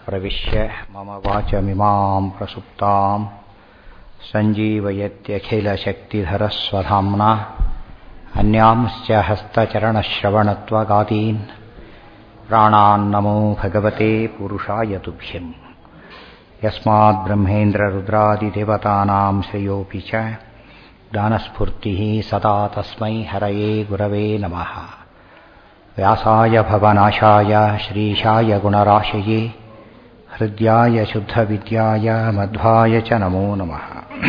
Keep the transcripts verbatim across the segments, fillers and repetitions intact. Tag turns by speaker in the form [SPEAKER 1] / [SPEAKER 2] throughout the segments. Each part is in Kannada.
[SPEAKER 1] प्रविश्य मम वाचमिमां प्रसुप्तां सञ्जीवयत्यखिलशक्तिधरस्वधाम्ना अन्यांश्च हस्तचरणश्रवणत्वगादीन् प्राणान्नमो भगवते पुरुषाय तुभ्यम् यस्माद्ब्रह्मेन्द्ररुद्रादिदेवतानां श्रेयोऽपि च ज्ञानस्फूर्तिः सदा तस्मै हरये गुरवे नमः। व्यासाय भवनाशाय श्रीशाय गुणराशये हृद्याय शुद्धविद्याय मध्वाय च नमो नमः।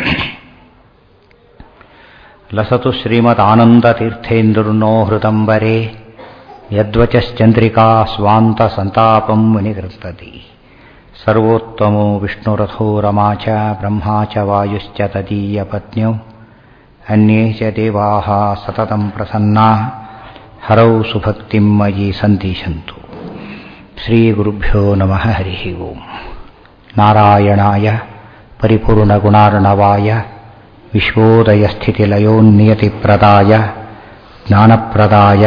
[SPEAKER 1] लसतु श्रीमदानन्दतीर्थेन्दुर्नो हृदम्बरे यद्वचश्चन्द्रिका स्वान्तसन्तापं मुनिकृन्तति। सर्वोत्तमो विष्णुरथो रमा च ब्रह्मा च वायुश्च तदीयपत्न्यौ अन्ये च देवाः सततं प्रसन्ना हरौ सुभक्तिं मयि सन्दिशन्तु। श्रीगुरुभ्यो नमः। हरिः ओम्। नारायणाय परिपूर्णगुणार्णवाय विश्वोदयस्थितिलयोन्नियतिप्रदाय ज्ञानप्रदाय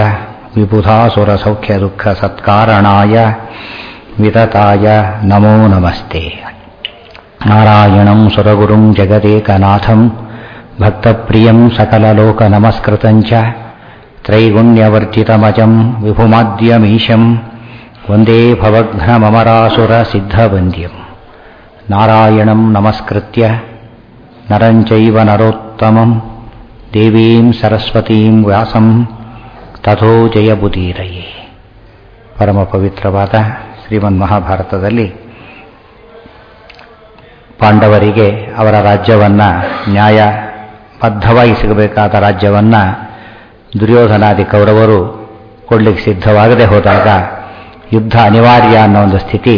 [SPEAKER 1] विबुधासुरसौख्यदुःखसत्कारणाय वितताय नमो नमस्ते। नारायणं सुरगुरुं जगदेकनाथं भक्तप्रियं सकललोकनमस्कृतं च त्रैगुण्यवर्जितमजं विभुमाद्यमीशं वन्दे भवघ्नममरासुरसिद्धवन्द्यं। नारायणं नमस्कृत्य नरं चैव नरोत्तमं देवीं सरस्वतीं व्यासं ತಥೋ ಜಯಬುದೀರಯೇ. ಪರಮ ಪವಿತ್ರವಾದ ಶ್ರೀಮನ್ಮಹಾಭಾರತದಲ್ಲಿ ಪಾಂಡವರಿಗೆ ಅವರ ರಾಜ್ಯವನ್ನು ನ್ಯಾಯಬದ್ಧವಾಗಿ ಸಿಗಬೇಕಾದ ರಾಜ್ಯವನ್ನು ದುರ್ಯೋಧನಾದಿ ಕೌರವರು ಕೊಡಲಿಕ್ಕೆ ಸಿದ್ಧವಾಗದೆ ಹೋದಾಗ ಯುದ್ಧ ಅನಿವಾರ್ಯ ಅನ್ನೋ ಒಂದು ಸ್ಥಿತಿ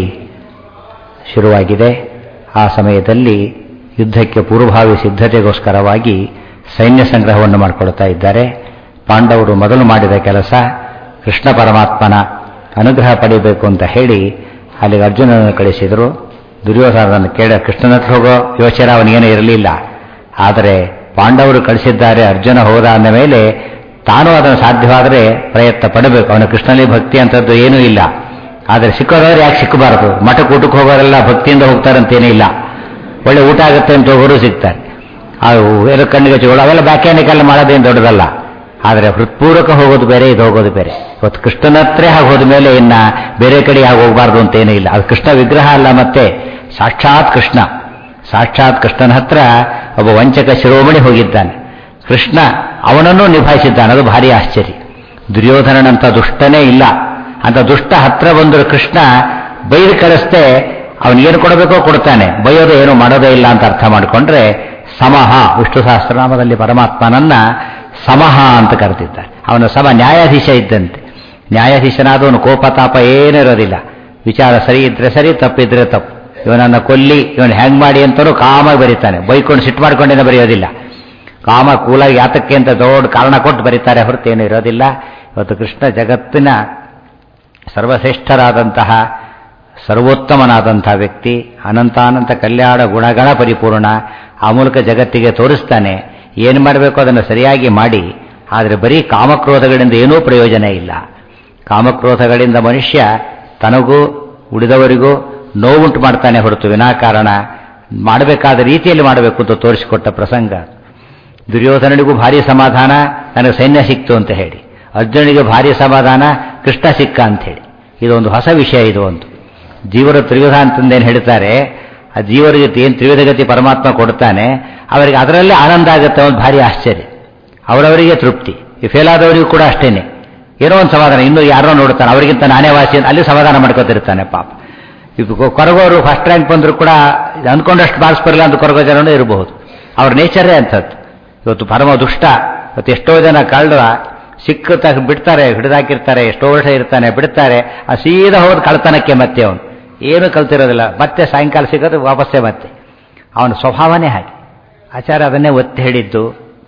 [SPEAKER 1] ಶುರುವಾಗಿದೆ. ಆ ಸಮಯದಲ್ಲಿ ಯುದ್ಧಕ್ಕೆ ಪೂರ್ವಭಾವಿ ಸಿದ್ಧತೆಗೋಸ್ಕರವಾಗಿ ಸೈನ್ಯ ಸಂಗ್ರಹವನ್ನು ಮಾಡಿಕೊಳ್ತಾ ಇದ್ದಾರೆ. ಪಾಂಡವರು ಮೊದಲು ಮಾಡಿದ ಕೆಲಸ ಕೃಷ್ಣ ಪರಮಾತ್ಮನ ಅನುಗ್ರಹ ಪಡೆಯಬೇಕು ಅಂತ ಹೇಳಿ ಅಲ್ಲಿಗೆ ಅರ್ಜುನನನ್ನು ಕಳಿಸಿದರು. ದುರ್ಯೋಧನನನ್ನು ಕೇಳ ಕೃಷ್ಣನ ಹತ್ರ ಹೋಗೋ ಯೋಚನೆ ಅವನಿಗೇನೂ ಇರಲಿಲ್ಲ. ಆದರೆ ಪಾಂಡವರು ಕಳಿಸಿದ್ದಾರೆ, ಅರ್ಜುನ ಹೋದ ಅಂದ ಮೇಲೆ ತಾನು ಅದನ್ನು ಸಾಧ್ಯವಾದರೆ ಪ್ರಯತ್ನ ಪಡಬೇಕು. ಅವನ ಕೃಷ್ಣನಲ್ಲಿ ಭಕ್ತಿ ಅಂಥದ್ದು ಏನೂ ಇಲ್ಲ. ಆದರೆ ಸಿಕ್ಕೋದವ್ರು ಯಾಕೆ ಸಿಕ್ಕಬಾರದು? ಮಠಕ್ಕೆ ಊಟಕ್ಕೆ ಹೋಗೋರೆಲ್ಲ ಭಕ್ತಿಯಿಂದ ಹೋಗ್ತಾರಂತೇನೇ ಇಲ್ಲ. ಒಳ್ಳೆ ಊಟ ಆಗುತ್ತೆ ಅಂತ ಹೋಗೋರು ಸಿಗ್ತಾರೆ. ಅವು ಎಲ್ಲ ಕಣ್ಣಿಗೆ ಹಚ್ಚಿಕೊಳ್ಳೋ ಅವೆಲ್ಲ ವ್ಯಾಖ್ಯಾನಿಕೆಲ್ಲ ಮಾಡೋದೇನು ದೊಡ್ಡದಲ್ಲ. ಆದರೆ ಹೃತ್ಪೂರ್ವಕ ಹೋಗೋದು ಬೇರೆ, ಇದು ಹೋಗೋದು ಬೇರೆ. ಇವತ್ತು ಕೃಷ್ಣನ ಹತ್ರ ಹಾಗೆ ಹೋದ ಮೇಲೆ ಇನ್ನು ಬೇರೆ ಕಡೆ ಹಾಗೆ ಹೋಗಬಾರ್ದು ಅಂತೇನೂ ಇಲ್ಲ. ಅದು ಕೃಷ್ಣ ವಿಗ್ರಹ ಅಲ್ಲ, ಮತ್ತೆ ಸಾಕ್ಷಾತ್ ಕೃಷ್ಣ. ಸಾಕ್ಷಾತ್ ಕೃಷ್ಣನ ಹತ್ರ ಒಬ್ಬ ವಂಚಕ ಶಿರೋಮಣಿ ಹೋಗಿದ್ದಾನೆ. ಕೃಷ್ಣ ಅವನನ್ನು ನಿಭಾಯಿಸಿದ್ದಾನೆ. ಅದು ಭಾರಿ ಆಶ್ಚರ್ಯ. ದುರ್ಯೋಧನನಂತ ದುಷ್ಟನೇ ಇಲ್ಲ. ಅಂತ ದುಷ್ಟ ಹತ್ರ ಬಂದರೂ ಕೃಷ್ಣ ಬೈದು ಕಳಿಸ್ದೆ ಅವನಿಗೇನು ಕೊಡಬೇಕೋ ಕೊಡ್ತಾನೆ, ಬೈಯೋದು ಏನೂ ಮಾಡೋದೇ ಇಲ್ಲ ಅಂತ ಅರ್ಥ ಮಾಡಿಕೊಂಡ್ರೆ ಸಮಹ. ವಿಷ್ಣು ಸಹಸ್ರನಾಮದಲ್ಲಿ ಪರಮಾತ್ಮನನ್ನ ಸಮಹ ಅಂತ ಕರೆದಿದ್ದಾರೆ. ಅವನ ಸಮ ನ್ಯಾಯಾಧೀಶ ಇದ್ದಂತೆ. ನ್ಯಾಯಾಧೀಶನಾದವನು ಕೋಪತಾಪ ಏನಿರೋದಿಲ್ಲ. ವಿಚಾರ ಸರಿ ಇದ್ರೆ ಸರಿ, ತಪ್ಪಿದ್ರೆ ತಪ್ಪು. ಇವನನ್ನು ಕೊಲ್ಲಿ, ಇವನು ಹ್ಯಾಂಗ್ ಮಾಡಿ ಅಂತಲೂ ಕಾಮಾಗಿ ಬರೀತಾನೆ. ಬೈಕೊಂಡು ಸಿಟ್ಟು ಮಾಡ್ಕೊಂಡೇನೆ ಬರೆಯೋದಿಲ್ಲ. ಕಾಮ ಕೂಲಾಗಿ ಯಾತಕ್ಕೆ ಅಂತ ದೊಡ್ಡ ಕಾರಣ ಕೊಟ್ಟು ಬರೀತಾರೆ, ಹೊರತೇನೂ ಇರೋದಿಲ್ಲ. ಇವತ್ತು ಕೃಷ್ಣ ಜಗತ್ತಿನ ಸರ್ವಶ್ರೇಷ್ಠರಾದಂತಹ ಸರ್ವೋತ್ತಮನಾದಂತಹ ವ್ಯಕ್ತಿ, ಅನಂತಾನಂತ ಕಲ್ಯಾಣ ಗುಣಗಣ ಪರಿಪೂರ್ಣ. ಆ ಮೂಲಕ ಜಗತ್ತಿಗೆ ತೋರಿಸ್ತಾನೆ ಏನು ಮಾಡಬೇಕು ಅದನ್ನು ಸರಿಯಾಗಿ ಮಾಡಿ. ಆದರೆ ಬರೀ ಕಾಮಕ್ರೋಧಗಳಿಂದ ಏನೂ ಪ್ರಯೋಜನ ಇಲ್ಲ. ಕಾಮಕ್ರೋಧಗಳಿಂದ ಮನುಷ್ಯ ತನಗೂ ಉಳಿದವರಿಗೂ ನೋವುಂಟು ಮಾಡ್ತಾನೆ ಹೊರತು ವಿನಾಕಾರಣ ಮಾಡಬೇಕಾದ ರೀತಿಯಲ್ಲಿ ಮಾಡಬೇಕು ಅಂತ ತೋರಿಸಿಕೊಟ್ಟ ಪ್ರಸಂಗ. ದುರ್ಯೋಧನನಿಗೂ ಭಾರಿ ಸಮಾಧಾನ, ನನಗೆ ಸೈನ್ಯ ಸಿಕ್ತು ಅಂತ ಹೇಳಿ. ಅರ್ಜುನಿಗೆ ಭಾರಿ ಸಮಾಧಾನ, ಕೃಷ್ಣ ಸಿಕ್ಕ ಅಂತ ಹೇಳಿ. ಇದೊಂದು ಹೊಸ ವಿಷಯ. ಇದು ಒಂದು ಜೀವರ ತ್ರಿವಿಧ ಅಂತಂದೇನು ಹೇಳ್ತಾರೆ. ಆ ಜೀವರಿಗೆ ಏನು ತ್ರಿವಿಧ ಗತಿ ಪರಮಾತ್ಮ ಕೊಡ್ತಾನೆ, ಅವರಿಗೆ ಅದರಲ್ಲೇ ಆನಂದ ಆಗುತ್ತೆ. ಒಂದು ಭಾರಿ ಆಶ್ಚರ್ಯ. ಅವರವರಿಗೆ ತೃಪ್ತಿ. ಈ ಫೇಲ್ ಆದವರಿಗೂ ಕೂಡ ಅಷ್ಟೇನೆ, ಏನೋ ಒಂದು ಸಮಾಧಾನ. ಇನ್ನೂ ಯಾರೋ ನೋಡ್ತಾನೆ, ಅವರಿಗಿಂತ ನಾನೇ ವಾಸಿ ಅಂತ ಅಲ್ಲಿ ಸಮಾಧಾನ ಮಾಡ್ಕೊತಿರ್ತಾನೆ ಪಾಪ. ಇದು ಕೊರಗೋರು ಫಸ್ಟ್ ರ್ಯಾಂಕ್ ಬಂದರೂ ಕೂಡ ಅಂದ್ಕೊಂಡಷ್ಟು ಮಾರ್ಕ್ಸ್ ಬರಲ್ಲ ಅಂತ ಕೊರಗೋ ಜನನೂ ಇರಬಹುದು. ಅವ್ರ ನೇಚರೇ ಅಂಥದ್ದು. ಇವತ್ತು ಪರಮ ದುಷ್ಟ. ಇವತ್ತು ಎಷ್ಟೋ ಜನ ಕಳ್ಳ ಸಿಕ್ಕ ಬಿಡ್ತಾರೆ, ಹಿಡಿದಾಕಿರ್ತಾರೆ, ಎಷ್ಟೋ ವರ್ಷ ಇರ್ತಾನೆ, ಬಿಡ್ತಾರೆ. ಆ ಸೀದಾ ಹೋದ ಕಳ್ತನಕ್ಕೆ ಮತ್ತೆ ಅವನು ಏನು ಕಲ್ತಿರೋದಿಲ್ಲ. ಮತ್ತೆ ಸಾಯಂಕಾಲ ಸಿಗೋದು ವಾಪಸ್ಸೇ. ಮತ್ತೆ ಅವನ ಸ್ವಭಾವನೇ ಹಾಗೆ. ಆಚಾರ್ಯ ಅದನ್ನೇ ಒತ್ತಿ ಹೇಳಿದ್ದು,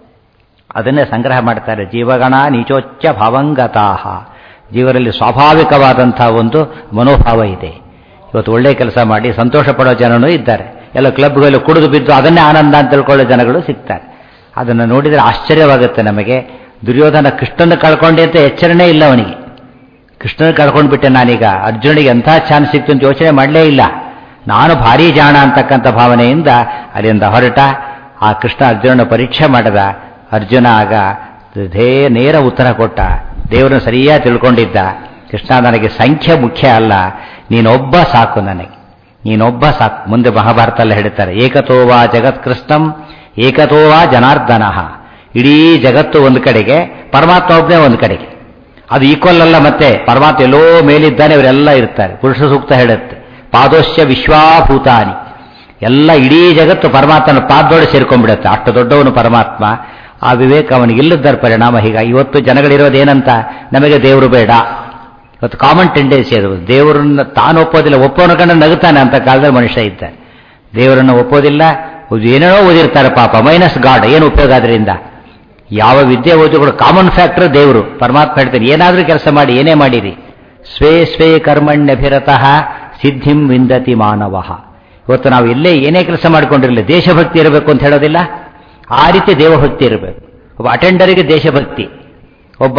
[SPEAKER 1] ಅದನ್ನೇ ಸಂಗ್ರಹ ಮಾಡ್ತಾರೆ. ಜೀವಗಣ ನೀಚೋಚ್ಚ ಭಾವಂಗತಾಹ. ಜೀವರಲ್ಲಿ ಸ್ವಾಭಾವಿಕವಾದಂಥ ಒಂದು ಮನೋಭಾವ ಇದೆ. ಇವತ್ತು ಒಳ್ಳೆ ಕೆಲಸ ಮಾಡಿ ಸಂತೋಷ ಪಡೋ ಜನನೂ ಇದ್ದಾರೆ. ಎಲ್ಲ ಕ್ಲಬ್ಗಳು ಕುಡಿದು ಬಿದ್ದು ಅದನ್ನೇ ಆನಂದ ಅಂತ ತಿಳ್ಕೊಳ್ಳೋ ಜನಗಳು ಸಿಗ್ತಾರೆ. ಅದನ್ನು ನೋಡಿದರೆ ಆಶ್ಚರ್ಯವಾಗುತ್ತೆ ನಮಗೆ. ದುರ್ಯೋಧನ ಕೃಷ್ಣನ ಕಳ್ಕೊಂಡೆ ಅಂತ ಎಚ್ಚರಣೆ ಇಲ್ಲ ಅವನಿಗೆ. ಕೃಷ್ಣನ ಕಳ್ಕೊಂಡು ಬಿಟ್ಟೆ ನಾನೀಗ, ಅರ್ಜುನಿಗೆ ಎಂಥ ಚಾನ್ಸ್ ಸಿಕ್ತು ಅಂತ ಯೋಚನೆ ಮಾಡಲೇ ಇಲ್ಲ, ನಾನು ಭಾರೀ ಜಾಣ ಅಂತಕ್ಕಂಥ ಭಾವನೆಯಿಂದ ಅಲ್ಲಿಂದ ಹೊರಟ. ಆ ಕೃಷ್ಣ ಅರ್ಜುನನ ಪರೀಕ್ಷೆ ಮಾಡಿದ. ಅರ್ಜುನ ಆಗ ಧೇ ನೇರ ಉತ್ತರ ಕೊಟ್ಟ, ದೇವರನ್ನು ಸರಿಯಾಗಿ ತಿಳ್ಕೊಂಡಿದ್ದ. ಕೃಷ್ಣ, ನನಗೆ ಸಂಖ್ಯೆ ಮುಖ್ಯ ಅಲ್ಲ, ನೀನೊಬ್ಬ ಸಾಕು, ನನಗೆ ನೀನೊಬ್ಬ ಸಾಕು. ಮುಂದೆ ಮಹಾಭಾರತಲ್ಲ ಹೇಳ್ತಾರೆ, ಏಕತೋವಾ ಜಗತ್ಕೃಷ್ಣಂ ಏಕತೋವಾ ಜನಾರ್ದನ. ಇಡೀ ಜಗತ್ತು ಒಂದು ಕಡೆಗೆ, ಪರಮಾತ್ಮ ಒಬ್ಬನೇ ಒಂದು ಕಡೆಗೆ. ಅದು ಈಕ್ವಲ್ ಅಲ್ಲ. ಮತ್ತೆ ಪರಮಾತ್ಮ ಎಲ್ಲೋ ಮೇಲಿದ್ದಾನೆ, ಅವರೆಲ್ಲ ಇರ್ತಾರೆ. ಪುರುಷ ಸೂಕ್ತ ಹೇಳುತ್ತೆ, ಪಾದೋಶ್ಯ ವಿಶ್ವಾಭೂತಾನಿ. ಎಲ್ಲ ಇಡೀ ಜಗತ್ತು ಪರಮಾತ್ಮನ ಪಾದದೊಳಗೆ ಸೇರ್ಕೊಂಡ್ಬಿಡುತ್ತೆ, ಅಷ್ಟು ದೊಡ್ಡವನು ಪರಮಾತ್ಮ. ಆ ವಿವೇಕ ಅವನಿಗಿಲ್ಲದರ ಪರಿಣಾಮ ಹೀಗಾಗಿ ಇವತ್ತು ಜನಗಳಿರೋದೇನಂತ, ನಮಗೆ ದೇವರು ಬೇಡ. ಇವತ್ತು ಕಾಮನ್ ಟೆಂಡೆನ್ಸಿ ಅದು, ದೇವರನ್ನ ತಾನು ಒಪ್ಪೋದಿಲ್ಲ, ಒಪ್ಪೋನ ಕಂಡು ನಗುತ್ತಾನೆ ಅಂತ ಕಾಲದಲ್ಲಿ ಮನುಷ್ಯ ಇದ್ದಾನೆ. ದೇವರನ್ನು ಒಪ್ಪೋದಿಲ್ಲ, ಏನೇನೋ ಓದಿರ್ತಾರೆ ಪಾಪ, ಮೈನಸ್ ಗಾಡ್. ಏನು ಉಪಯೋಗ ಅದರಿಂದ? ಯಾವ ವಿದ್ಯೆ ಓದಿಗಳು ಕಾಮನ್ ಫ್ಯಾಕ್ಟರ್ ದೇವರು. ಪರಮಾತ್ಮ ಹೇಳ್ತಾನೆ, ಏನಾದರೂ ಕೆಲಸ ಮಾಡಿ, ಏನೇ ಮಾಡಿರಿ, ಸ್ವೇ ಸ್ವೇ ಕರ್ಮಣ್ಯಭಿರತಃ ಸಿದ್ಧಿಂ ವಿಂದತಿ ಮಾನವ. ಇವತ್ತು ನಾವು ಎಲ್ಲೇ ಏನೇ ಕೆಲಸ ಮಾಡಿಕೊಂಡಿರಲಿ ದೇಶಭಕ್ತಿ ಇರಬೇಕು ಅಂತ ಹೇಳೋದಿಲ್ಲ, ಆ ರೀತಿ ದೇವಭಕ್ತಿ ಇರಬೇಕು. ಒಬ್ಬ ಅಟೆಂಡರಿಗೆ ದೇಶಭಕ್ತಿ, ಒಬ್ಬ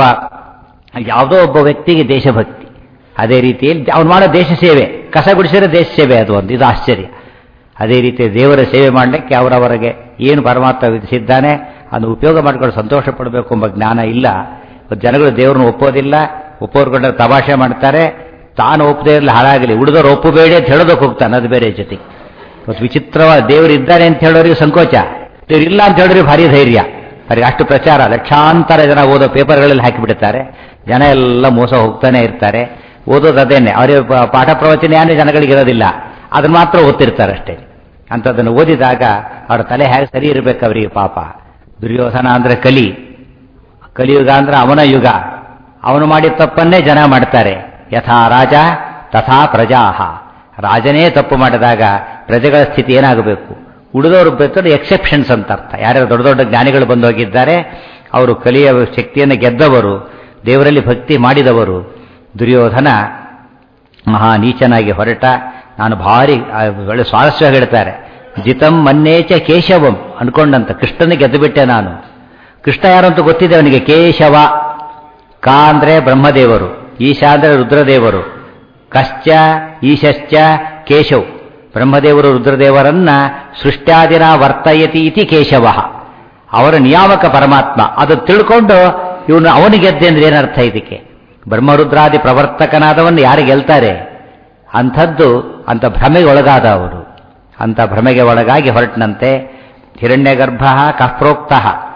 [SPEAKER 1] ಯಾವುದೋ ಒಬ್ಬ ವ್ಯಕ್ತಿಗೆ ದೇಶಭಕ್ತಿ. ಅದೇ ರೀತಿಯಲ್ಲಿ ಅವನು ಮಾಡೋ ದೇಶ ಸೇವೆ, ಕಸ ಗುಡಿಸಿದ್ರೆ ದೇಶ ಸೇವೆ, ಅದು ಒಂದು ಇದು ಆಶ್ಚರ್ಯ. ಅದೇ ರೀತಿ ದೇವರ ಸೇವೆ ಮಾಡಲಿಕ್ಕೆ ಅವರವರಿಗೆ ಏನು ಪರಮಾತ್ಮ ವಿಧಿಸಿದ್ದಾನೆ ಅದನ್ನು ಉಪಯೋಗ ಮಾಡಿಕೊಂಡು ಸಂತೋಷ ಪಡಬೇಕು ಎಂಬ ಜ್ಞಾನ ಇಲ್ಲ. ಜನಗಳು ದೇವರನ್ನು ಒಪ್ಪೋದಿಲ್ಲ, ಒಪ್ಪೋರ್ಕೊಂಡ್ರೆ ತಮಾಷೆ ಮಾಡ್ತಾರೆ. ತಾನು ಒಪ್ಪದೇ ಇರಲಿ, ಹಾಳಾಗಲಿ, ಉಳಿದವರು ಒಪ್ಪಬೇಡಿ ಅಂತ ಹೇಳೋದಕ್ಕೆ ಹೋಗ್ತಾನೆ, ಅದು ಬೇರೆ ಜೊತೆ. ಇವತ್ತು ವಿಚಿತ್ರವಾದ ದೇವರು ಇದ್ದಾರೆ ಅಂತ ಹೇಳೋರಿಗೆ ಸಂಕೋಚ, ದೇವ್ರು ಇಲ್ಲ ಅಂತ ಹೇಳೋರಿಗೆ ಭಾರಿ ಧೈರ್ಯ. ಅವರಿಗೆ ಅಷ್ಟು ಪ್ರಚಾರ, ಲಕ್ಷಾಂತರ ಜನ ಓದೋ ಪೇಪರ್ಗಳಲ್ಲಿ ಹಾಕಿಬಿಡ್ತಾರೆ. ಜನ ಎಲ್ಲ ಮೋಸ ಹೋಗ್ತಾನೆ ಇರ್ತಾರೆ. ಓದೋದು ಅದೇನೆ, ಅವರಿಗೆ ಪಾಠ ಪ್ರವಚನ ಏನೇ ಜನಗಳಿಗಿರೋದಿಲ್ಲ, ಅದನ್ನ ಮಾತ್ರ ಓದ್ತಿರ್ತಾರೆ ಅಷ್ಟೇ. ಅಂಥದ್ದನ್ನು ಓದಿದಾಗ ಅವರ ತಲೆ ಹೇಗೆ ಸರಿ ಇರಬೇಕು ಅವರಿಗೆ. ಪಾಪ ದುರ್ಯೋಧನ ಅಂದ್ರೆ ಕಲಿ, ಕಲಿಯುಗ ಅಂದ್ರೆ ಅವನ ಯುಗ. ಅವನು ಮಾಡಿದ ತಪ್ಪನ್ನೇ ಜನ ಮಾಡ್ತಾರೆ. ಯಥಾ ರಾಜ ತಥಾ ಪ್ರಜಾಹ. ರಾಜನೇ ತಪ್ಪು ಮಾಡಿದಾಗ ಪ್ರಜೆಗಳ ಸ್ಥಿತಿ ಏನಾಗಬೇಕು? ಉಳಿದವರು ಬೇಕಾದ್ರೆ ಎಕ್ಸೆಪ್ಷನ್ಸ್ ಅಂತ ಅರ್ಥ. ಯಾರ್ಯಾರು ದೊಡ್ಡ ದೊಡ್ಡ ಜ್ಞಾನಿಗಳು ಬಂದು ಹೋಗಿದ್ದಾರೆ, ಅವರು ಕಲಿಯ ಶಕ್ತಿಯನ್ನು ಗೆದ್ದವರು, ದೇವರಲ್ಲಿ ಭಕ್ತಿ ಮಾಡಿದವರು. ದುರ್ಯೋಧನ ಮಹಾ ನೀಚನಾಗಿ ಹೊರಟ. ನಾನು ಭಾರಿ ಒಳ್ಳೆ ಸ್ವಾರಸ್ಯ ಹೇಳ್ತಾರೆ, ಜಿತಂ ಮನ್ನೇಚ ಕೇಶವಂ ಅನ್ಕೊಂಡಂತ ಕೃಷ್ಣನಿಗೆ ಗೆದ್ದು ಬಿಟ್ಟೆ ನಾನು. ಕೃಷ್ಣ ಯಾರು ಅಂತ ಗೊತ್ತಿದೆ ಅವನಿಗೆ. ಕೇಶವ, ಕಾ ಅಂದ್ರೆ ಬ್ರಹ್ಮದೇವರು, ಈಶಾ ಅಂದ್ರೆ ರುದ್ರದೇವರು, ಕಶ್ಚ ಈಶಶ್ಚ ಕೇಶವ್. ಬ್ರಹ್ಮದೇವರು ರುದ್ರದೇವರನ್ನ ಸೃಷ್ಟ್ಯಾದಿನ ವರ್ತಯತಿ ಇತಿ ಕೇಶವ, ಅವರ ನಿಯಾಮಕ ಪರಮಾತ್ಮ. ಅದು ತಿಳ್ಕೊಂಡು ಇವನು ಅವನಿಗೆ ಗೆದ್ದೆ ಅಂದ್ರೆ ಏನರ್ಥ ಇದಕ್ಕೆ? ಬ್ರಹ್ಮರುದ್ರಾದಿ ಪ್ರವರ್ತಕನಾದವನ್ನು ಯಾರು ಗೆಲ್ತಾರೆ? ಅಂಥದ್ದು ಅಂತ ಭ್ರಮೆಗೆ ಒಳಗಾದ ಅವರು. ಅಂತ ಭ್ರಮೆಗೆ ಒಳಗಾಗಿ ಹೊರಟನಂತೆ. ಹಿರಣ್ಯಗರ್ಭ ಕಃಪ್ರೋಕ್ತ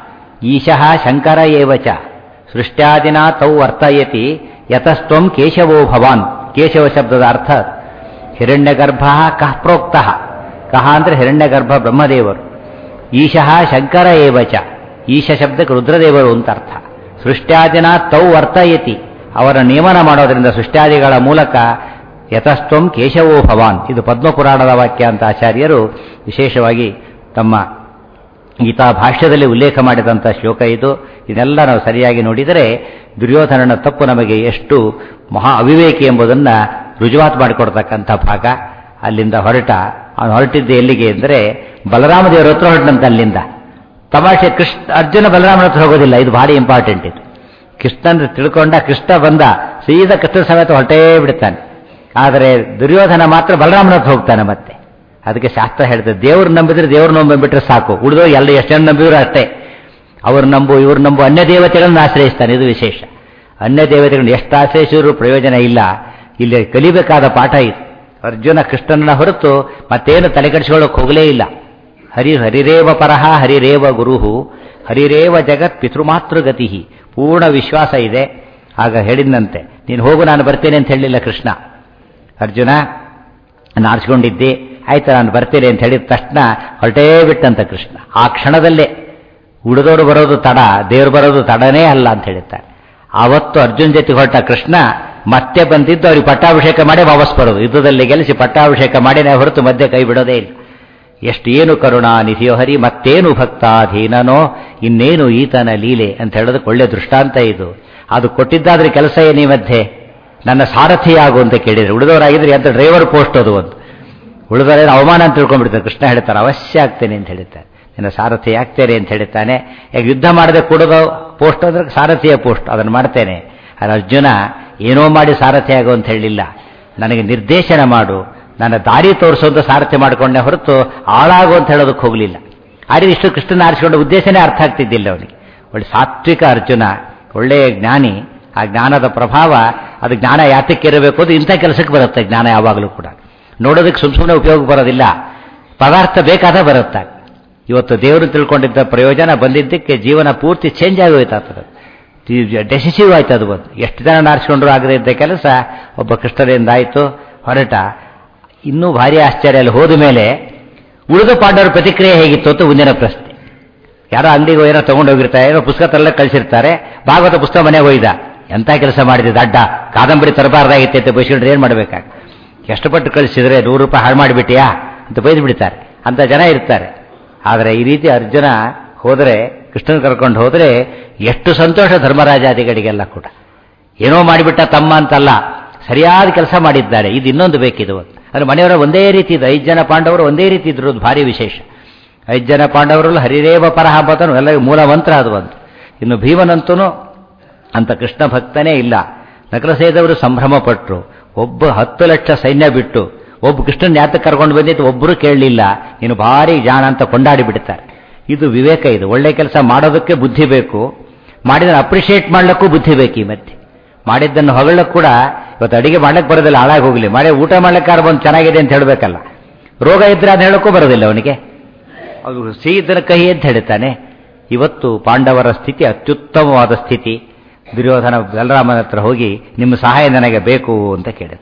[SPEAKER 1] ಈಶಃ ಶಂಕರ ಏವಚ ಸೃಷ್ಟ್ಯಾದಿನ ತೌ ವರ್ತಯತಿ ಯತಸ್ತ್ವಂ ಕೇಶವೋ ಭವಾನ್. ಕೇಶವ ಶಬ್ದದ ಅರ್ಥ ಹಿರಣ್ಯಗರ್ಭ ಕಃಪ್ರೋಕ್ತ. ಕಹ ಅಂದ್ರೆ ಹಿರಣ್ಯಗರ್ಭ ಬ್ರಹ್ಮದೇವರು, ಈಶಃ ಶಂಕರ ಏವಚ, ಈಶ ಶಬ್ದಕ್ಕೆ ರುದ್ರದೇವರು ಅಂತ ಅರ್ಥ. ಸೃಷ್ಟ್ಯಾದಿನ ತೌ ವರ್ತಯತಿ, ಅವರ ನಿಯಮನ ಮಾಡೋದ್ರಿಂದ ಸೃಷ್ಟ್ಯಾದಿಗಳ ಮೂಲಕ ಯತಸ್ತ್ವಂ ಕೇಶವೋ ಭವಾನ್. ಇದು ಪದ್ಮಪುರಾಣದ ವಾಕ್ಯ ಅಂತ ಆಚಾರ್ಯರು ವಿಶೇಷವಾಗಿ ತಮ್ಮ ಗೀತಾ ಭಾಷ್ಯದಲ್ಲಿ ಉಲ್ಲೇಖ ಮಾಡಿದಂಥ ಶ್ಲೋಕ ಇದು. ಇದೆಲ್ಲ ನಾವು ಸರಿಯಾಗಿ ನೋಡಿದರೆ ದುರ್ಯೋಧನನ ತಪ್ಪು ನಮಗೆ ಎಷ್ಟು ಮಹಾ ಅವಿವೇಕಿ ಎಂಬುದನ್ನು ರುಜುವಾತು ಮಾಡಿಕೊಡ್ತಕ್ಕಂಥ ಭಾಗ. ಅಲ್ಲಿಂದ ಹೊರಟ. ಅವನು ಹೊರಟಿದ್ದೆ ಎಲ್ಲಿಗೆ ಅಂದರೆ ಬಲರಾಮ ದೇವರ ಹತ್ರ ಹೊರಟಂತ. ಅಲ್ಲಿಂದ ತಮಾಷೆ, ಕೃಷ್ಣ ಅರ್ಜುನ ಬಲರಾಮನ ಹತ್ರ ಹೋಗೋದಿಲ್ಲ. ಇದು ಭಾರಿ ಇಂಪಾರ್ಟೆಂಟ್. ಇದು ಕೃಷ್ಣನ್ ತಿಳ್ಕೊಂಡ. ಕೃಷ್ಣ ಬಂದ ಸೀದಾ ಕೃಷ್ಣ ಸಮೇತ ಹೊರಟೇ ಬಿಡ್ತಾನೆ. ಆದರೆ ದುರ್ಯೋಧನ ಮಾತ್ರ ಬಲರಾಮನ ಹತ್ರ ಹೋಗ್ತಾನೆ. ಮತ್ತೆ ಅದಕ್ಕೆ ಶಾಸ್ತ್ರ ಹೇಳ್ತದೆ, ದೇವ್ರು ನಂಬಿದ್ರೆ ದೇವ್ರು ನಂಬಿಬಿಟ್ರೆ ಸಾಕು, ಉಳಿದೋ ಎಲ್ಲ ಎಷ್ಟನ್ನು ನಂಬಿದ್ರು ಅಷ್ಟೇ. ಅವ್ರು ನಂಬು ಇವ್ರು ನಂಬು ಅನ್ಯ ದೇವತೆಗಳನ್ನು ಆಶ್ರಯಿಸ್ತಾನೆ. ಇದು ವಿಶೇಷ. ಅನ್ಯ ದೇವತೆಗಳನ್ನು ಎಷ್ಟು ಆಶ್ರಯಿಸಿದ್ರು ಪ್ರಯೋಜನ ಇಲ್ಲ. ಇಲ್ಲಿ ಕಲಿಬೇಕಾದ ಪಾಠ ಇದು. ಅರ್ಜುನ ಕೃಷ್ಣನ ಹೊರತು ಮತ್ತೇನು ತಲೆಕೆಡಿಸಿಕೊಳ್ಳೋಕೆ ಹೋಗಲೇ ಇಲ್ಲ. ಹರಿ ಹರಿರೇವ ಪರಹ ಹರಿರೇವ ಗುರುಹು ಹರಿರೇವ ಜಗತ್ ಪಿತೃಮಾತೃಗತಿ. ಪೂರ್ಣ ವಿಶ್ವಾಸ ಇದೆ. ಆಗ ಹೇಳಿದಂತೆ, ನೀನು ಹೋಗು ನಾನು ಬರ್ತೇನೆ ಅಂತ ಹೇಳಿಲ್ಲ ಕೃಷ್ಣ. ಅರ್ಜುನ ನಾರಿಸ್ಕೊಂಡಿದ್ದೆ, ಆಯ್ತು ನಾನು ಬರ್ತೇನೆ ಅಂತ ಹೇಳಿದ ತಕ್ಷಣ ಹೊರಟೇ ಬಿಟ್ಟಂತ ಕೃಷ್ಣ. ಆ ಕ್ಷಣದಲ್ಲೇ ಉಳಿದವರು ಬರೋದು ತಡ, ದೇವರು ಬರೋದು ತಡನೇ ಅಲ್ಲ ಅಂತ ಹೇಳಿದ್ದಾರೆ. ಆವತ್ತು ಅರ್ಜುನ್ ಜೊತೆ ಹೊರಟ ಕೃಷ್ಣ ಮತ್ತೆ ಬಂದಿದ್ದು ಅವ್ರಿಗೆ ಪಟ್ಟಾಭಿಷೇಕ ಮಾಡಿ ವಾಪಸ್ ಬರೋದು. ಯುದ್ಧದಲ್ಲಿ ಗೆಲ್ಲಿಸಿ ಪಟ್ಟಾಭಿಷೇಕ ಮಾಡಿನೇ ಹೊರತು ಮಧ್ಯೆ ಕೈ ಬಿಡೋದೇ ಇಲ್ಲ. ಎಷ್ಟು ಏನು ಕರುಣಾ ನಿಧಿಯೋ ಹರಿ, ಮತ್ತೇನು ಭಕ್ತಾಧೀನನೋ, ಇನ್ನೇನು ಈತನ ಲೀಲೆ ಅಂತ ಹೇಳೋದಕ್ಕೆ ಒಳ್ಳೆ ದೃಷ್ಟಾಂತ ಇದು. ಅದು ಕೊಟ್ಟಿದ್ದಾದ್ರೆ ಕೆಲಸ ಏನಿ ಮಧ್ಯೆ ನನ್ನ ಸಾರಥಿಯಾಗು ಅಂತ ಕೇಳಿದ್ರೆ, ಉಳಿದವರಾಗಿದ್ರೆ ಅಂತ ಡ್ರೈವರ್ ಪೋಸ್ಟ್ ಅದು ಒಂದು. ಉಳಿದವರೇನು ಅವಮಾನ ಅಂತ ತಿಳ್ಕೊಂಡ್ಬಿಡ್ತಾರೆ. ಕೃಷ್ಣ ಹೇಳ್ತಾರೆ ಅವಶ್ಯ ಆಗ್ತೇನೆ ಅಂತ ಹೇಳ್ತಾರೆ, ನಿನ್ನ ಸಾರಥಿ ಆಗ್ತೇನೆ ಅಂತ ಹೇಳ್ತಾನೆ. ಈಗ ಯುದ್ಧ ಮಾಡದೆ ಕೊಡೋದು ಪೋಸ್ಟ್ ಅಂದ್ರೆ ಸಾರಥಿಯ ಪೋಸ್ಟ್, ಅದನ್ನು ಮಾಡ್ತೇನೆ. ಆದರೆ ಅರ್ಜುನ ಏನೋ ಮಾಡಿ ಸಾರಥಿ ಆಗೋ ಅಂತ ಹೇಳಲಿಲ್ಲ, ನನಗೆ ನಿರ್ದೇಶನ ಮಾಡು, ನನ್ನ ದಾರಿ ತೋರಿಸೋದು ಸಾರಥ್ಯ ಮಾಡಿಕೊಂಡೆ ಹೊರತು ಆಳಾಗು ಅಂತ ಹೇಳೋದಕ್ಕೆ ಹೋಗಲಿಲ್ಲ. ಆದರೆ ಇಷ್ಟು ಕೃಷ್ಣನ ಆರಿಸಿಕೊಂಡ ಉದ್ದೇಶನೇ ಅರ್ಥ ಆಗ್ತಿದ್ದಿಲ್ಲ ಅವನಿಗೆ. ಒಳ್ಳೆ ಸಾತ್ವಿಕ ಅರ್ಜುನ, ಒಳ್ಳೆಯ ಜ್ಞಾನಿ. ಆ ಜ್ಞಾನದ ಪ್ರಭಾವ, ಅದು ಜ್ಞಾನ ಯಾತಕ್ಕೆ ಇರಬೇಕು ಅದು ಇಂಥ ಕೆಲಸಕ್ಕೆ ಬರುತ್ತೆ. ಜ್ಞಾನ ಯಾವಾಗಲೂ ಕೂಡ ನೋಡೋದಕ್ಕೆ ಸುಮ್ ಸುಮ್ಮನೆ ಉಪಯೋಗ ಬರೋದಿಲ್ಲ, ಪದಾರ್ಥ ಬೇಕಾದ ಬರುತ್ತೆ. ಇವತ್ತು ದೇವರು ತಿಳ್ಕೊಂಡಿದ್ದ ಪ್ರಯೋಜನ ಬಂದಿದ್ದಕ್ಕೆ ಜೀವನ ಪೂರ್ತಿ ಚೇಂಜ್ ಆಗಿ ಹೋಯ್ತಾಗ್ತದೆ, ಡೆಸಿಸಿವ್ ಆಯ್ತು. ಅದು ಬಂದು ಎಷ್ಟು ಜನ ಆರಿಸಿಕೊಂಡ್ರು ಆಗದೇ ಇದ್ದ ಕೆಲಸ ಒಬ್ಬ ಕೃಷ್ಣರಿಂದ ಆಯಿತು, ಹೊರಟ. ಇನ್ನೂ ಭಾರಿ ಆಶ್ಚರ್ಯ, ಅಲ್ಲಿ ಹೋದ ಮೇಲೆ ಉಳಿದ ಪಾಂಡವರ ಪ್ರತಿಕ್ರಿಯೆ ಹೇಗಿತ್ತು ಅಂತ ಮುಂದಿನ ಪ್ರಶ್ನೆ. ಯಾರೋ ಅಂಗಡಿಗೆ ಏನೋ ತಗೊಂಡು ಹೋಗಿರ್ತಾರೆ, ಏನೋ ಪುಸ್ತಕ ತರಲ್ಲ ಕಳಿಸಿರ್ತಾರೆ, ಭಾಗವತ ಪುಸ್ತಕ ಮನೆಗೆ ಹೋಯ್ದ, ಎಂಥ ಕೆಲಸ ಮಾಡಿದೆ ದಡ್ಡ, ಕಾದಂಬರಿ ತರಬಾರ್ದಾಗಿತ್ತೆ ಅಂತ ಬೈಸ್ಕೊಂಡ್ರೆ ಏನು ಮಾಡಬೇಕಾಗ, ಕಷ್ಟಪಟ್ಟು ಕಳಿಸಿದ್ರೆ ನೂರು ರೂಪಾಯಿ ಹಾಳು ಮಾಡಿಬಿಟ್ಟಿಯಾ ಅಂತ ಬೈದು ಬಿಡ್ತಾರೆ. ಅಂಥ ಜನ ಇರ್ತಾರೆ. ಆದರೆ ಈ ರೀತಿ ಅರ್ಜುನ ಹೋದರೆ, ಕೃಷ್ಣನ ಕರ್ಕೊಂಡು ಹೋದರೆ ಎಷ್ಟು ಸಂತೋಷ ಧರ್ಮರಾಜಾದಿಗಳಿಗೆಲ್ಲ ಕೂಡ. ಏನೋ ಮಾಡಿಬಿಟ್ಟ ತಮ್ಮ ಅಂತಲ್ಲ, ಸರಿಯಾದ ಕೆಲಸ ಮಾಡಿದ್ದಾರೆ. ಇದು ಇನ್ನೊಂದು ಬೇಕಿದು. ಅಂದರೆ ಮನೆಯವರ ಒಂದೇ ರೀತಿ ಇದೆ. ಐದು ಜನ ಪಾಂಡವರು ಒಂದೇ ರೀತಿ ಇದ್ರು, ಭಾರಿ ವಿಶೇಷ. ಐದು ಜನ ಪಾಂಡವರಲ್ಲೂ ಹರಿರೇವ ಪರಹ ಬತನು ಎಲ್ಲರಿಗೂ ಮೂಲ ಮಂತ್ರ ಅದು ಬಂತು. ಇನ್ನು ಭೀಮನಂತೂ ಅಂತ ಕೃಷ್ಣ ಭಕ್ತನೇ ಇಲ್ಲ. ನಕಲಸೇದವರು ಸಂಭ್ರಮ ಪಟ್ಟರು. ಒಬ್ಬ ಹತ್ತು ಲಕ್ಷ ಸೈನ್ಯ ಬಿಟ್ಟು ಒಬ್ಬ ಕೃಷ್ಣನ್ ಯಾತಕ್ಕೆ ಕರ್ಕೊಂಡು ಬಂದಿತ್ತು ಒಬ್ಬರು ಕೇಳಲಿಲ್ಲ. ನೀನು ಭಾರಿ ಜಾಣ ಅಂತ ಕೊಂಡಾಡಿ ಬಿಡ್ತಾರೆ. ಇದು ವಿವೇಕ. ಇದು ಒಳ್ಳೆ ಕೆಲಸ ಮಾಡೋದಕ್ಕೆ ಬುದ್ಧಿ ಬೇಕು, ಮಾಡಿದ್ದನ್ನು ಅಪ್ರಿಷಿಯೇಟ್ ಮಾಡ್ಲಿಕ್ಕೂ ಬುದ್ಧಿ ಬೇಕು. ಈ ಮಧ್ಯೆ ಮಾಡಿದ್ದನ್ನು ಹೊಗಳಕ್ಕೆ ಕೂಡ, ಇವತ್ತು ಅಡಿಗೆ ಮಾಡ್ಲಿಕ್ಕೆ ಬರೋದಿಲ್ಲ, ಹಾಳಾಗಿ ಹೋಗಲಿ, ಮಾಡಿ ಊಟ ಮಾಡ್ಲಿಕ್ಕಾರ ಬಂದು ಚೆನ್ನಾಗಿದೆ ಅಂತ ಹೇಳಬೇಕಲ್ಲ. ರೋಗ ಇದ್ರೆ ಅದು ಹೇಳಕ್ಕೂ ಬರೋದಿಲ್ಲ ಅವನಿಗೆ, ಅದು ಸಿಹಿ ಇದ್ದರ ಕಹಿ ಅಂತ ಹೇಳ್ತಾನೆ. ಇವತ್ತು ಪಾಂಡವರ ಸ್ಥಿತಿ ಅತ್ಯುತ್ತಮವಾದ ಸ್ಥಿತಿ. ದುರ್ಯೋಧನ ಬಲರಾಮನ ಹತ್ರ ಹೋಗಿ ನಿಮ್ಮ ಸಹಾಯ ನನಗೆ ಬೇಕು ಅಂತ ಕೇಳಿದ್ರು.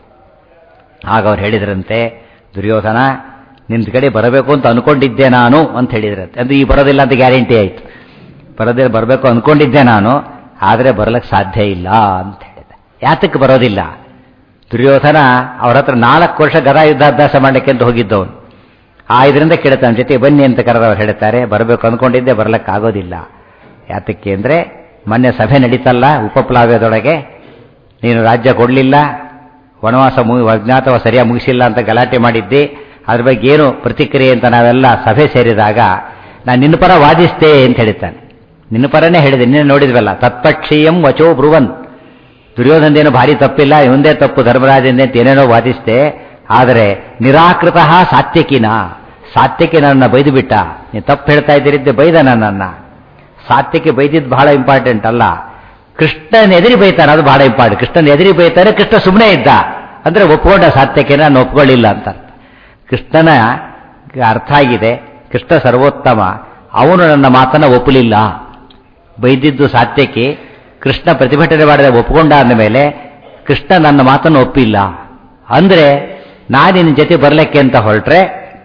[SPEAKER 1] ಆಗ ಅವ್ರು ಹೇಳಿದ್ರಂತೆ, ದುರ್ಯೋಧನ ನಿನ್ನ ಕಡೆ ಬರಬೇಕು ಅಂತ ಅನ್ಕೊಂಡಿದ್ದೆ ನಾನು ಅಂತ ಹೇಳಿದ್ರಂತೆ. ಅದು ಈ ಬರೋದಿಲ್ಲ ಅಂತ ಗ್ಯಾರಂಟಿ ಆಯಿತು. ಬರೋದಿಲ್ಲ, ಬರಬೇಕು ಅನ್ಕೊಂಡಿದ್ದೆ ನಾನು, ಆದರೆ ಬರಲಿಕ್ಕೆ ಸಾಧ್ಯ ಇಲ್ಲ ಅಂತ ಹೇಳಿದೆ. ಯಾತಕ್ಕೆ ಬರೋದಿಲ್ಲ? ದುರ್ಯೋಧನ ಅವ್ರ ಹತ್ರ ನಾಲ್ಕು ವರ್ಷ ಗದಾ ಯುದ್ಧಾಭ್ಯಾಸ ಮಾಡಲಿಕ್ಕೆ ಅಂತ ಹೋಗಿದ್ದವನು. ಆ ಇದರಿಂದ ಕೇಳ್ತಾನೆ, ಜೊತೆ ಬನ್ನಿ ಅಂತ ಕರೆದವ್ರು ಹೇಳ್ತಾರೆ, ಬರಬೇಕು ಅಂದ್ಕೊಂಡಿದ್ದೆ, ಬರಲಿಕ್ಕಾಗೋದಿಲ್ಲ. ಯಾತಕ್ಕೆ ಅಂದರೆ ಮೊನ್ನೆ ಸಭೆ ನಡೀತಲ್ಲ ಉಪಪ್ಲಾವ್ಯದೊಳಗೆ, ನೀನು ರಾಜ್ಯ ಕೊಡಲಿಲ್ಲ, ವನವಾಸ ಮು ಅಜ್ಞಾತವಾಸ ಸರಿಯಾಗಿ ಮುಗಿಸಿಲ್ಲ ಅಂತ ಗಲಾಟೆ ಮಾಡಿದ್ದಿ, ಅದ್ರ ಬಗ್ಗೆ ಏನು ಪ್ರತಿಕ್ರಿಯೆ ಅಂತ ನಾವೆಲ್ಲ ಸಭೆ ಸೇರಿದಾಗ ನಾನು ನಿನ್ನ ಪರ ವಾದಿಸ್ತೇ ಅಂತ ಹೇಳ್ತಾನೆ. ನಿನ್ನ ಪರನೇ ಹೇಳಿದೆ, ನಿನ್ನೆ ನೋಡಿದ್ವಲ್ಲ, ತತ್ಪಕ್ಷೀಯಂ ವಚೋ ಬ್ರುವನ್. ದುರ್ಯೋಧನದೇನು ಭಾರಿ ತಪ್ಪಿಲ್ಲ, ಇವಂದೇ ತಪ್ಪು ಧರ್ಮರಾಜಂದೇ ಅಂತ ಏನೇನೋ ವಾದಿಸ್ತೆ. ಆದರೆ ನಿರಾಕೃತ ಸಾತ್ಯಕಿನ, ಸಾತ್ಯಕಿ ನನ್ನ ಬೈದು ಬಿಟ್ಟ. ನೀನು ತಪ್ಪು ಹೇಳ್ತಾ ಇದ್ದೀರಿದ್ದೆ, ಬೈದ ನನ್ನನ್ನ. ಸಾತ್ಯಕ್ಕೆ ಬೈದಿದ್ದು ಬಹಳ ಇಂಪಾರ್ಟೆಂಟ್ ಅಲ್ಲ, ಕೃಷ್ಣನ ಎದುರಿ ಬೈತಾನೆ, ಅದು ಬಹಳ ಇಂಪಾರ್ಟೆಂಟ್. ಕೃಷ್ಣನ ಎದುರಿ ಬೈತಾನೆ, ಕೃಷ್ಣ ಸುಮ್ಮನೆ ಇದ್ದ ಅಂದ್ರೆ ಒಪ್ಕೊಂಡ ಸಾತ್ಯಕ್ಕೆ ನಾನು ಒಪ್ಕೊಳ್ಳಿಲ್ಲ ಅಂತ. ಕೃಷ್ಣನ ಅರ್ಥ ಆಗಿದೆ, ಕೃಷ್ಣ ಸರ್ವೋತ್ತಮ, ಅವನು ನನ್ನ ಮಾತನ್ನ ಒಪ್ಪಲಿಲ್ಲ. ಬೈದಿದ್ದು ಸಾತ್ಯಕ್ಕೆ, ಕೃಷ್ಣ ಪ್ರತಿಭಟನೆ ಮಾಡಿದ ಒಪ್ಕೊಂಡ ಅಂದ ಮೇಲೆ ಕೃಷ್ಣ ನನ್ನ ಮಾತನ್ನು ಒಪ್ಪಿಲ್ಲ ಅಂದ್ರೆ ನಾನು ನಿನ್ನ ಜೊತೆ ಬರಲಿಕ್ಕೆ ಅಂತ ಹೊರಟ್ರೆ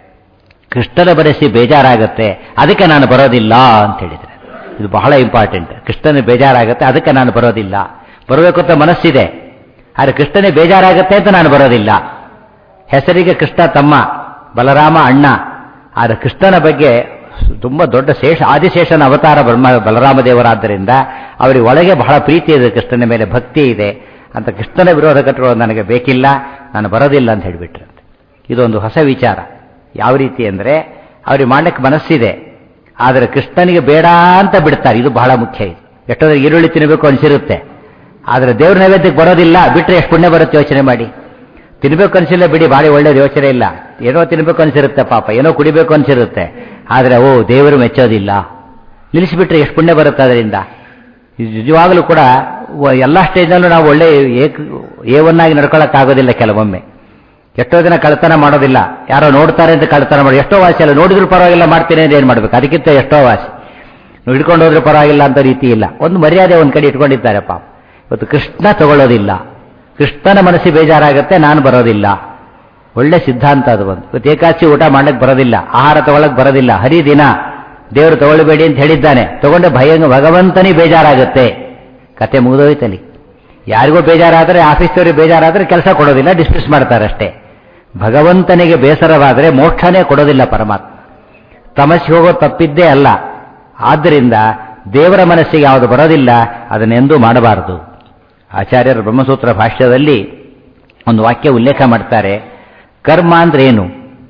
[SPEAKER 1] ಕೃಷ್ಣನ ಬರೆಸಿ ಬೇಜಾರಾಗತ್ತೆ, ಅದಕ್ಕೆ ನಾನು ಬರೋದಿಲ್ಲ ಅಂತ ಹೇಳಿದ್ರೆ. ಇದು ಬಹಳ ಇಂಪಾರ್ಟೆಂಟ್. ಕೃಷ್ಣನ ಬೇಜಾರಾಗತ್ತೆ, ಅದಕ್ಕೆ ನಾನು ಬರೋದಿಲ್ಲ. ಬರಬೇಕು ಅಂತ ಮನಸ್ಸಿದೆ, ಆದರೆ ಕೃಷ್ಣನೇ ಬೇಜಾರಾಗತ್ತೆ ಅಂತ ನಾನು ಬರೋದಿಲ್ಲ. ಹೆಸರಿಗೆ ಕೃಷ್ಣ ತಮ್ಮ, ಬಲರಾಮ ಅಣ್ಣ. ಆದರೆ ಕೃಷ್ಣನ ಬಗ್ಗೆ ತುಂಬ ದೊಡ್ಡ ಶೇಷ, ಆದಿಶೇಷನ ಅವತಾರ ಬ್ರಹ್ಮ ಬಲರಾಮ ದೇವರಾದ್ದರಿಂದ ಅವರಿಗೆ ಒಳಗೆ ಬಹಳ ಪ್ರೀತಿ ಇದೆ, ಕೃಷ್ಣನ ಮೇಲೆ ಭಕ್ತಿ ಇದೆ ಅಂತ. ಕೃಷ್ಣನ ವಿರೋಧ ಕಟ್ಟುಗಳು ನನಗೆ ಬೇಕಿಲ್ಲ, ನಾನು ಬರೋದಿಲ್ಲ ಅಂತ ಹೇಳಿಬಿಟ್ರಂತೆ. ಇದೊಂದು ಹೊಸ ವಿಚಾರ. ಯಾವ ರೀತಿ ಅಂದರೆ ಅವ್ರಿಗೆ ಮಾಡಲಿಕ್ಕೆ ಮನಸ್ಸಿದೆ, ಆದರೆ ಕೃಷ್ಣನಿಗೆ ಬೇಡ ಅಂತ ಬಿಡ್ತಾರೆ. ಇದು ಬಹಳ ಮುಖ್ಯ. ಇದು ಎಷ್ಟೊಂದು ಈರುಳ್ಳಿ ತಿನ್ನಬೇಕು ಅನಿಸಿರುತ್ತೆ, ಆದರೆ ದೇವ್ರ ನೈವೇದ್ಯಕ್ಕೆ ಬರೋದಿಲ್ಲ, ಬಿಟ್ಟರೆ ಎಷ್ಟು ಪುಣ್ಯ ಬರುತ್ತೆ ಯೋಚನೆ ಮಾಡಿ. ತಿನ್ನಬೇಕು ಅನಿಸಿಲ್ಲ ಬಿಡಿ, ಭಾರಿ ಒಳ್ಳೇದು, ಯೋಚನೆ ಇಲ್ಲ. ಏನೋ ತಿನ್ನಬೇಕು ಅನಿಸಿರುತ್ತೆ ಪಾಪ, ಏನೋ ಕುಡಿಬೇಕು ಅನಿಸಿರುತ್ತೆ, ಆದರೆ ಓ ದೇವರು ಮೆಚ್ಚೋದಿಲ್ಲ. ನಿಲ್ಲಿಸಿಬಿಟ್ರೆ ಎಷ್ಟು ಪುಣ್ಯ ಬರುತ್ತೆ ಅದರಿಂದ. ನಿಜವಾಗಲೂ ಕೂಡ ಎಲ್ಲ ಸ್ಟೇಜ್ನಲ್ಲೂ ನಾವು ಒಳ್ಳೆ ಏಕ ಏವನ್ನಾಗಿ ನಡ್ಕೊಳ್ಳೋಕ್ಕಾಗೋದಿಲ್ಲ. ಕೆಲವೊಮ್ಮೆ ಎಷ್ಟೋ ದಿನ ಕಳ್ತನ ಮಾಡೋದಿಲ್ಲ, ಯಾರೋ ನೋಡ್ತಾರೆ ಅಂತ ಕಳ್ತನ ಮಾಡಿ, ಎಷ್ಟೋ ವಾಸಿ ಅಲ್ಲ, ನೋಡಿದ್ರು ಪರವಾಗಿಲ್ಲ ಮಾಡ್ತೀನಿ ಅಂದ್ರೆ ಏನು ಮಾಡಬೇಕು, ಅದಕ್ಕಿಂತ ಎಷ್ಟೋ ವಾಸಿ. ನೀವು ಹಿಡ್ಕೊಂಡು ಹೋದ್ರೆ ಪರವಾಗಿಲ್ಲ ಅಂತ ರೀತಿ ಇಲ್ಲ. ಒಂದು ಮರ್ಯಾದೆ ಒಂದು ಕಡೆ ಇಟ್ಕೊಂಡಿದ್ದಾರೆ ಪಾಪ. ಇವತ್ತು ಕೃಷ್ಣ ತಗೊಳ್ಳೋದಿಲ್ಲ, ಕೃಷ್ಣನ ಮನಸ್ಸಿಗೆ ಬೇಜಾರಾಗುತ್ತೆ, ನಾನು ಬರೋದಿಲ್ಲ. ಒಳ್ಳೆ ಸಿದ್ಧಾಂತ ಅದು ಬಂದು. ಇವತ್ತು ಏಕಾದಶಿ ಊಟ ಮಾಡಕ್ಕೆ ಬರೋದಿಲ್ಲ, ಆಹಾರ ತಗೊಳಕ್ ಬರೋದಿಲ್ಲ, ಹರಿ ದಿನ ದೇವರು ತಗೊಳ್ಬೇಡಿ ಅಂತ ಹೇಳಿದ್ದಾನೆ, ತಗೊಂಡೆ ಭಯ ಭಗವಂತನಿಗೆ ಬೇಜಾರಾಗುತ್ತೆ, ಕತೆ ಮುಗಿದೋಯ್ತಲ್ಲಿ. ಯಾರಿಗೂ ಬೇಜಾರಾದರೆ, ಆಫೀಸ್ನವ್ರಿಗೆ ಬೇಜಾರಾದರೆ ಕೆಲಸ ಕೊಡೋದಿಲ್ಲ, ಡಿಸ್ಮಿಸ್ ಮಾಡ್ತಾರಷ್ಟೇ. ಭಗವಂತನಿಗೆ ಬೇಸರವಾದರೆ ಮೋಕ್ಷನೇ ಕೊಡೋದಿಲ್ಲ ಪರಮಾತ್ಮ. ತಮಸ್ಸಿ ಹೋಗೋ ತಪ್ಪಿದ್ದೇ ಅಲ್ಲ. ಆದ್ದರಿಂದ ದೇವರ ಮನಸ್ಸಿಗೆ ಯಾವುದು ಬರೋದಿಲ್ಲ ಅದನ್ನೆಂದೂ ಮಾಡಬಾರದು. ಆಚಾರ್ಯರು ಬ್ರಹ್ಮಸೂತ್ರ ಭಾಷ್ಯದಲ್ಲಿ ಒಂದು ವಾಕ್ಯ ಉಲ್ಲೇಖ ಮಾಡ್ತಾರೆ. ಕರ್ಮ ಅಂದ್ರೆ ಏನು?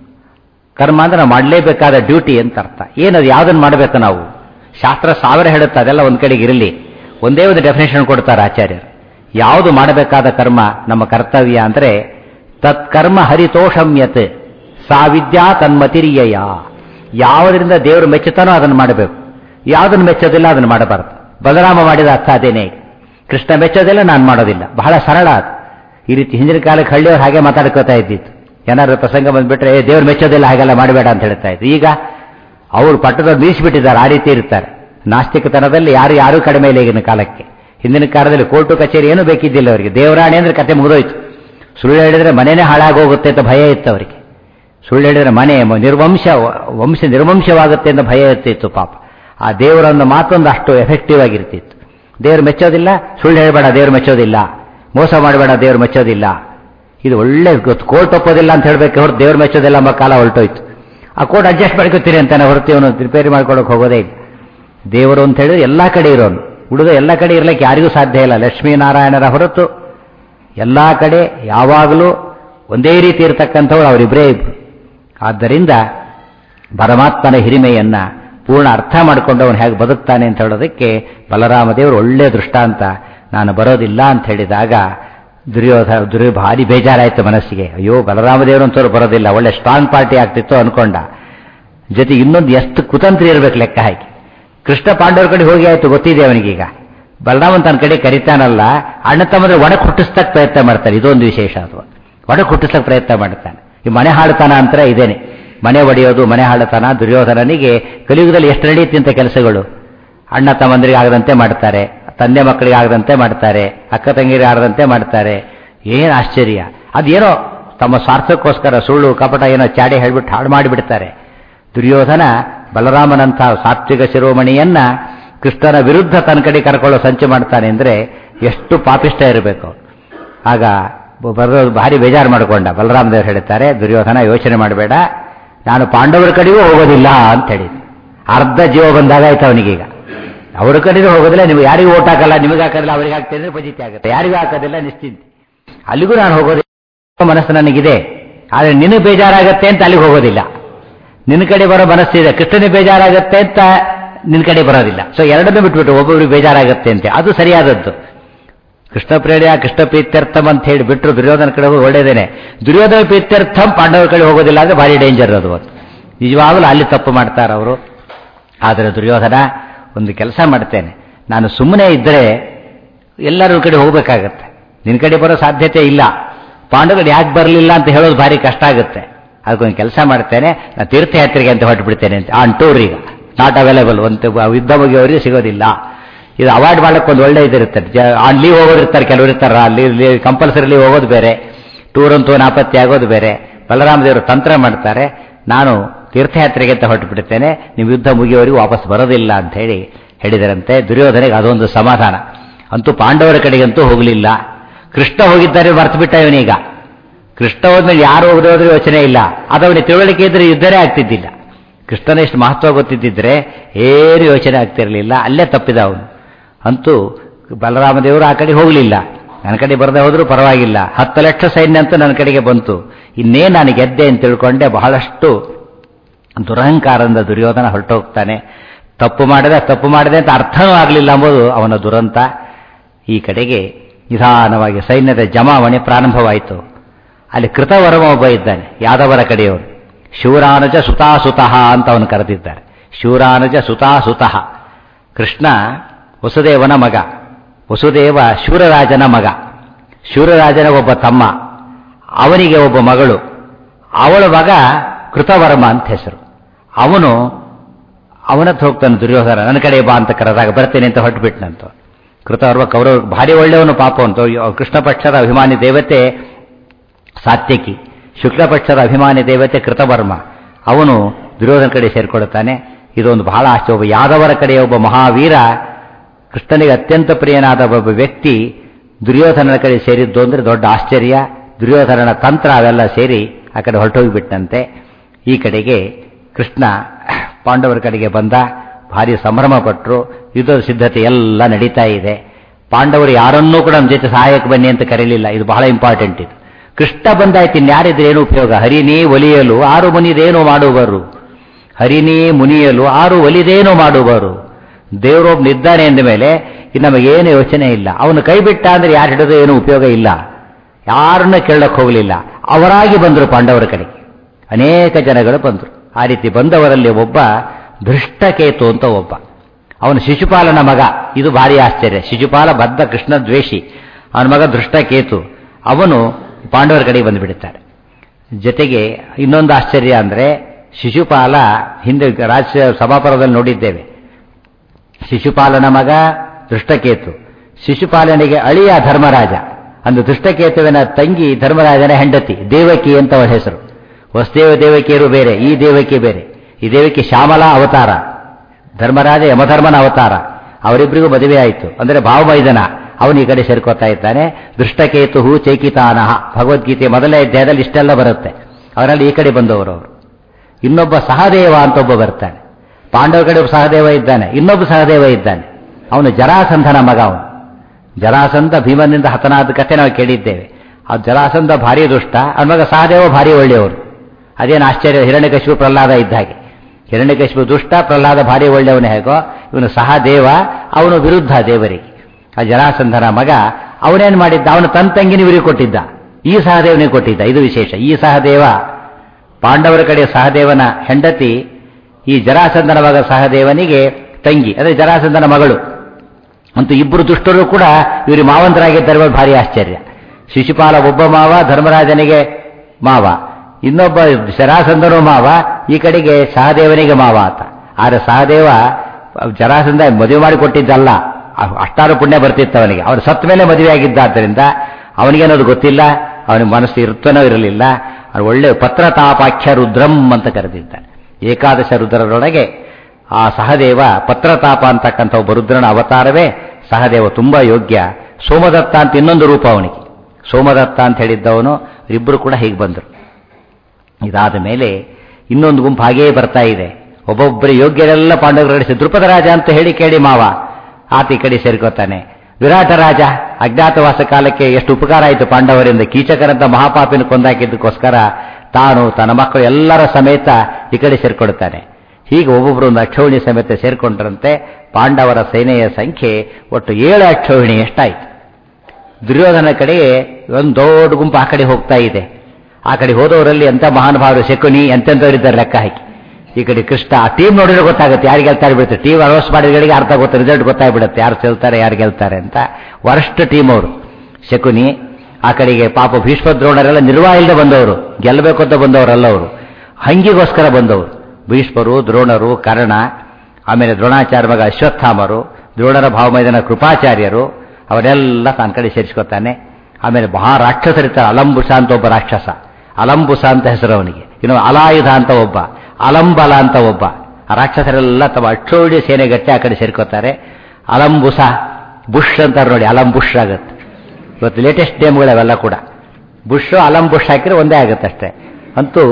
[SPEAKER 1] ಕರ್ಮ ಅಂದ್ರೆ ನಾವು ಮಾಡಲೇಬೇಕಾದ ಡ್ಯೂಟಿ ಅಂತ ಅರ್ಥ. ಏನದು, ಯಾವುದನ್ನು ಮಾಡಬೇಕು ನಾವು? ಶಾಸ್ತ್ರ ಸಾವಿರ ಹೇಳುತ್ತೆ, ಅದೆಲ್ಲ ಒಂದು ಕಡೆಗೆ ಇರಲಿ. ಒಂದೇ ಒಂದು ಡೆಫಿನೇಷನ್ ಕೊಡ್ತಾರೆ ಆಚಾರ್ಯರು. ಯಾವುದು ಮಾಡಬೇಕಾದ ಕರ್ಮ ನಮ್ಮ ಕರ್ತವ್ಯ ಅಂದರೆ ತತ್ಕರ್ಮ ಹರಿತೋಷಮ್ಯತ್ ಸಾ ವಿದ್ಯಾ ತನ್ಮತಿರಿಯಯ. ಯಾವುದರಿಂದ ದೇವರು ಮೆಚ್ಚುತ್ತಾನೋ ಅದನ್ನು ಮಾಡಬೇಕು, ಯಾವುದನ್ನು ಮೆಚ್ಚೋದಿಲ್ಲ ಅದನ್ನು ಮಾಡಬಾರದು. ಬಲರಾಮ ಮಾಡಿದ ಅರ್ಥ ಅದೇನೇ. ಕೃಷ್ಣ ಮೆಚ್ಚೋದಿಲ್ಲ, ನಾನು ಮಾಡೋದಿಲ್ಲ. ಬಹಳ ಸರಳ ಅದು. ಈ ರೀತಿ ಹಿಂದಿನ ಕಾಲಕ್ಕೆ ಹಳ್ಳಿಯವ್ರು ಹಾಗೆ ಮಾತಾಡ್ಕೋತಾ ಇದ್ದಿತ್ತು. ಏನಾದ್ರು ಪ್ರಸಂಗ ಬಂದ್ಬಿಟ್ರೆ ಏ ದೇವ್ರು ಮೆಚ್ಚೋದಿಲ್ಲ, ಹಾಗೆಲ್ಲ ಮಾಡಬೇಡ ಅಂತ ಹೇಳ್ತಾ ಇದ್ರು. ಈಗ ಅವರು ಪಟ್ಟದವ್ರು ಮೀಸಿಬಿಟ್ಟಿದ್ದಾರೆ, ಆ ರೀತಿ ಇರ್ತಾರೆ. ನಾಸ್ತಿಕತನದಲ್ಲಿ ಯಾರು ಯಾರೂ ಕಡಿಮೆ ಇಲ್ಲ ಈಗಿನ ಕಾಲಕ್ಕೆ. ಹಿಂದಿನ ಕಾಲದಲ್ಲಿ ಕೋರ್ಟು ಕಚೇರಿ ಏನೂ ಬೇಕಿದ್ದಿಲ್ಲ ಅವರಿಗೆ. ದೇವರಾಣೆ ಅಂದ್ರೆ ಕತೆ ಮುಗಿದೋಯ್ತು. ಸುಳ್ಳು ಹೇಳಿದ್ರೆ ಮನೆಯೇ ಹಾಳಾಗೋಗುತ್ತೆ ಅಂತ ಭಯ ಇತ್ತು ಅವರಿಗೆ. ಸುಳ್ಳು ಹೇಳಿದ್ರೆ ಮನೆ ನಿರ್ವಂಶ ವಂಶ ನಿರ್ವಂಶವಾಗುತ್ತೆ ಅಂತ ಭಯ ಇರ್ತಿತ್ತು ಪಾಪ. ಆ ದೇವರನ್ನು ಮಾತೊಂದು ಅಷ್ಟು ಎಫೆಕ್ಟಿವ್ ಆಗಿರ್ತಿತ್ತು. ದೇವರು ಮೆಚ್ಚೋದಿಲ್ಲ, ಸುಳ್ಳು ಹೇಳಬೇಡ, ದೇವರು ಮೆಚ್ಚೋದಿಲ್ಲ. ಮೋಸ ಮಾಡಬೇಡ, ದೇವರು ಮೆಚ್ಚೋದಿಲ್ಲ. ಇದು ಒಳ್ಳೆ ಕೋರ್ಟ್ ಒಪ್ಪೋದಿಲ್ಲ ಅಂತ ಹೇಳಬೇಕು ಹೊರತು ದೇವರು ಮೆಚ್ಚೋದಿಲ್ಲ ಎಂಬ ಕಾಲ ಹೊರಟೋಯ್ತು. ಆ ಕೋರ್ಟ್ ಅಡ್ಜಸ್ಟ್ ಮಾಡ್ಕೊತೀರಿ ಅಂತಾನೆ ಹೊರತು ಇವನು ರಿಪೇರಿ ಮಾಡ್ಕೊಳಕ್ಕೆ ಹೋಗೋದೇ ಇಲ್ಲ. ದೇವರು ಅಂತ ಹೇಳಿದ್ರೆ ಎಲ್ಲ ಕಡೆ ಇರೋನು, ಉಳಿದ ಎಲ್ಲ ಕಡೆ ಇರಲಿಕ್ಕೆ ಯಾರಿಗೂ ಸಾಧ್ಯ ಇಲ್ಲ. ಲಕ್ಷ್ಮೀನಾರಾಯಣರ ಹೊರತು ಎಲ್ಲ ಕಡೆ ಯಾವಾಗಲೂ ಒಂದೇ ರೀತಿ ಇರತಕ್ಕಂಥವ್ರು ಅವರಿಬ್ಬರೇ ಇಬ್ಬರು. ಆದ್ದರಿಂದ ಪರಮಾತ್ಮನ ಹಿರಿಮೆಯನ್ನ ಪೂರ್ಣ ಅರ್ಥ ಮಾಡಿಕೊಂಡು ಅವನು ಹೇಗೆ ಬದುಕ್ತಾನೆ ಅಂತ ಹೇಳೋದಕ್ಕೆ ಬಲರಾಮದೇವರು ಒಳ್ಳೆಯ ದೃಷ್ಟಾಂತ. ನಾನು ಬರೋದಿಲ್ಲ ಅಂತ ಹೇಳಿದಾಗ ದುರ್ಯೋಧ ದುರ್ಯ ಭಾರಿ ಬೇಜಾರಾಯಿತು ಮನಸ್ಸಿಗೆ. ಅಯ್ಯೋ ಬಲರಾಮದೇವರು ಅಂತವ್ರು ಬರೋದಿಲ್ಲ, ಒಳ್ಳೆ ಸ್ಟ್ರಾಂಗ್ ಪಾರ್ಟಿ ಆಗ್ತಿತ್ತು ಅನ್ಕೊಂಡ. ಜೊತೆಗೆ ಇನ್ನೊಂದು ಎಷ್ಟು ಕುತಂತ್ರಿ ಇರಬೇಕು ಲೆಕ್ಕ ಹಾಕಿ. ಕೃಷ್ಣ ಪಾಂಡವರ ಕಡೆ ಹೋಗಿ ಆಯ್ತು, ಗೊತ್ತಿದೆ ಅವನಿಗೀಗ. ಬಲರಾಮನ್ ತನ್ನ ಕಡೆ ಕರಿತಾನಲ್ಲ, ಅಣ್ಣ ತಮ್ಮದ್ರೆ ಒಡಕ್ ಹುಟ್ಟಿಸ್ತಕ್ಕೆ ಪ್ರಯತ್ನ ಮಾಡ್ತಾನೆ. ಇದೊಂದು ವಿಶೇಷ. ಅಥವಾ ಒಡಕ್ ಹುಟ್ಟಿಸ್ತಕ್ಕೆ ಪ್ರಯತ್ನ ಮಾಡ್ತಾನೆ. ಈ ಮನೆ ಹಾಳುತ್ತಾನ ಅಂತರ ಇದೇನೆ, ಮನೆ ಒಡೆಯೋದು, ಮನೆ ಹಾಳುತ್ತಾನ. ದುರ್ಯೋಧನನಿಗೆ ಕಲಿಯುಗದಲ್ಲಿ ಎಷ್ಟು ನಡೆಯುತ್ತೆ ಅಂತ ಕೆಲಸಗಳು. ಅಣ್ಣ ತಮ್ಮಂದರಿಗೆ ಆಗದಂತೆ ಮಾಡ್ತಾರೆ, ತಂದೆ ಮಕ್ಕಳಿಗೆ ಆಗದಂತೆ ಮಾಡ್ತಾರೆ, ಅಕ್ಕ ತಂಗಿರಿಗೆ ಆಗದಂತೆ ಮಾಡ್ತಾರೆ. ಏನು ಆಶ್ಚರ್ಯ! ಅದೇನೋ ತಮ್ಮ ಸ್ವಾರ್ಥಕ್ಕೋಸ್ಕರ ಸುಳ್ಳು ಕಪಟ ಏನೋ ಚಾಡಿ ಹೇಳ್ಬಿಟ್ಟು ಹಾಳು ಮಾಡಿಬಿಡ್ತಾರೆ. ದುರ್ಯೋಧನ ಬಲರಾಮನಂಥ ಸಾತ್ವಿಕ ಶಿರೋಮಣಿಯನ್ನ ಕೃಷ್ಣನ ವಿರುದ್ಧ ತನ್ನ ಕಡೆ ಕರ್ಕೊಳ್ಳೋ ಸಂಚು ಮಾಡ್ತಾನೆ ಅಂದ್ರೆ ಎಷ್ಟು ಪಾಪಿಷ್ಟ ಇರಬೇಕು. ಆಗ ಭಾರಿ ಬೇಜಾರು ಮಾಡಿಕೊಂಡ. ಬಲರಾಮದೇವರು ಹೇಳ್ತಾರೆ, ದುರ್ಯೋಧನ ಯೋಚನೆ ಮಾಡಬೇಡ, ನಾನು ಪಾಂಡವರ ಕಡೆಗೂ ಹೋಗೋದಿಲ್ಲ ಅಂತ ಹೇಳಿ. ಅರ್ಧ ಜೀವ ಬಂದಾಗ ಆಯ್ತು ಅವನಿಗೀಗ. ಅವ್ರ ಕಡೆಗೂ ಹೋಗೋದಿಲ್ಲ, ನೀವು ಯಾರಿಗೂ ಓಟ್ ಹಾಕಲ್ಲ, ನಿಮಗೆ ಹಾಕೋದಿಲ್ಲ, ಅವರಿಗೆ ಹಾಕ್ತೇನೆ ಅಂದ್ರೆ ಪಜಿತಿ ಆಗುತ್ತೆ. ಯಾರಿಗೂ ಹಾಕೋದಿಲ್ಲ ನಿಶ್ಚಿಂತೆ. ಅಲ್ಲಿಗೂ ನಾನು ಹೋಗೋದಿಲ್ಲ ಮನಸ್ಸು ನನಗಿದೆ. ಆದರೆ ನಿನಗೆ ಬೇಜಾರಾಗತ್ತೆ ಅಂತ ಅಲ್ಲಿಗೆ ಹೋಗೋದಿಲ್ಲ. ನಿನ್ನ ಕಡೆ ಬರೋ ಮನಸ್ಸಿದೆ, ಕೃಷ್ಣನಿಗೆ ಬೇಜಾರಾಗತ್ತೆ ಅಂತ ನಿನ್ನ ಕಡೆ ಬರೋದಿಲ್ಲ. ಸೊ ಎರಡನ್ನೂ ಬಿಟ್ಬಿಟ್ಟು ಒಬ್ಬೊಬ್ರಿಗೆ ಬೇಜಾರಾಗತ್ತೆ ಅಂತೆ, ಅದು ಸರಿಯಾದದ್ದು. ಕೃಷ್ಣ ಪ್ರೇರಿಯ ಕೃಷ್ಣ ಪ್ರೀತ್ಯರ್ಥಂ ಅಂತ ಹೇಳಿ ಬಿಟ್ಟರು ದುರ್ಯೋಧನ ಕಡೆ ಹೋಗಿ ಒಳ್ಳೇದೇನೆ. ದುರ್ಯೋಧನ ಪ್ರೀತ್ಯರ್ಥಂ ಪಾಂಡವರ ಕಡೆ ಹೋಗೋದಿಲ್ಲ ಅಂದ್ರೆ ಭಾರಿ ಡೇಂಜರ್ ಅದು. ನಿಜವಾಗಲೂ ಅಲ್ಲಿ ತಪ್ಪು ಮಾಡ್ತಾರೆ ಅವರು. ಆದರೆ ದುರ್ಯೋಧನ ಒಂದು ಕೆಲಸ ಮಾಡ್ತೇನೆ, ನಾನು ಸುಮ್ಮನೆ ಇದ್ದರೆ ಎಲ್ಲರ ಕಡೆ ಹೋಗಬೇಕಾಗತ್ತೆ, ನಿನ್ನ ಕಡೆ ಬರೋ ಸಾಧ್ಯತೆ ಇಲ್ಲ. ಪಾಂಡವರು ಯಾಕೆ ಬರಲಿಲ್ಲ ಅಂತ ಹೇಳೋದು ಭಾರಿ ಕಷ್ಟ ಆಗುತ್ತೆ. ಅದಕ್ಕೊಂದು ಕೆಲಸ ಮಾಡ್ತೇನೆ, ನಾನು ತೀರ್ಥಯಾತ್ರೆಗೆ ಅಂತ ಹೊರಟು ಬಿಡ್ತೇನೆ ಅಂತ. ಆನ್ ಟೂರ್ ಈಗ ನಾಟ್ ಅವೈಲೇಬಲ್, ಒಂದು ಯುದ್ಧ ಮುಗಿಯವರಿಗೆ ಸಿಗೋದಿಲ್ಲ. ಇದು ಅವಾಯ್ಡ್ ಮಾಡಕ್ಕೆ ಒಂದು ಒಳ್ಳೆ ಇದಿರುತ್ತೆ. ಆನ್ ಲೀವ್ ಹೋಗೋದಿರ್ತಾರೆ, ಕೆಲವರು ಇರ್ತಾರ, ಅಲ್ಲಿ ಕಂಪಲ್ಸರಿ ಲೀವ್ ಹೋಗೋದು ಬೇರೆ, ಟೂರ್ ಅಂತೂ ನಾಪತ್ತಿ ಆಗೋದು ಬೇರೆ. ಬಲರಾಮದೇವರು ತಂತ್ರ ಮಾಡ್ತಾರೆ, ನಾನು ತೀರ್ಥಯಾತ್ರೆಗೆ ಅಂತ ಹೊರಟು ಬಿಡ್ತೇನೆ, ನೀವು ಯುದ್ಧ ಮುಗಿಯವರೆಗೂ ವಾಪಸ್ ಬರೋದಿಲ್ಲ ಅಂತ ಹೇಳಿ ಹೇಳಿದರಂತೆ. ದುರ್ಯೋಧನೆಗೆ ಅದೊಂದು ಸಮಾಧಾನ. ಅಂತೂ ಪಾಂಡವರ ಕಡೆಗಂತೂ ಹೋಗಲಿಲ್ಲ. ಕೃಷ್ಣ ಹೋಗಿದ್ದಾರೆ ಮರ್ತು ಬಿಟ್ಟ ಇವನೀಗ. ಕೃಷ್ಣ ಹೋದ್ಮೇಲೆ ಯಾರು ಹೋಗೋದ್ರೆ ಯೋಚನೆ ಇಲ್ಲ. ಅದವನಿಗೆ ತಿಳುವಳಿಕೆ ಇದ್ರೆ ಯುದ್ಧನೇ ಆಗ್ತಿದ್ದಿಲ್ಲ. ಕೃಷ್ಣನ ಎಷ್ಟು ಮಹತ್ವ ಗೊತ್ತಿದ್ದಿದ್ರೆ ಏನು ಯೋಚನೆ ಆಗ್ತಿರಲಿಲ್ಲ. ಅಲ್ಲೇ ತಪ್ಪಿದ ಅವನು. ಅಂತೂ ಬಲರಾಮದೇವರು ಆ ಕಡೆ ಹೋಗಲಿಲ್ಲ. ನನ್ನ ಕಡೆ ಬರದೆ ಹೋದ್ರೂ ಪರವಾಗಿಲ್ಲ, ಹತ್ತು ಲಕ್ಷ ಸೈನ್ಯ ಅಂತೂ ನನ್ನ ಕಡೆಗೆ ಬಂತು, ಇನ್ನೇ ನಾನು ಗೆದ್ದೆ ಅಂತ ತಿಳ್ಕೊಂಡೆ. ಬಹಳಷ್ಟು ದುರಹಂಕಾರದಿಂದ ದುರ್ಯೋಧನ ಹೊರಟೋಗ್ತಾನೆ. ತಪ್ಪು ಮಾಡಿದೆ ತಪ್ಪು ಮಾಡಿದೆ ಅಂತ ಅರ್ಥನೂ ಆಗಲಿಲ್ಲ ಎಂಬುದು ಅವನ ದುರಂತ. ಈ ಕಡೆಗೆ ನಿಧಾನವಾಗಿ ಸೈನ್ಯದ ಜಮಾವಣೆ ಪ್ರಾರಂಭವಾಯಿತು. ಅಲ್ಲಿ ಕೃತವರ್ಮ ಒಬ್ಬ ಇದ್ದಾನೆ, ಯಾದವರ ಕಡೆಯವರು. ಶೂರಾನಜ ಸುತಾಸುತಃ ಅಂತ ಅವನು ಕರೆದಿದ್ದಾರೆ. ಶೂರಾನಜ ಸುತಾಸುತಃ. ಕೃಷ್ಣ ವಸುದೇವನ ಮಗ, ವಸುದೇವ ಶೂರರಾಜನ ಮಗ. ಶೂರರಾಜನ ಒಬ್ಬ ತಮ್ಮ, ಅವನಿಗೆ ಒಬ್ಬ ಮಗಳು. ಅವಳ ಮಗ ಕೃತವರ್ಮ ಅಂತ ಹೆಸರು. ಅವನು ಅವನತ್ರ ಹೋಗ್ತಾನೆ ದುರ್ಯೋಧನ, ನನ್ನ ಕಡೆ ಬಾ ಅಂತ ಕರೆದಾಗ ಬರ್ತೇನೆ ಅಂತ ಹೊರಟುಬಿಟ್ನಂತ. ಕೃತವರ್ಮ ಕೌರವ ಭಾರಿ ಒಳ್ಳೆಯವನು ಪಾಪ ಅಂತ. ಕೃಷ್ಣ ಪಕ್ಷದ ಅಭಿಮಾನಿ ದೇವತೆ ಸಾತ್ಯಕಿ, ಶುಕ್ಲ ಪಕ್ಷದ ಅಭಿಮಾನಿ ದೇವತೆ ಕೃತವರ್ಮ. ಅವನು ದುರ್ಯೋಧನ ಕಡೆ ಸೇರಿಕೊಳ್ಳುತ್ತಾನೆ. ಇದೊಂದು ಬಹಳ ಆಶ್ಚರ್ಯ. ಒಬ್ಬ ಯಾದವರ ಕಡೆಯ ಒಬ್ಬ ಮಹಾವೀರ, ಕೃಷ್ಣನಿಗೆ ಅತ್ಯಂತ ಪ್ರಿಯನಾದ ಒಬ್ಬ ವ್ಯಕ್ತಿ ದುರ್ಯೋಧನನ ಕಡೆ ಸೇರಿದ್ದು ಅಂದರೆ ದೊಡ್ಡ ಆಶ್ಚರ್ಯ. ದುರ್ಯೋಧನನ ತಂತ್ರ ಅವೆಲ್ಲ ಸೇರಿ ಆ ಕಡೆ ಹೊರಟೋಗಿಬಿಟ್ಟಂತೆ. ಈ ಕಡೆಗೆ ಕೃಷ್ಣ ಪಾಂಡವರ ಕಡೆಗೆ ಬಂದ. ಭಾರಿ ಸಂಭ್ರಮ ಪಟ್ಟರು. ಯುದ್ಧದ ಸಿದ್ಧತೆ ಎಲ್ಲ ನಡೀತಾ ಇದೆ. ಪಾಂಡವರು ಯಾರನ್ನೂ ಕೂಡ ನಮ್ಮ ಜೊತೆ ಸಹಾಯಕ್ಕೆ ಬನ್ನಿ ಅಂತ ಕರೀಲಿಲ್ಲ. ಇದು ಬಹಳ ಇಂಪಾರ್ಟೆಂಟ್. ಇದು ಕೃಷ್ಣ ಬಂದಾಯ್ತು, ಇನ್ಯಾರಿದ್ರೆ ಏನು ಉಪಯೋಗ? ಹರಿನೇ ಒಲಿಯಲು ಆರು ಮುನಿದೇನು ಮಾಡುವರು, ಹರಿನೇ ಮುನಿಯಲು ಆರು ಒಲಿದೇನು ಮಾಡುವರು. ದೇವರೊಬ್ಬನಿದ್ದಾನೆ ಅಂದ ಮೇಲೆ ಇನ್ನು ನಮಗೇನು ಯೋಚನೆ ಇಲ್ಲ. ಅವನು ಕೈ ಬಿಟ್ಟ ಅಂದರೆ ಯಾರು ಹಿಡಿದು ಏನೂ ಉಪಯೋಗ ಇಲ್ಲ. ಯಾರನ್ನ ಕೇಳಕ್ಕೆ ಹೋಗಲಿಲ್ಲ. ಅವರಾಗಿ ಬಂದರು ಪಾಂಡವರ ಕಡೆಗೆ. ಅನೇಕ ಜನಗಳು ಬಂದರು. ಆ ರೀತಿ ಬಂದವರಲ್ಲಿ ಒಬ್ಬ ಧೃಷ್ಟಕೇತು ಅಂತ ಒಬ್ಬ. ಅವನು ಶಿಶುಪಾಲನ ಮಗ. ಇದು ಭಾರಿ ಆಶ್ಚರ್ಯ. ಶಿಶುಪಾಲ ಬದ್ಧ ಕೃಷ್ಣ ದ್ವೇಷಿ. ಅವನ ಮಗ ಧೃಷ್ಟಕೇತು. ಅವನು ಪಾಂಡವರ ಕಡೆಗೆ ಬಂದುಬಿಡುತ್ತಾರೆ. ಜೊತೆಗೆ ಇನ್ನೊಂದು ಆಶ್ಚರ್ಯ ಅಂದರೆ ಶಿಶುಪಾಲ ಹಿಂದೆ ರಾಜ್ಯ ಸಭಾಪುರದಲ್ಲಿ ನೋಡಿದ್ದೇವೆ. ಶಿಶುಪಾಲನ ಮಗ ಧೃಷ್ಟಕೇತು. ಶಿಶುಪಾಲನಿಗೆ ಅಳಿಯ ಧರ್ಮರಾಜ. ಅಂದು ಧೃಷ್ಟಕೇತುವಿನ ತಂಗಿ ಧರ್ಮರಾಜನ ಹೆಂಡತಿ ದೇವಕಿ ಅಂತ ಅವಳ ಹೆಸರು. ವಸುದೇವ ದೇವಕಿಯರು ಬೇರೆ, ಈ ದೇವಕಿ ಬೇರೆ. ಈ ದೇವಕಿ ಶ್ಯಾಮಲಾ ಅವತಾರ, ಧರ್ಮರಾಜ ಯಮಧರ್ಮನ ಅವತಾರ. ಅವರಿಬ್ಬರಿಗೂ ಮದುವೆ ಆಯಿತು. ಅಂದರೆ ಭಾವಮೈದನ. ಅವನು ಈ ಕಡೆ ಸೇರ್ಕೋತಾ ಇದ್ದಾನೆ. ಧೃಷ್ಟಕೇತು ಹೂ ಚೈಕಿತಾನಹ. ಭಗವದ್ಗೀತೆ ಮೊದಲನೇ ಅಧ್ಯಾಯದಲ್ಲಿ ಇಷ್ಟೆಲ್ಲ ಬರುತ್ತೆ. ಅವರಲ್ಲಿ ಈ ಕಡೆ ಬಂದವರು ಅವರು. ಇನ್ನೊಬ್ಬ ಸಹದೇವ ಅಂತ ಒಬ್ಬ ಬರ್ತಾನೆ. ಪಾಂಡವ ಕಡೆ ಒಬ್ಬ ಸಹದೇವ ಇದ್ದಾನೆ, ಇನ್ನೊಬ್ಬ ಸಹದೇವ ಇದ್ದಾನೆ. ಅವನು ಜರಾಸಂಧನ ಮಗ. ಅವನು ಜರಾಸಂಧ ಭೀಮನಿಂದ ಹತನಾದ ಕಥೆ ನಾವು ಕೇಳಿದ್ದೇವೆ. ಆ ಜರಾಸಂಧ ಭಾರಿ ದುಷ್ಟ, ಅವನ ಮಗ ಸಹದೇವ ಭಾರಿ ಒಳ್ಳೆಯವರು. ಅದೇನು ಆಶ್ಚರ್ಯ. ಹಿರಣ್ಯಕಶಿಪು ಪ್ರಹ್ಲಾದ ಇದ್ದ ಹಾಗೆ. ಹಿರಣ್ಯಕಶಿಪು ದುಷ್ಟ, ಪ್ರಹ್ಲಾದ ಭಾರಿ ಒಳ್ಳೆಯವನೇ ಹೇಗೋ ಇವನು ಸಹದೇವ. ಅವನು ವಿರುದ್ಧ ದೇವರಿಗೆ. ಆ ಜರಾಸಂಧನ ಮಗ ಅವನೇನು ಮಾಡಿದ್ದ, ಅವನು ತನ್ನ ತಂಗಿನ ಇವರಿಗೆ ಕೊಟ್ಟಿದ್ದ, ಈ ಸಹದೇವನಿಗೆ ಕೊಟ್ಟಿದ್ದ. ಇದು ವಿಶೇಷ. ಈ ಸಹದೇವ ಪಾಂಡವರ ಕಡೆ ಸಹದೇವನ ಹೆಂಡತಿ, ಈ ಜರಾಸಂಧನ ಮಗ ಸಹದೇವನಿಗೆ ತಂಗಿ, ಅಂದರೆ ಜರಾಸಂಧನ ಮಗಳು. ಅಂತೂ ಇಬ್ಬರು ದುಷ್ಟರು ಕೂಡ ಇವರು ಮಾವಂತರಾಗಿದ್ದಾರೆ. ಭಾರಿ ಆಶ್ಚರ್ಯ. ಶಿಶುಪಾಲ ಒಬ್ಬ ಮಾವ, ಧರ್ಮರಾಜನಿಗೆ ಮಾವ. ಇನ್ನೊಬ್ಬ ಜರಾಸಂಧನು ಮಾವ, ಈ ಕಡೆಗೆ ಸಹದೇವನಿಗೆ ಮಾವ ಆತ. ಆದರೆ ಸಹದೇವ ಜರಾಸಂಧ ಮದುವೆ ಮಾಡಿಕೊಟ್ಟಿದ್ದಲ್ಲ, ಅಷ್ಟಾರು ಪುಣ್ಯ ಬರ್ತಿತ್ತು ಅವನಿಗೆ. ಅವನು ಸತ್ತ ಮೇಲೆ ಮದುವೆ ಆಗಿದ್ದಾದ್ದರಿಂದ ಅವನಿಗೇನೋದು ಗೊತ್ತಿಲ್ಲ, ಅವನಿಗೆ ಮನಸ್ಸು ಇರುತ್ತನೋ ಇರಲಿಲ್ಲ. ಅವನು ಒಳ್ಳೆ ಪತ್ರತಾಪಾಖ್ಯ ರುದ್ರಂ ಅಂತ ಕರೆದಿದ್ದಾನೆ. ಏಕಾದಶ ರುದ್ರರೊಳಗೆ ಆ ಸಹದೇವ ಪತ್ರತಾಪ ಅಂತಕ್ಕಂಥ ಒಬ್ಬ ರುದ್ರನ ಅವತಾರವೇ ಸಹದೇವ. ತುಂಬ ಯೋಗ್ಯ. ಸೋಮದತ್ತ ಅಂತ ಇನ್ನೊಂದು ರೂಪ ಅವನಿಗೆ. ಸೋಮದತ್ತ ಅಂತ ಹೇಳಿದ್ದವನು. ಇಬ್ಬರು ಕೂಡ ಹೀಗೆ ಬಂದರು. ಇದಾದ ಮೇಲೆ ಇನ್ನೊಂದು ಗುಂಪು ಹಾಗೇ ಬರ್ತಾ ಇದೆ. ಒಬ್ಬೊಬ್ಬರು ಯೋಗ್ಯರೆಲ್ಲ ಪಾಂಡವರು ನಡೆಸಿ ದೃಪದ ರಾಜ ಅಂತ ಹೇಳಿ ಕೇಳಿ ಮಾವ ಆತ ಈ ಕಡೆ ಸೇರ್ಕೋತಾನೆ. ವಿರಾಟ ರಾಜ ಅಜ್ಞಾತವಾಸ ಕಾಲಕ್ಕೆ ಎಷ್ಟು ಉಪಕಾರ ಆಯಿತು ಪಾಂಡವರಿಂದ. ಕೀಚಕರಂತ ಮಹಾಪಾಪಿನ ಕೊಂದಾಕಿದ್ದಕ್ಕೋಸ್ಕರ ತಾನು ತನ್ನ ಮಕ್ಕಳು ಎಲ್ಲರ ಸಮೇತ ಈ ಕಡೆ ಸೇರ್ಕೊಳ್ತಾನೆ. ಹೀಗೆ ಒಬ್ಬೊಬ್ಬರು ಒಂದು ಅಕ್ಷೋಹಿಣಿ ಸಮೇತ ಸೇರ್ಕೊಂಡ್ರಂತೆ ಪಾಂಡವರ ಸೇನೆಯ ಸಂಖ್ಯೆ ಒಟ್ಟು ಏಳು ಅಕ್ಷೋಹಿಣಿ ಎಷ್ಟಾಯಿತು. ದುರ್ಯೋಧನ ಕಡೆಗೆ ಒಂದು ದೊಡ್ಡ ಗುಂಪು ಆ ಕಡೆ ಹೋಗ್ತಾ ಇದೆ. ಆ ಕಡೆ ಹೋದವರಲ್ಲಿ ಎಂಥ ಮಹಾನುಭಾವರು, ಶಕುನಿ ಎಂತೆಂಥವರಿದ್ದಾರೆ ಲೆಕ್ಕ ಹಾಕಿ. ಈ ಕಡೆ ಕೃಷ್ಣ. ಆ ಟೀಮ್ ನೋಡಿದ್ರೆ ಗೊತ್ತಾಗುತ್ತೆ ಯಾರು ಗೆಲ್ತಾರೆ ಬಿಡುತ್ತೆ. ಟೀಮ್ ಅನೌನ್ಸ್ ಮಾಡಿದಗಳಿಗೆ ಅರ್ಥ ಗೊತ್ತ, ರಿಸಲ್ಟ್ ಗೊತ್ತಾಗ್ಬಿಡುತ್ತೆ ಯಾರು ಗೆಲ್ತಾರೆ ಯಾರು ಗೆಲ್ತಾರೆ ಅಂತ. ವರಸ್ಟ್ ಟೀಮ್ ಅವರು ಶಕುನಿ. ಆ ಕಡೆಗೆ ಪಾಪ ಭೀಷ್ಮ ದ್ರೋಣರೆಲ್ಲ ನಿರ್ವಾಹ ಇಲ್ಲದೆ ಬಂದವರು, ಗೆಲ್ಲಬೇಕು ಅಂತ ಬಂದವರಲ್ಲ ಅವರು, ಹಂಗಿಗೋಸ್ಕರ ಬಂದವರು. ಭೀಷ್ಮರು, ದ್ರೋಣರು, ಕರ್ಣ, ಆಮೇಲೆ ದ್ರೋಣಾಚಾರ್ಯ ಮಗ ಅಶ್ವತ್ಥಾಮರು, ದ್ರೋಣರ ಭಾವಮೈದನ ಕೃಪಾಚಾರ್ಯರು, ಅವರೆಲ್ಲ ತನ್ನ ಕಡೆ ಸೇರಿಸ್ಕೊತಾನೆ. ಆಮೇಲೆ ಮಹಾ ರಾಕ್ಷಸರಿರ್ತಾರೆ. ಅಲಂಬುಸ ಅಂತ ಒಬ್ಬ ರಾಕ್ಷಸ, ಅಲಂಬುಸ ಅಂತ ಹೆಸರು ಅವನಿಗೆ. ಇನ್ನು ಅಲಾಯುಧ ಅಂತ ಒಬ್ಬ, ಅಲಂಬಲ ಅಂತ ಒಬ್ಬ. ಆ ರಾಕ್ಷಸರೆಲ್ಲ ತಮ್ಮ ಅಕ್ಷೋಹಿಣಿ ಸೇನೆ ಗಟ್ಟಿ ಆ ಕಡೆ ಸೇರ್ಕೋತಾರೆ. ಅಲಂಬುಸ, ಬುಷ್ ಅಂತಾರೆ ನೋಡಿ, ಅಲಂಬುಷ್ ಆಗುತ್ತೆ. ಇವತ್ತು ಲೇಟೆಸ್ಟ್ ನೇಮ್ಗಳವೆಲ್ಲ ಕೂಡ. ಬುಷ್ ಅಲಂಬುಷ್ ಹಾಕಿದ್ರೆ ಒಂದೇ ಆಗುತ್ತೆ ಅಷ್ಟೇ. ಅಂತೂ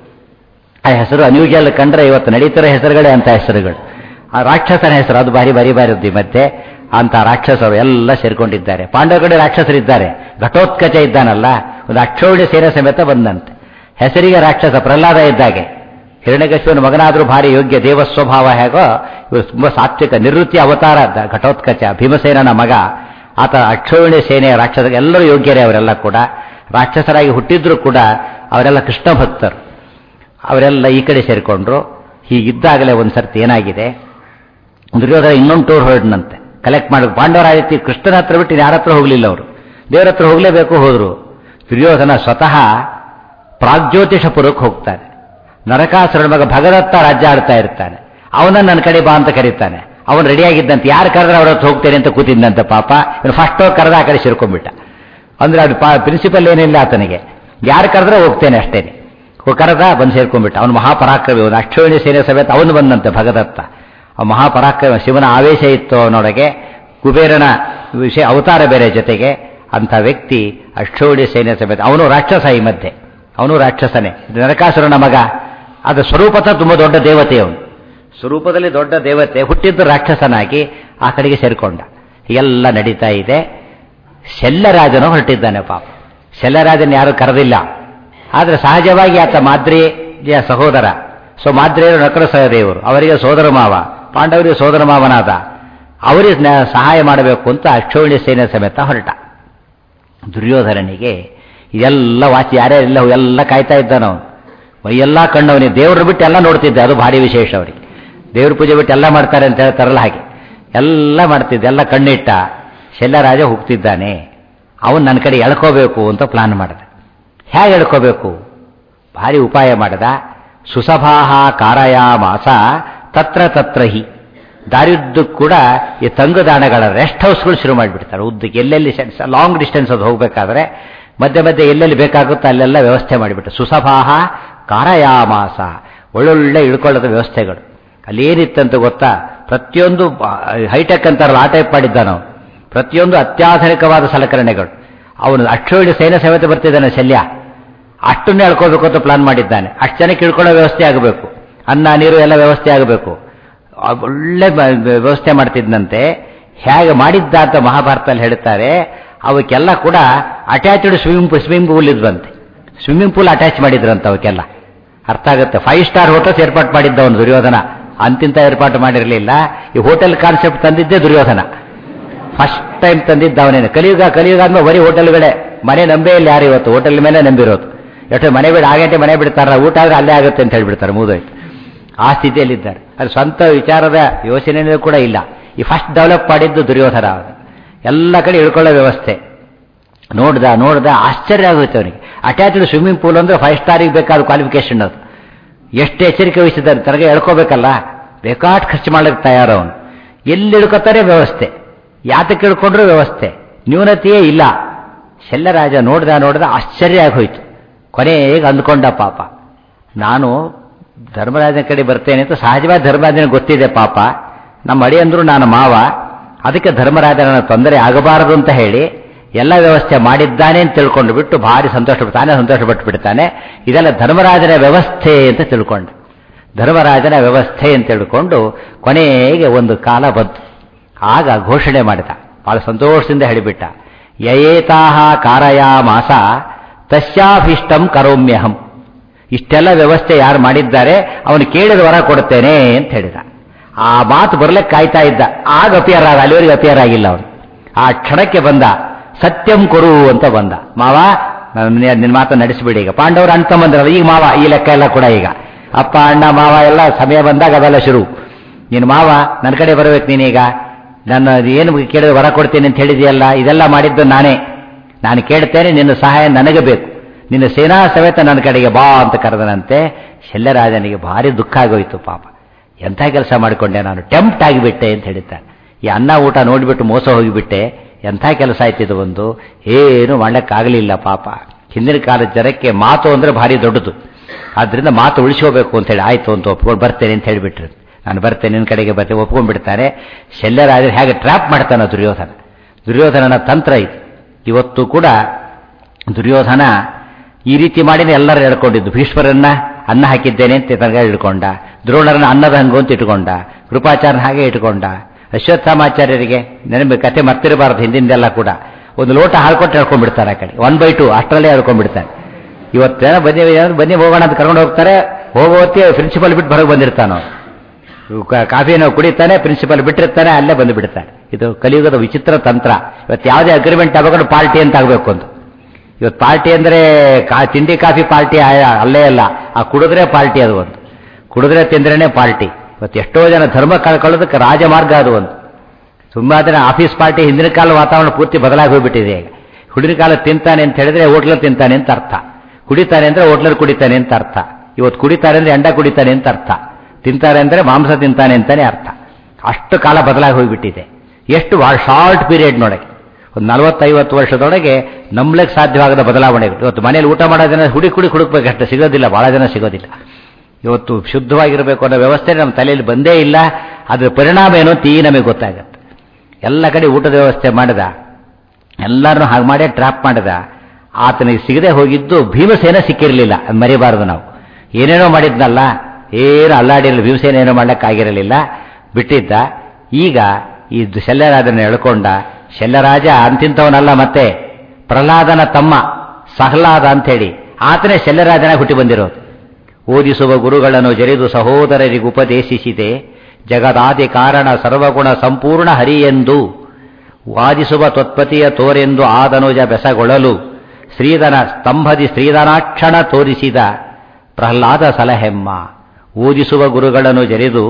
[SPEAKER 1] ಆ ಹೆಸರು ಅನ್ಯೂಜಲ್ ಕಂಡ್ರೆ ಇವತ್ತು ನಡೀತಿರೋ ಹೆಸರುಗಳೇ ಅಂತ ಹೆಸರುಗಳು. ಆ ರಾಕ್ಷಸನ ಹೆಸರು ಅದು ಬಾರಿ ಬಾರಿ ಬಾರಿದ್ದು. ಮತ್ತೆ ಅಂತ ರಾಕ್ಷಸರು ಎಲ್ಲ ಸೇರ್ಕೊಂಡಿದ್ದಾರೆ. ಪಾಂಡವ ಕಡೆ ರಾಕ್ಷಸರಿದ್ದಾರೆ. ಘಟೋತ್ಕಚ ಇದ್ದಾನಲ್ಲ, ಒಂದು ಅಕ್ಷೋಹಿಣಿ ಸೇನೆ ಸಮೇತ ಬಂದಂತೆ. ಹೆಸರಿಗೆ ರಾಕ್ಷಸ ಪ್ರಹ್ಲಾದ ಇದ್ದಾಗೆ. ಹಿರಣ್ಯಕಶಿಪುವಿನ ಮಗನಾದರೂ ಭಾರಿ ಯೋಗ್ಯ ದೇವಸ್ವಭಾವ ಹೇಗೋ ಇವರು ತುಂಬ ಸಾತ್ವಿಕ ನಿವೃತ್ತಿ ಅವತಾರ ಘಟೋತ್ಕಚ, ಭೀಮಸೇನನ ಮಗ. ಆತ ಅಕ್ಷೋಹಿಣಿ ಸೇನೆಯ ರಾಕ್ಷಸ ಎಲ್ಲರೂ ಯೋಗ್ಯರೇ. ಅವರೆಲ್ಲ ಕೂಡ ರಾಕ್ಷಸರಾಗಿ ಹುಟ್ಟಿದ್ರೂ ಕೂಡ ಅವರೆಲ್ಲ ಕೃಷ್ಣ ಭಕ್ತರು. ಅವರೆಲ್ಲ ಈ ಕಡೆ ಸೇರಿಕೊಂಡ್ರು. ಹೀಗಿದ್ದಾಗಲೇ ಒಂದು ಸರ್ತಿ ಏನಾಗಿದೆ, ದುರ್ಯೋಧನ ಇನ್ನೊಂದು ಟೂರ್ ಹೊರಡ್ನಂತೆ ಕಲೆಕ್ಟ್ ಮಾಡಿ. ಪಾಂಡವರ ರೀತಿ ಕೃಷ್ಣನ ಹತ್ರ ಬಿಟ್ಟು ಯಾರ ಹತ್ರ ಹೋಗಲಿಲ್ಲ ಅವರು. ದೇವರ ಹತ್ರ ಹೋಗಲೇಬೇಕು, ಹೋದರು. ದುರ್ಯೋಧನ ಸ್ವತಃ ಪ್ರಾಗ್ಜ್ಯೋತಿಷಪುರಕ್ಕೆ ಹೋಗ್ತಾನೆ. ನರಕಾಸುರನ ಮಗ ಭಗದತ್ತ ರಾಜ್ಯ ಆಡ್ತಾ ಇರ್ತಾನೆ. ಅವನನ್ನು ನನ್ನ ಕಡೆ ಬಾ ಅಂತ ಕರೀತಾನೆ. ಅವನು ರೆಡಿಯಾಗಿದ್ದಂತೆ. ಯಾರು ಕರೆದ್ರೆ ಅವ್ರ ಹತ್ರ ಹೋಗ್ತೇನೆ ಅಂತ ಕೂತಿದ್ದಂತೆ. ಪಾಪ ಇವನು ಫಸ್ಟ್ ಹೋಗಿ ಕರೆದ ಆ ಕಡೆ ಸೇರ್ಕೊಂಡ್ಬಿಟ್ಟ. ಅಂದ್ರೆ ಅದು ಪ್ರಿನ್ಸಿಪಲ್ ಏನಿಲ್ಲ ಆತನಿಗೆ, ಯಾರು ಕರೆದ್ರೆ ಹೋಗ್ತೇನೆ ಅಷ್ಟೇನೆ. ಕರೆದ ಬಂದು ಸೇರ್ಕೊಂಡ್ಬಿಟ್ಟ. ಅವನು ಮಹಾಪರಾಕ್ರಮಿ. ಒಂದು ಅಕ್ಷೋಹಿಣಿ ಸೇನೆ ಸಮೇತ ಅವನು ಬಂದಂತೆ ಭಗದತ್ತ. ಆ ಮಹಾಪರಾಕ್ರಮ, ಶಿವನ ಆವೇಶ ಇತ್ತು ಅವನೊಳಗೆ. ಕುಬೇರನ ವಿಷಯ ಅವತಾರ ಬೇರೆ ಜೊತೆಗೆ. ಅಂಥ ವ್ಯಕ್ತಿ ಅಕ್ಷೋಹಿಣಿ ಸೇನೆ ಸಮೇತ. ಅವನು ರಾಕ್ಷಸ, ಈ ಮಧ್ಯೆ ಅವನು ರಾಕ್ಷಸನೇ. ನರಕಾಸುರನ ಮಗ. ಅದು ಸ್ವರೂಪದ ತುಂಬ ದೊಡ್ಡ ದೇವತೆ. ಅವನು ಸ್ವರೂಪದಲ್ಲಿ ದೊಡ್ಡ ದೇವತೆ, ಹುಟ್ಟಿದ್ದು ರಾಕ್ಷಸನಾಗಿ ಆ ಕಡೆಗೆ ಸೇರಿಕೊಂಡ. ಎಲ್ಲ ನಡೀತಾ ಇದೆ. ಶಲ್ಯರಾಜನು ಹೊರಟಿದ್ದಾನೆ. ಪಾಪ ಶಲ್ಯರಾಜನ ಯಾರು ಕರೆದಿಲ್ಲ. ಆದರೆ ಸಹಜವಾಗಿ ಆತ ಮಾದ್ರಿಯ ಸಹೋದರ. ಸೊ ಮಾದ್ರಿಯರು ನಕಲ ಸಹದೇವರು, ಅವರಿಗೆ ಸೋದರ ಮಾವ, ಪಾಂಡವರಿಗೆ ಸೋದರ ಮಾವನಾದ. ಅವರಿಗೆ ಸಹಾಯ ಮಾಡಬೇಕು ಅಂತ ಅಕ್ಷೋಹಿಣಿ ಸೇನೆ ಸಮೇತ ಹೊರಟ. ದುರ್ಯೋಧನನಿಗೆ ಇದೆಲ್ಲ ವಾಚಿ ಯಾರ್ಯಾರಿಲ್ಲ ಎಲ್ಲ ಕಾಯ್ತಾ ಇದ್ದಾನ ಅವನು. ಎಲ್ಲ ಕಣ್ಣವನಿಗೆ ದೇವ್ರ ಬಿಟ್ಟು ಎಲ್ಲ ನೋಡ್ತಿದ್ದೆ, ಅದು ಭಾರಿ ವಿಶೇಷ ಅವರಿಗೆ. ದೇವ್ರ ಪೂಜೆ ಬಿಟ್ಟು ಎಲ್ಲ ಮಾಡ್ತಾರೆ ಅಂತ ಹೇಳ್ತಾರಲ್ಲ ಹಾಗೆ ಎಲ್ಲ ಮಾಡ್ತಿದ್ದೆ, ಎಲ್ಲ ಕಣ್ಣಿಟ್ಟ. ಶಲ್ಯರಾಜ ಹೋಗ್ತಿದ್ದಾನೆ, ಅವನು ನನ್ನ ಕಡೆ ಎಳ್ಕೋಬೇಕು ಅಂತ ಪ್ಲಾನ್ ಮಾಡಿದ. ಹೇಗೆ ಎಳ್ಕೋಬೇಕು? ಭಾರಿ ಉಪಾಯ ಮಾಡಿದ. ಸುಸಭಾಹ ಕಾರಯಾಮಾಸ ತತ್ರ ತತ್ರ ಹಿ. ದಾರಿಯುದ್ದಕ್ಕೂ ಕೂಡ ಈ ತಂಗುದಾಣಗಳ ರೆಸ್ಟ್ ಹೌಸ್ಗಳು ಶುರು ಮಾಡಿಬಿಡ್ತಾರೆ. ಉದ್ದಕ್ಕೆ ಎಲ್ಲೆಲ್ಲಿ ಲಾಂಗ್ ಡಿಸ್ಟೆನ್ಸ್ ಅದು ಹೋಗಬೇಕಾದ್ರೆ ಮಧ್ಯೆ ಮಧ್ಯೆ ಎಲ್ಲೆಲ್ಲಿ ಬೇಕಾಗುತ್ತೋ ಅಲ್ಲೆಲ್ಲ ವ್ಯವಸ್ಥೆ ಮಾಡಿಬಿಟ್ಟು ಸುಸಭಾಹ ಕಾರಯಾಮಾಸ, ಒಳ್ಳೊಳ್ಳೆ ಇಳ್ಕೊಳ್ಳೋದ ವ್ಯವಸ್ಥೆಗಳು. ಅಲ್ಲೇನಿತ್ತಂತ ಗೊತ್ತಾ? ಪ್ರತಿಯೊಂದು ಹೈಟೆಕ್ ಅಂತಾರಲ್ಲ ಆ ಟೈಪ್ ಮಾಡಿದ್ದ ನಾವು. ಪ್ರತಿಯೊಂದು ಅತ್ಯಾಧುನಿಕವಾದ ಸಲಕರಣೆಗಳು. ಅವನು ಅಕ್ಷೋಹಿಣಿ ಸೈನ್ಯ ಸಮೇತ ಬರ್ತಿದ್ದಾನೆ ಶಲ್ಯ. ಅಷ್ಟನ್ನೇ ಎಳ್ಕೋಬೇಕು ಅಂತ ಪ್ಲಾನ್ ಮಾಡಿದ್ದಾನೆ. ಅಷ್ಟು ಜನಕ್ಕೆ ಇಳ್ಕೊಳ್ಳೋ ವ್ಯವಸ್ಥೆ ಆಗಬೇಕು, ಅನ್ನ ನೀರು ಎಲ್ಲ ವ್ಯವಸ್ಥೆ ಆಗಬೇಕು. ಒಳ್ಳೆ ವ್ಯವಸ್ಥೆ ಮಾಡ್ತಿದ್ದಂತೆ. ಹೇಗೆ ಮಾಡಿದ್ದ ಅಂತ ಮಹಾಭಾರತದಲ್ಲಿ ಹೇಳ್ತಾರೆ. ಅವಕ್ಕೆಲ್ಲ ಕೂಡ attached swimming pool swimming pool ಇದ್ವಂತೆ. ಸ್ವಿಮ್ಮಿಂಗ್ ಪೂಲ್ ಅಟ್ಯಾಚ್ ಮಾಡಿದ್ರಂತ ಅವಕ್ಕೆಲ್ಲ. ಅರ್ಥ ಆಗುತ್ತೆ. ಫೈವ್ ಸ್ಟಾರ್ ಹೋಟೆಲ್ಸ್ ಏರ್ಪಾಟ್ ಮಾಡಿದ್ದ ಅವನು ದುರ್ಯೋಧನ. ಅಂತಿಂತ ಏರ್ಪಾಟು ಮಾಡಿರಲಿಲ್ಲ. ಈ ಹೋಟೆಲ್ ಕಾನ್ಸೆಪ್ಟ್ ತಂದಿದ್ದೇ ದುರ್ಯೋಧನ. ಫಸ್ಟ್ ಟೈಮ್ ತಂದಿದ್ದ ಅವನೇನು. ಕಲಿಯುಗ ಕಲಿಯುಗ ಆದ್ಮೇಲೆ ಬರೀ ಹೋಟೆಲ್ಗಳೇ. ಮನೆ ನಂಬೇ ಇಲ್ಲ ಯಾರು ಇವತ್ತು, ಹೋಟೆಲ್ ಮೇಲೆ ನಂಬಿರೋದು. ಎಷ್ಟು ಮನೆ ಬಿಡ ಆ ಗಂಟೆ ಮನೆ ಬಿಡ್ತಾರ, ಊಟ ಆದ್ರೆ ಅಲ್ಲೇ ಆಗುತ್ತೆ ಅಂತ ಹೇಳ್ಬಿಡ್ತಾರೆ, ಮುಗಿದೋಯ್ತು. ಆ ಸ್ಥಿತಿಯಲ್ಲಿದ್ದಾರೆ. ಅದು ಸ್ವಂತ ವಿಚಾರದ ಯೋಚನೆಯೂ ಕೂಡ ಇಲ್ಲ. ಈ ಫಸ್ಟ್ ಡೆವಲಪ್ ಮಾಡಿದ್ದು ದುರ್ಯೋಧನ. ಎಲ್ಲ ಕಡೆ ಇಳ್ಕೊಳ್ಳೋ ವ್ಯವಸ್ಥೆ ನೋಡ್ದ ನೋಡ್ದ ಆಶ್ಚರ್ಯ ಆಗುತ್ತೆ ಅವನಿಗೆ. ಅಟ್ಯಾಚ್ಡ್ ಸ್ವಿಮ್ಮಿಂಗ್ ಪೂಲ್ ಅಂದ್ರೆ ಫೈವ್ ಸ್ಟಾರಿಗೆ ಬೇಕಾದ ಕ್ವಾಲಿಫಿಕೇಶನ್ ಅದು. ಎಷ್ಟು ಎಚ್ಚರಿಕೆ ವಹಿಸಿದ್ದಾರೆ. ತನಗೆ ಎಳ್ಕೋಬೇಕಲ್ಲ, ಬೇಕಾಟ್ ಖರ್ಚು ಮಾಡಲಿಕ್ಕೆ ತಯಾರವನು. ಎಲ್ಲಿ ಇಳ್ಕೋತಾರೆ ವ್ಯವಸ್ಥೆ, ಯಾತಕ್ಕೆ ಇಳ್ಕೊಂಡ್ರೂ ವ್ಯವಸ್ಥೆ, ನ್ಯೂನತೆಯೇ ಇಲ್ಲ. ಶಲ್ಯರಾಜ ನೋಡ್ದ ನೋಡ್ದ ಆಶ್ಚರ್ಯ ಆಗೋಯ್ತು. ಕೊನೆಗೆ ಅಂದ್ಕೊಂಡ, ಪಾಪ ನಾನು ಧರ್ಮರಾಜನ ಕಡೆ ಬರ್ತೇನೆ ಅಂತ ಸಹಜವಾಗಿ ಧರ್ಮರಾಜನ ಗೊತ್ತಿದೆ. ಪಾಪ ನಮ್ಮ ಅಡಿ ಅಂದ್ರು ನಾನು ಮಾವ, ಅದಕ್ಕೆ ಧರ್ಮರಾಜನ ತೊಂದರೆ ಆಗಬಾರದು ಅಂತ ಹೇಳಿ ಎಲ್ಲ ವ್ಯವಸ್ಥೆ ಮಾಡಿದ್ದಾನೆ ಅಂತ ತಿಳ್ಕೊಂಡು ಬಿಟ್ಟು ಭಾರಿ ಸಂತೋಷ ತಾನೇ ಸಂತೋಷಪಟ್ಟು ಬಿಡ್ತಾನೆ. ಇದೆಲ್ಲ ಧರ್ಮರಾಜನ ವ್ಯವಸ್ಥೆ ಅಂತ ತಿಳ್ಕೊಂಡು, ಧರ್ಮರಾಜನ ವ್ಯವಸ್ಥೆ ಅಂತ ತಿಳ್ಕೊಂಡು ಕೊನೆಗೆ ಒಂದು ಕಾಲ ಬಂತು. ಆಗ ಘೋಷಣೆ ಮಾಡಿದ, ಬಹಳ ಸಂತೋಷದಿಂದ ಹೇಳಿಬಿಟ್ಟ, ಯಯೇತಾಹ ಕಾರಯಾಮಾಸ ತಸ್ಯಾಭೀಷ್ಟಂ ಕರೋಮ್ಯಹಂ. ಇಷ್ಟೆಲ್ಲ ವ್ಯವಸ್ಥೆ ಯಾರು ಮಾಡಿದ್ದಾರೆ ಅವನು ಕೇಳಿದ ವರ ಕೊಡುತ್ತೇನೆ ಅಂತ ಹೇಳಿದ. ಆ ಮಾತು ಬರ್ಲಿಕ್ಕೆ ಕಾಯ್ತಾ ಇದ್ದ. ಆಗ ಅಪಿಯರ್ ಆದ, ಅಲ್ಲಿವರೆಗೆ ಅಪಿಯರ್ ಆಗಿಲ್ಲ ಅವನು. ಆ ಕ್ಷಣಕ್ಕೆ ಬಂದ. ಸತ್ಯಂ ಕೊರು ಅಂತ ಬಂದ. ಮಾವ ನಿನ್ನ ಮಾತು ನಡೆಸಿಬಿಡಿ. ಈಗ ಪಾಂಡವರು ಅಣ್ಣ ತಮ್ಮಂದ್ರಲ್ಲ, ಈಗ ಮಾವ ಈ ಲೆಕ್ಕ ಎಲ್ಲ ಕೂಡ ಈಗ ಅಪ್ಪ ಅಣ್ಣ ಮಾವ ಎಲ್ಲ ಸಮಯ ಬಂದಾಗ ಅವೆಲ್ಲ ಶುರು. ನೀನು ಮಾವ ನನ್ನ ಕಡೆ ಬರಬೇಕು, ನೀನೀಗ ನನ್ನ ಏನು ಕೇಳಿದ ವರ ಕೊಡ್ತೇನೆ ಅಂತ ಹೇಳಿದೆಯಲ್ಲ, ಇದೆಲ್ಲ ಮಾಡಿದ್ದು ನಾನೇ. ನಾನು ಕೇಳ್ತೇನೆ, ನಿನ್ನ ಸಹಾಯ ನನಗೆ ಬೇಕು. ನಿನ್ನ ಸೇನಾ ಸಮೇತ ನನ್ನ ಕಡೆಗೆ ಬಾ ಅಂತ ಕರೆದನಂತೆ. ಶಲ್ಯರಾಜನಿಗೆ ಭಾರಿ ದುಃಖ ಆಗೋಯ್ತು. ಪಾಪ ಎಂಥ ಕೆಲಸ ಮಾಡಿಕೊಂಡೆ ನಾನು, ಟೆಂಪ್ಟ್ ಆಗಿಬಿಟ್ಟೆ ಅಂತ ಹೇಳಿದ್ದಾನೆ. ಈ ಅನ್ನ ಊಟ ನೋಡಿಬಿಟ್ಟು ಮೋಸ ಹೋಗಿಬಿಟ್ಟೆ, ಎಂಥ ಕೆಲಸ ಆಯ್ತಿದ್ದು. ಒಂದು ಏನು ಮಾಡಲಿಕ್ಕಾಗಲಿಲ್ಲ ಪಾಪ. ಹಿಂದಿನ ಕಾಲದ ಜನಕ್ಕೆ ಮಾತು ಅಂದರೆ ಭಾರಿ ದೊಡ್ಡದು. ಆದ್ದರಿಂದ ಮಾತು ಉಳಿಸ್ಕೋಬೇಕು ಅಂತೇಳಿ ಆಯ್ತು ಅಂತ ಒಪ್ಕೊಂಡು ಬರ್ತೇನೆ ಅಂತ ಹೇಳಿಬಿಟ್ರು. ನಾನು ಬರ್ತೇನೆ, ನಿನ್ನ ಕಡೆಗೆ ಬರ್ತೇನೆ ಒಪ್ಕೊಂಡ್ಬಿಡ್ತಾನೆ. ಶಲ್ಯರಾಜರು ಹೇಗೆ ಟ್ರ್ಯಾಪ್ ಮಾಡ್ತಾನೆ ದುರ್ಯೋಧನ. ದುರ್ಯೋಧನನ ತಂತ್ರ ಇದು. ಇವತ್ತು ಕೂಡ ದುರ್ಯೋಧನ ಈ ರೀತಿ ಮಾಡಿನೇ ಎಲ್ಲರೂ ಹೇಳ್ಕೊಂಡಿದ್ದು. ಭೀಷ್ಮರನ್ನ ಅನ್ನ ಹಾಕಿದ್ದೇನೆ ಅಂತ ತನಗೆ ಇಟ್ಕೊಂಡ, ದ್ರೋಣರನ್ನ ಅನ್ನದ ಹಂಗು ಅಂತ ಇಟ್ಕೊಂಡ, ಕೃಪಾಚಾರ್ಯನ ಹಾಗೆ ಇಟ್ಕೊಂಡ, ಅಶ್ವತ್ಥಾಮಾಚಾರ್ಯರಿಗೆ ನೆನಪು ಕತೆ ಮರ್ತಿರಬಾರದು. ಹಿಂದಿಂದೆಲ್ಲ ಕೂಡ ಒಂದು ಲೋಟ ಹಾಳ್ಕೊಟ್ಟು ಹೇಳ್ಕೊಂಡ್ಬಿಡ್ತಾರೆ ಆ ಕಡೆ, ಒನ್ ಬೈ ಟು ಅಷ್ಟರಲ್ಲೇ ಹೇಳ್ಕೊಂಡ್ಬಿಡ್ತಾನೆ. ಇವತ್ತೇನೋ ಬನ್ನಿ ಬನ್ನಿ ಹೋಗೋಣ ಅಂತ ಕರ್ಕೊಂಡು ಹೋಗ್ತಾರೆ. ಹೋಗೋತಿ ಪ್ರಿನ್ಸಿಪಲ್ ಬಿಟ್ಟು ಹೊರಗೆ ಬಂದಿರ್ತಾನೋ, ಕಾಫಿನೋ ಕುಡಿತಾನೆ, ಪ್ರಿನ್ಸಿಪಲ್ ಬಿಟ್ಟಿರ್ತಾನೆ, ಅಲ್ಲೇ ಬಂದು ಬಿಡ್ತಾನೆ. ಇದು ಕಲಿಯುಗದ ವಿಚಿತ್ರ ತಂತ್ರ. ಇವತ್ತು ಯಾವುದೇ ಅಗ್ರಿಮೆಂಟ್ ಆಗಬೇಕು ಪಾರ್ಟಿ ಅಂತ ಆಗಬೇಕು ಅಂತ. ಇವತ್ತು ಪಾರ್ಟಿ ಅಂದರೆ ಕಾ ತಿಂಡಿ ಕಾಫಿ ಪಾರ್ಟಿ ಅಲ್ಲೇ ಅಲ್ಲ, ಆ ಕುಡಿದ್ರೆ ಪಾರ್ಟಿ. ಅದು ಒಂದು ಕುಡಿದ್ರೆ ತಿಂದ್ರೇನೆ ಪಾರ್ಟಿ. ಇವತ್ತು ಎಷ್ಟೋ ಜನ ಧರ್ಮ ಕಳ್ಕೊಳ್ಳೋದಕ್ಕೆ ರಾಜಮಾರ್ಗ ಅದು ಒಂದು. ತುಂಬಾ ಜನ ಆಫೀಸ್ ಪಾರ್ಟಿ ಹಿಂದಿನ ಕಾಲ ವಾತಾವರಣ ಪೂರ್ತಿ ಬದಲಾಗಿ ಹೋಗ್ಬಿಟ್ಟಿದೆ. ಈಗ ಹುಡುಗಿನ ಕಾಲ ತಿಂತಾನೆ ಅಂತ ಹೇಳಿದ್ರೆ ಹೋಟ್ಲಲ್ಲಿ ತಿಂತಾನೆ ಅಂತ ಅರ್ಥ, ಕುಡಿತಾನೆ ಅಂದ್ರೆ ಹೋಟ್ಲಲ್ಲಿ ಕುಡಿತಾನೆ ಅಂತ ಅರ್ಥ. ಇವತ್ತು ಕುಡಿತಾರೆ ಅಂದ್ರೆ ಅಂಡ ಕುಡಿತಾನೆ ಅಂತ ಅರ್ಥ, ತಿಂತಾರೆ ಅಂದ್ರೆ ಮಾಂಸ ತಿಂತಾನೆ ಅಂತಾನೆ ಅರ್ಥ. ಅಷ್ಟು ಕಾಲ ಬದಲಾಗಿ ಹೋಗ್ಬಿಟ್ಟಿದೆ. ಎಷ್ಟು ಶಾರ್ಟ್ ಪೀರಿಯಡ್ ನೋಡಕ್ಕೆ, ಒಂದು ನಲವತ್ತೈವತ್ತು ವರ್ಷದೊಳಗೆ ನಂಬಲಿಕ್ಕೆ ಸಾಧ್ಯವಾಗದ ಬದಲಾವಣೆಗಳು. ಇವತ್ತು ಮನೇಲಿ ಊಟ ಮಾಡೋ ಜನ ಹುಡಿ ಕುಡಿ ಹುಡುಕ್ಬೇಕಷ್ಟೇ, ಸಿಗೋದಿಲ್ಲ, ಬಹಳ ಜನ ಸಿಗೋದಿಲ್ಲ. ಇವತ್ತು ಶುದ್ಧವಾಗಿರಬೇಕು ಅನ್ನೋ ವ್ಯವಸ್ಥೆ ನಮ್ಮ ತಲೆಯಲ್ಲಿ ಬಂದೇ ಇಲ್ಲ. ಅದರ ಪರಿಣಾಮ ಏನು ಅಂತ ಈ ನಮಗೆ ಗೊತ್ತಾಗತ್ತೆ. ಎಲ್ಲ ಕಡೆ ಊಟದ ವ್ಯವಸ್ಥೆ ಮಾಡಿದ, ಎಲ್ಲರನ್ನೂ ಹಾಗೆ ಮಾಡೇ ಟ್ರ್ಯಾಪ್ ಮಾಡಿದ. ಆತನಿಗೆ ಸಿಗದೆ ಹೋಗಿದ್ದು ಭೀಮಸೇನ ಸಿಕ್ಕಿರಲಿಲ್ಲ, ಅದು ಮರಿಬಾರದು ನಾವು. ಏನೇನೋ ಮಾಡಿದ್ನಲ್ಲ, ಏನು ಅಲ್ಲಾಡಿರಲಿಲ್ಲ, ಭೀಮಸೇನ ಏನೋ ಮಾಡ್ಲಿಕ್ಕಾಗಿರಲಿಲ್ಲ, ಬಿಟ್ಟಿದ್ದ. ಈಗ ಈ ಶಲ್ಯರಾಜನ ಎಳ್ಕೊಂಡ. ಶಲ್ಯರಾಜ ಅಂತಿಂತವನಲ್ಲ, ಮತ್ತೆ ಪ್ರಹ್ಲಾದನ ತಮ್ಮ ಸಹ್ಲಾದ ಅಂಥೇಳಿ ಆತನೇ ಶಲ್ಯರಾಜನ ಹುಟ್ಟಿ ಬಂದಿರೋದು. ಓದಿಸುವ ಗುರುಗಳನ್ನು ಜರಿದು ಸಹೋದರರಿಗೆ ಉಪದೇಶಿಸಿದೆ, ಜಗದಾದಿ ಕಾರಣ ಸರ್ವಗುಣ ಸಂಪೂರ್ಣ ಹರಿಯೆಂದು ವಾದಿಸುವ ತ್ವತ್ಪತಿಯ ತೋರೆಂದು ಆದನುಜ ಬೆಸಗೊಳ್ಳಲು ಶ್ರೀಧನ ಸ್ತಂಭದಿ ಶ್ರೀಧನಾಕ್ಷಣ ತೋರಿಸಿದ ಪ್ರಹ್ಲಾದ ಸಲಹೆಮ್ಮ. ಓದಿಸುವ ಗುರುಗಳನ್ನು ಜರಿದು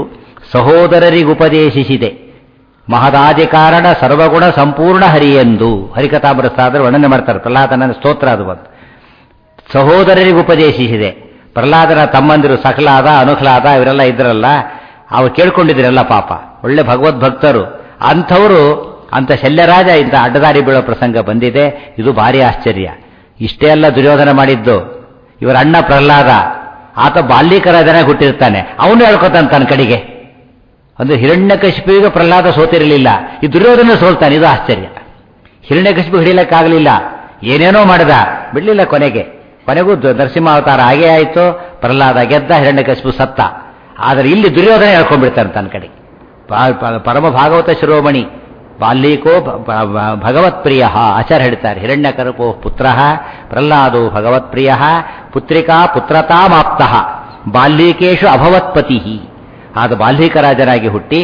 [SPEAKER 1] ಸಹೋದರರಿಗುಪದೇಶಿಸಿದೆ. ಮಹದಾದಿ ಕಾರಣ ಸರ್ವಗುಣ ಸಂಪೂರ್ಣ ಹರಿಯೆಂದು ಹರಿಕಥಾಮೃತಾದ್ರೆ ವರ್ಣನೆ ಮಾಡ್ತಾರೆ. ಪ್ರಹ್ಲಾದನ ಸ್ತೋತ್ರ ಅದು ಬಂತು. ಸಹೋದರರಿಗೆ ಉಪದೇಶಿಸಿದೆ. ಪ್ರಹ್ಲಾದನ ತಮ್ಮಂದಿರು ಸಕಲಾದ ಅನುಹ್ಲಾದ ಇವರೆಲ್ಲ ಇದ್ರಲ್ಲ, ಅವ್ರು ಕೇಳ್ಕೊಂಡಿದ್ರಲ್ಲ ಪಾಪ, ಒಳ್ಳೆ ಭಗವದ್ಭಕ್ತರು. ಅಂಥವರು ಅಂಥ ಶಲ್ಯರಾಜ ಇಂಥ ಅಡ್ಡದಾರಿ ಬೀಳೋ ಪ್ರಸಂಗ ಬಂದಿದೆ. ಇದು ಭಾರಿ ಆಶ್ಚರ್ಯ. ಇಷ್ಟೇ ಅಲ್ಲ ದುರ್ಯೋಧನ ಮಾಡಿದ್ದು. ಇವರ ಅಣ್ಣ ಪ್ರಹ್ಲಾದ, ಆತ ಬಾಲ್ಯಕರಾಜನ ಹುಟ್ಟಿರ್ತಾನೆ, ಅವನು ಹೇಳ್ಕೊತಾನೆ ತನ್ನ ಕಡೆಗೆ. ಅಂದ್ರೆ ಹಿರಣ್ಯಕಶಿಪಿಗೆ ಪ್ರಹ್ಲಾದ ಸೋತಿರಲಿಲ್ಲ, ಈ ದುರ್ಯೋಧನ ಸೋಲ್ತಾನೆ. ಇದು ಆಶ್ಚರ್ಯ. ಹಿರಣ್ಯಕಶಿಪು ಹಿಡಿಯಲಿಕ್ಕಾಗಲಿಲ್ಲ, ಏನೇನೋ ಮಾಡಿದ, ಬಿಡಲಿಲ್ಲ. ಕೊನೆಗೆ ಕೊನೆಗೂ ನರಸಿಂಹಾವತಾರ ಹಾಗೇ ಆಯಿತು. ಪ್ರಹ್ಲಾದ ಗೆದ್ದ, ಹಿರಣ್ಯಕಶಿಪು ಸತ್ತ. ಆದರೆ ಇಲ್ಲಿ ದುರ್ಯೋಧನ ಹೇಳ್ಕೊಂಡ್ಬಿಡ್ತಾನೆ ತನ್ನ ಕಡೆಗೆ. ಪರಮ ಭಾಗವತ ಶಿರೋಮಣಿ ಬಾಲ್ಯಕೋ ಭಗವತ್ಪ್ರಿಯ ಆಚಾರ್ಯ ಹೇಳ್ತಾರೆ. ಹಿರಣ್ಯಕರಪೋ ಪುತ್ರ ಪ್ರಹ್ಲಾದೋ ಭಗವತ್ಪ್ರಿಯ ಪುತ್ರಿಕಾ ಪುತ್ರತಾಮಾಪ್ತ ಬಾಲ್ಯಕೇಶು ಅಭವತ್ಪತಿ. ಆದ ಬಾಲ್ಯಕ ರಾಜನಾಗಿ ಹುಟ್ಟಿ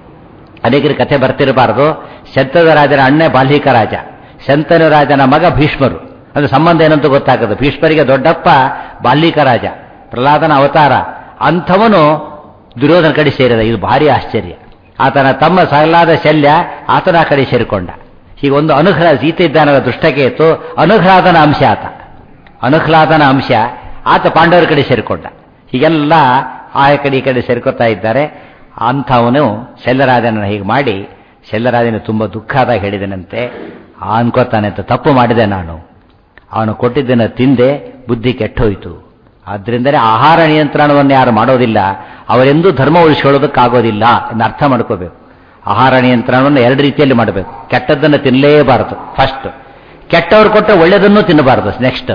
[SPEAKER 1] ಅನೇಕರ ಕಥೆ ಬರ್ತಿರಬಾರದು. ಶಂತನ ರಾಜನ ಅಣ್ಣ ಬಾಲ್ಯಕ ರಾಜ, ಶಂತನ ರಾಜನ ಮಗ ಭೀಷ್ಮರು. ಅದು ಸಂಬಂಧ ಏನಂತ ಗೊತ್ತಾಗದು. ಭೀಷ್ಮರಿಗೆ ದೊಡ್ಡಪ್ಪ ಬಾಲ್ಯಕ ರಾಜ, ಪ್ರಹ್ಲಾದನ ಅವತಾರ. ಅಂಥವನು ದುರ್ಯೋಧನ ಕಡೆ ಸೇರಿದ. ಇದು ಭಾರಿ ಆಶ್ಚರ್ಯ. ಆತನ ತಮ್ಮ ಸಹಲಾದ ಶಲ್ಯ ಆತನ ಕಡೆ ಸೇರಿಕೊಂಡ. ಹೀಗೊಂದು ಅನುಹ್ಲ ಸೀತೆ ಇದ್ದಾನಲ್ಲ ದುಷ್ಟಕೇತು, ಅನುಹ್ಲಾದನ ಅಂಶ ಆತ. ಅನುಹ್ಲಾದನ ಅಂಶ ಆತ ಪಾಂಡವರ ಕಡೆ ಸೇರಿಕೊಂಡ. ಹೀಗೆಲ್ಲ ಆ ಕಡೆ ಈ ಕಡೆ ಸೇರ್ಕೊತಾ ಇದ್ದಾರೆ. ಅಂಥವನು ಶಲ್ಯರಾಜನ ಹೀಗೆ ಮಾಡಿ, ಶಲ್ಯರಾಜನ ತುಂಬ ದುಃಖದಾಗ ಹೇಳಿದನಂತೆ. ಅನ್ಕೋತಾನೆ ಅಂತ, ತಪ್ಪು ಮಾಡಿದೆ ನಾನು, ಅವನು ಕೊಟ್ಟಿದ್ದನ್ನು ತಿಂದೆ, ಬುದ್ಧಿ ಕೆಟ್ಟೋಯ್ತು. ಆದ್ರಿಂದಲೇ ಆಹಾರ ನಿಯಂತ್ರಣವನ್ನು ಯಾರು ಮಾಡೋದಿಲ್ಲ ಅವರೆಂದೂ ಧರ್ಮ ಉಳಿಸ್ಕೊಳ್ಳೋದಕ್ಕಾಗೋದಿಲ್ಲ ಎಂದು ಅರ್ಥ ಮಾಡ್ಕೋಬೇಕು. ಆಹಾರ ನಿಯಂತ್ರಣವನ್ನು ಎರಡು ರೀತಿಯಲ್ಲಿ ಮಾಡಬೇಕು. ಕೆಟ್ಟದ್ದನ್ನು ತಿನ್ನಲೇಬಾರದು ಫಸ್ಟ್, ಕೆಟ್ಟವರು ಕೊಟ್ಟರೆ ಒಳ್ಳೆಯದನ್ನು ತಿನ್ನಬಾರದು ನೆಕ್ಸ್ಟ್.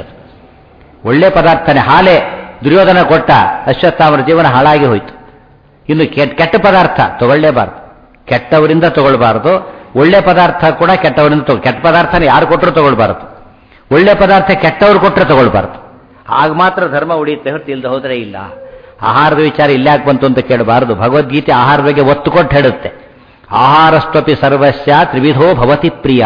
[SPEAKER 1] ಒಳ್ಳೆ ಪದಾರ್ಥನೇ ಹಾಲೆ ದುರ್ಯೋಧನ ಕೊಟ್ಟ, ಅಶ್ವತ್ಥಾಮರ ಜೀವನ ಹಾಳಾಗಿ ಹೋಯಿತು. ಇನ್ನು ಕೆಟ್ಟ ಪದಾರ್ಥ ತಗೊಳ್ಳೇಬಾರದು, ಕೆಟ್ಟವರಿಂದ ತಗೊಳ್ಬಾರದು. ಒಳ್ಳೆ ಪದಾರ್ಥ ಕೂಡ ಕೆಟ್ಟವರಿಂದ ತಗೊ ಕೆಟ್ಟ ಪದಾರ್ಥನ ಯಾರು ಕೊಟ್ಟರು ತಗೊಳ್ಬಾರದು, ಒಳ್ಳೆ ಪದಾರ್ಥ ಕೆಟ್ಟವರು ಕೊಟ್ಟರೆ ತಗೊಳ್ಬಾರದು. ಆಗ ಮಾತ್ರ ಧರ್ಮ ಉಳಿಯುತ್ತೆ, ಹೊರತು ಇಲ್ಲದೆ ಹೋದರೆ ಇಲ್ಲ. ಆಹಾರದ ವಿಚಾರ ಇಲ್ಲಾಕೆ ಬಂತು ಅಂತ ಕೇಳಬಾರದು. ಭಗವದ್ಗೀತೆ ಆಹಾರದ ಬಗ್ಗೆ ಒತ್ತು ಕೊಟ್ಟು ಹೇಳುತ್ತೆ. ಆಹಾರಸ್ತ್ವಪಿ ಸರ್ವಸ್ಯ ತ್ರಿವಿಧೋ ಭವತಿ ಪ್ರಿಯ.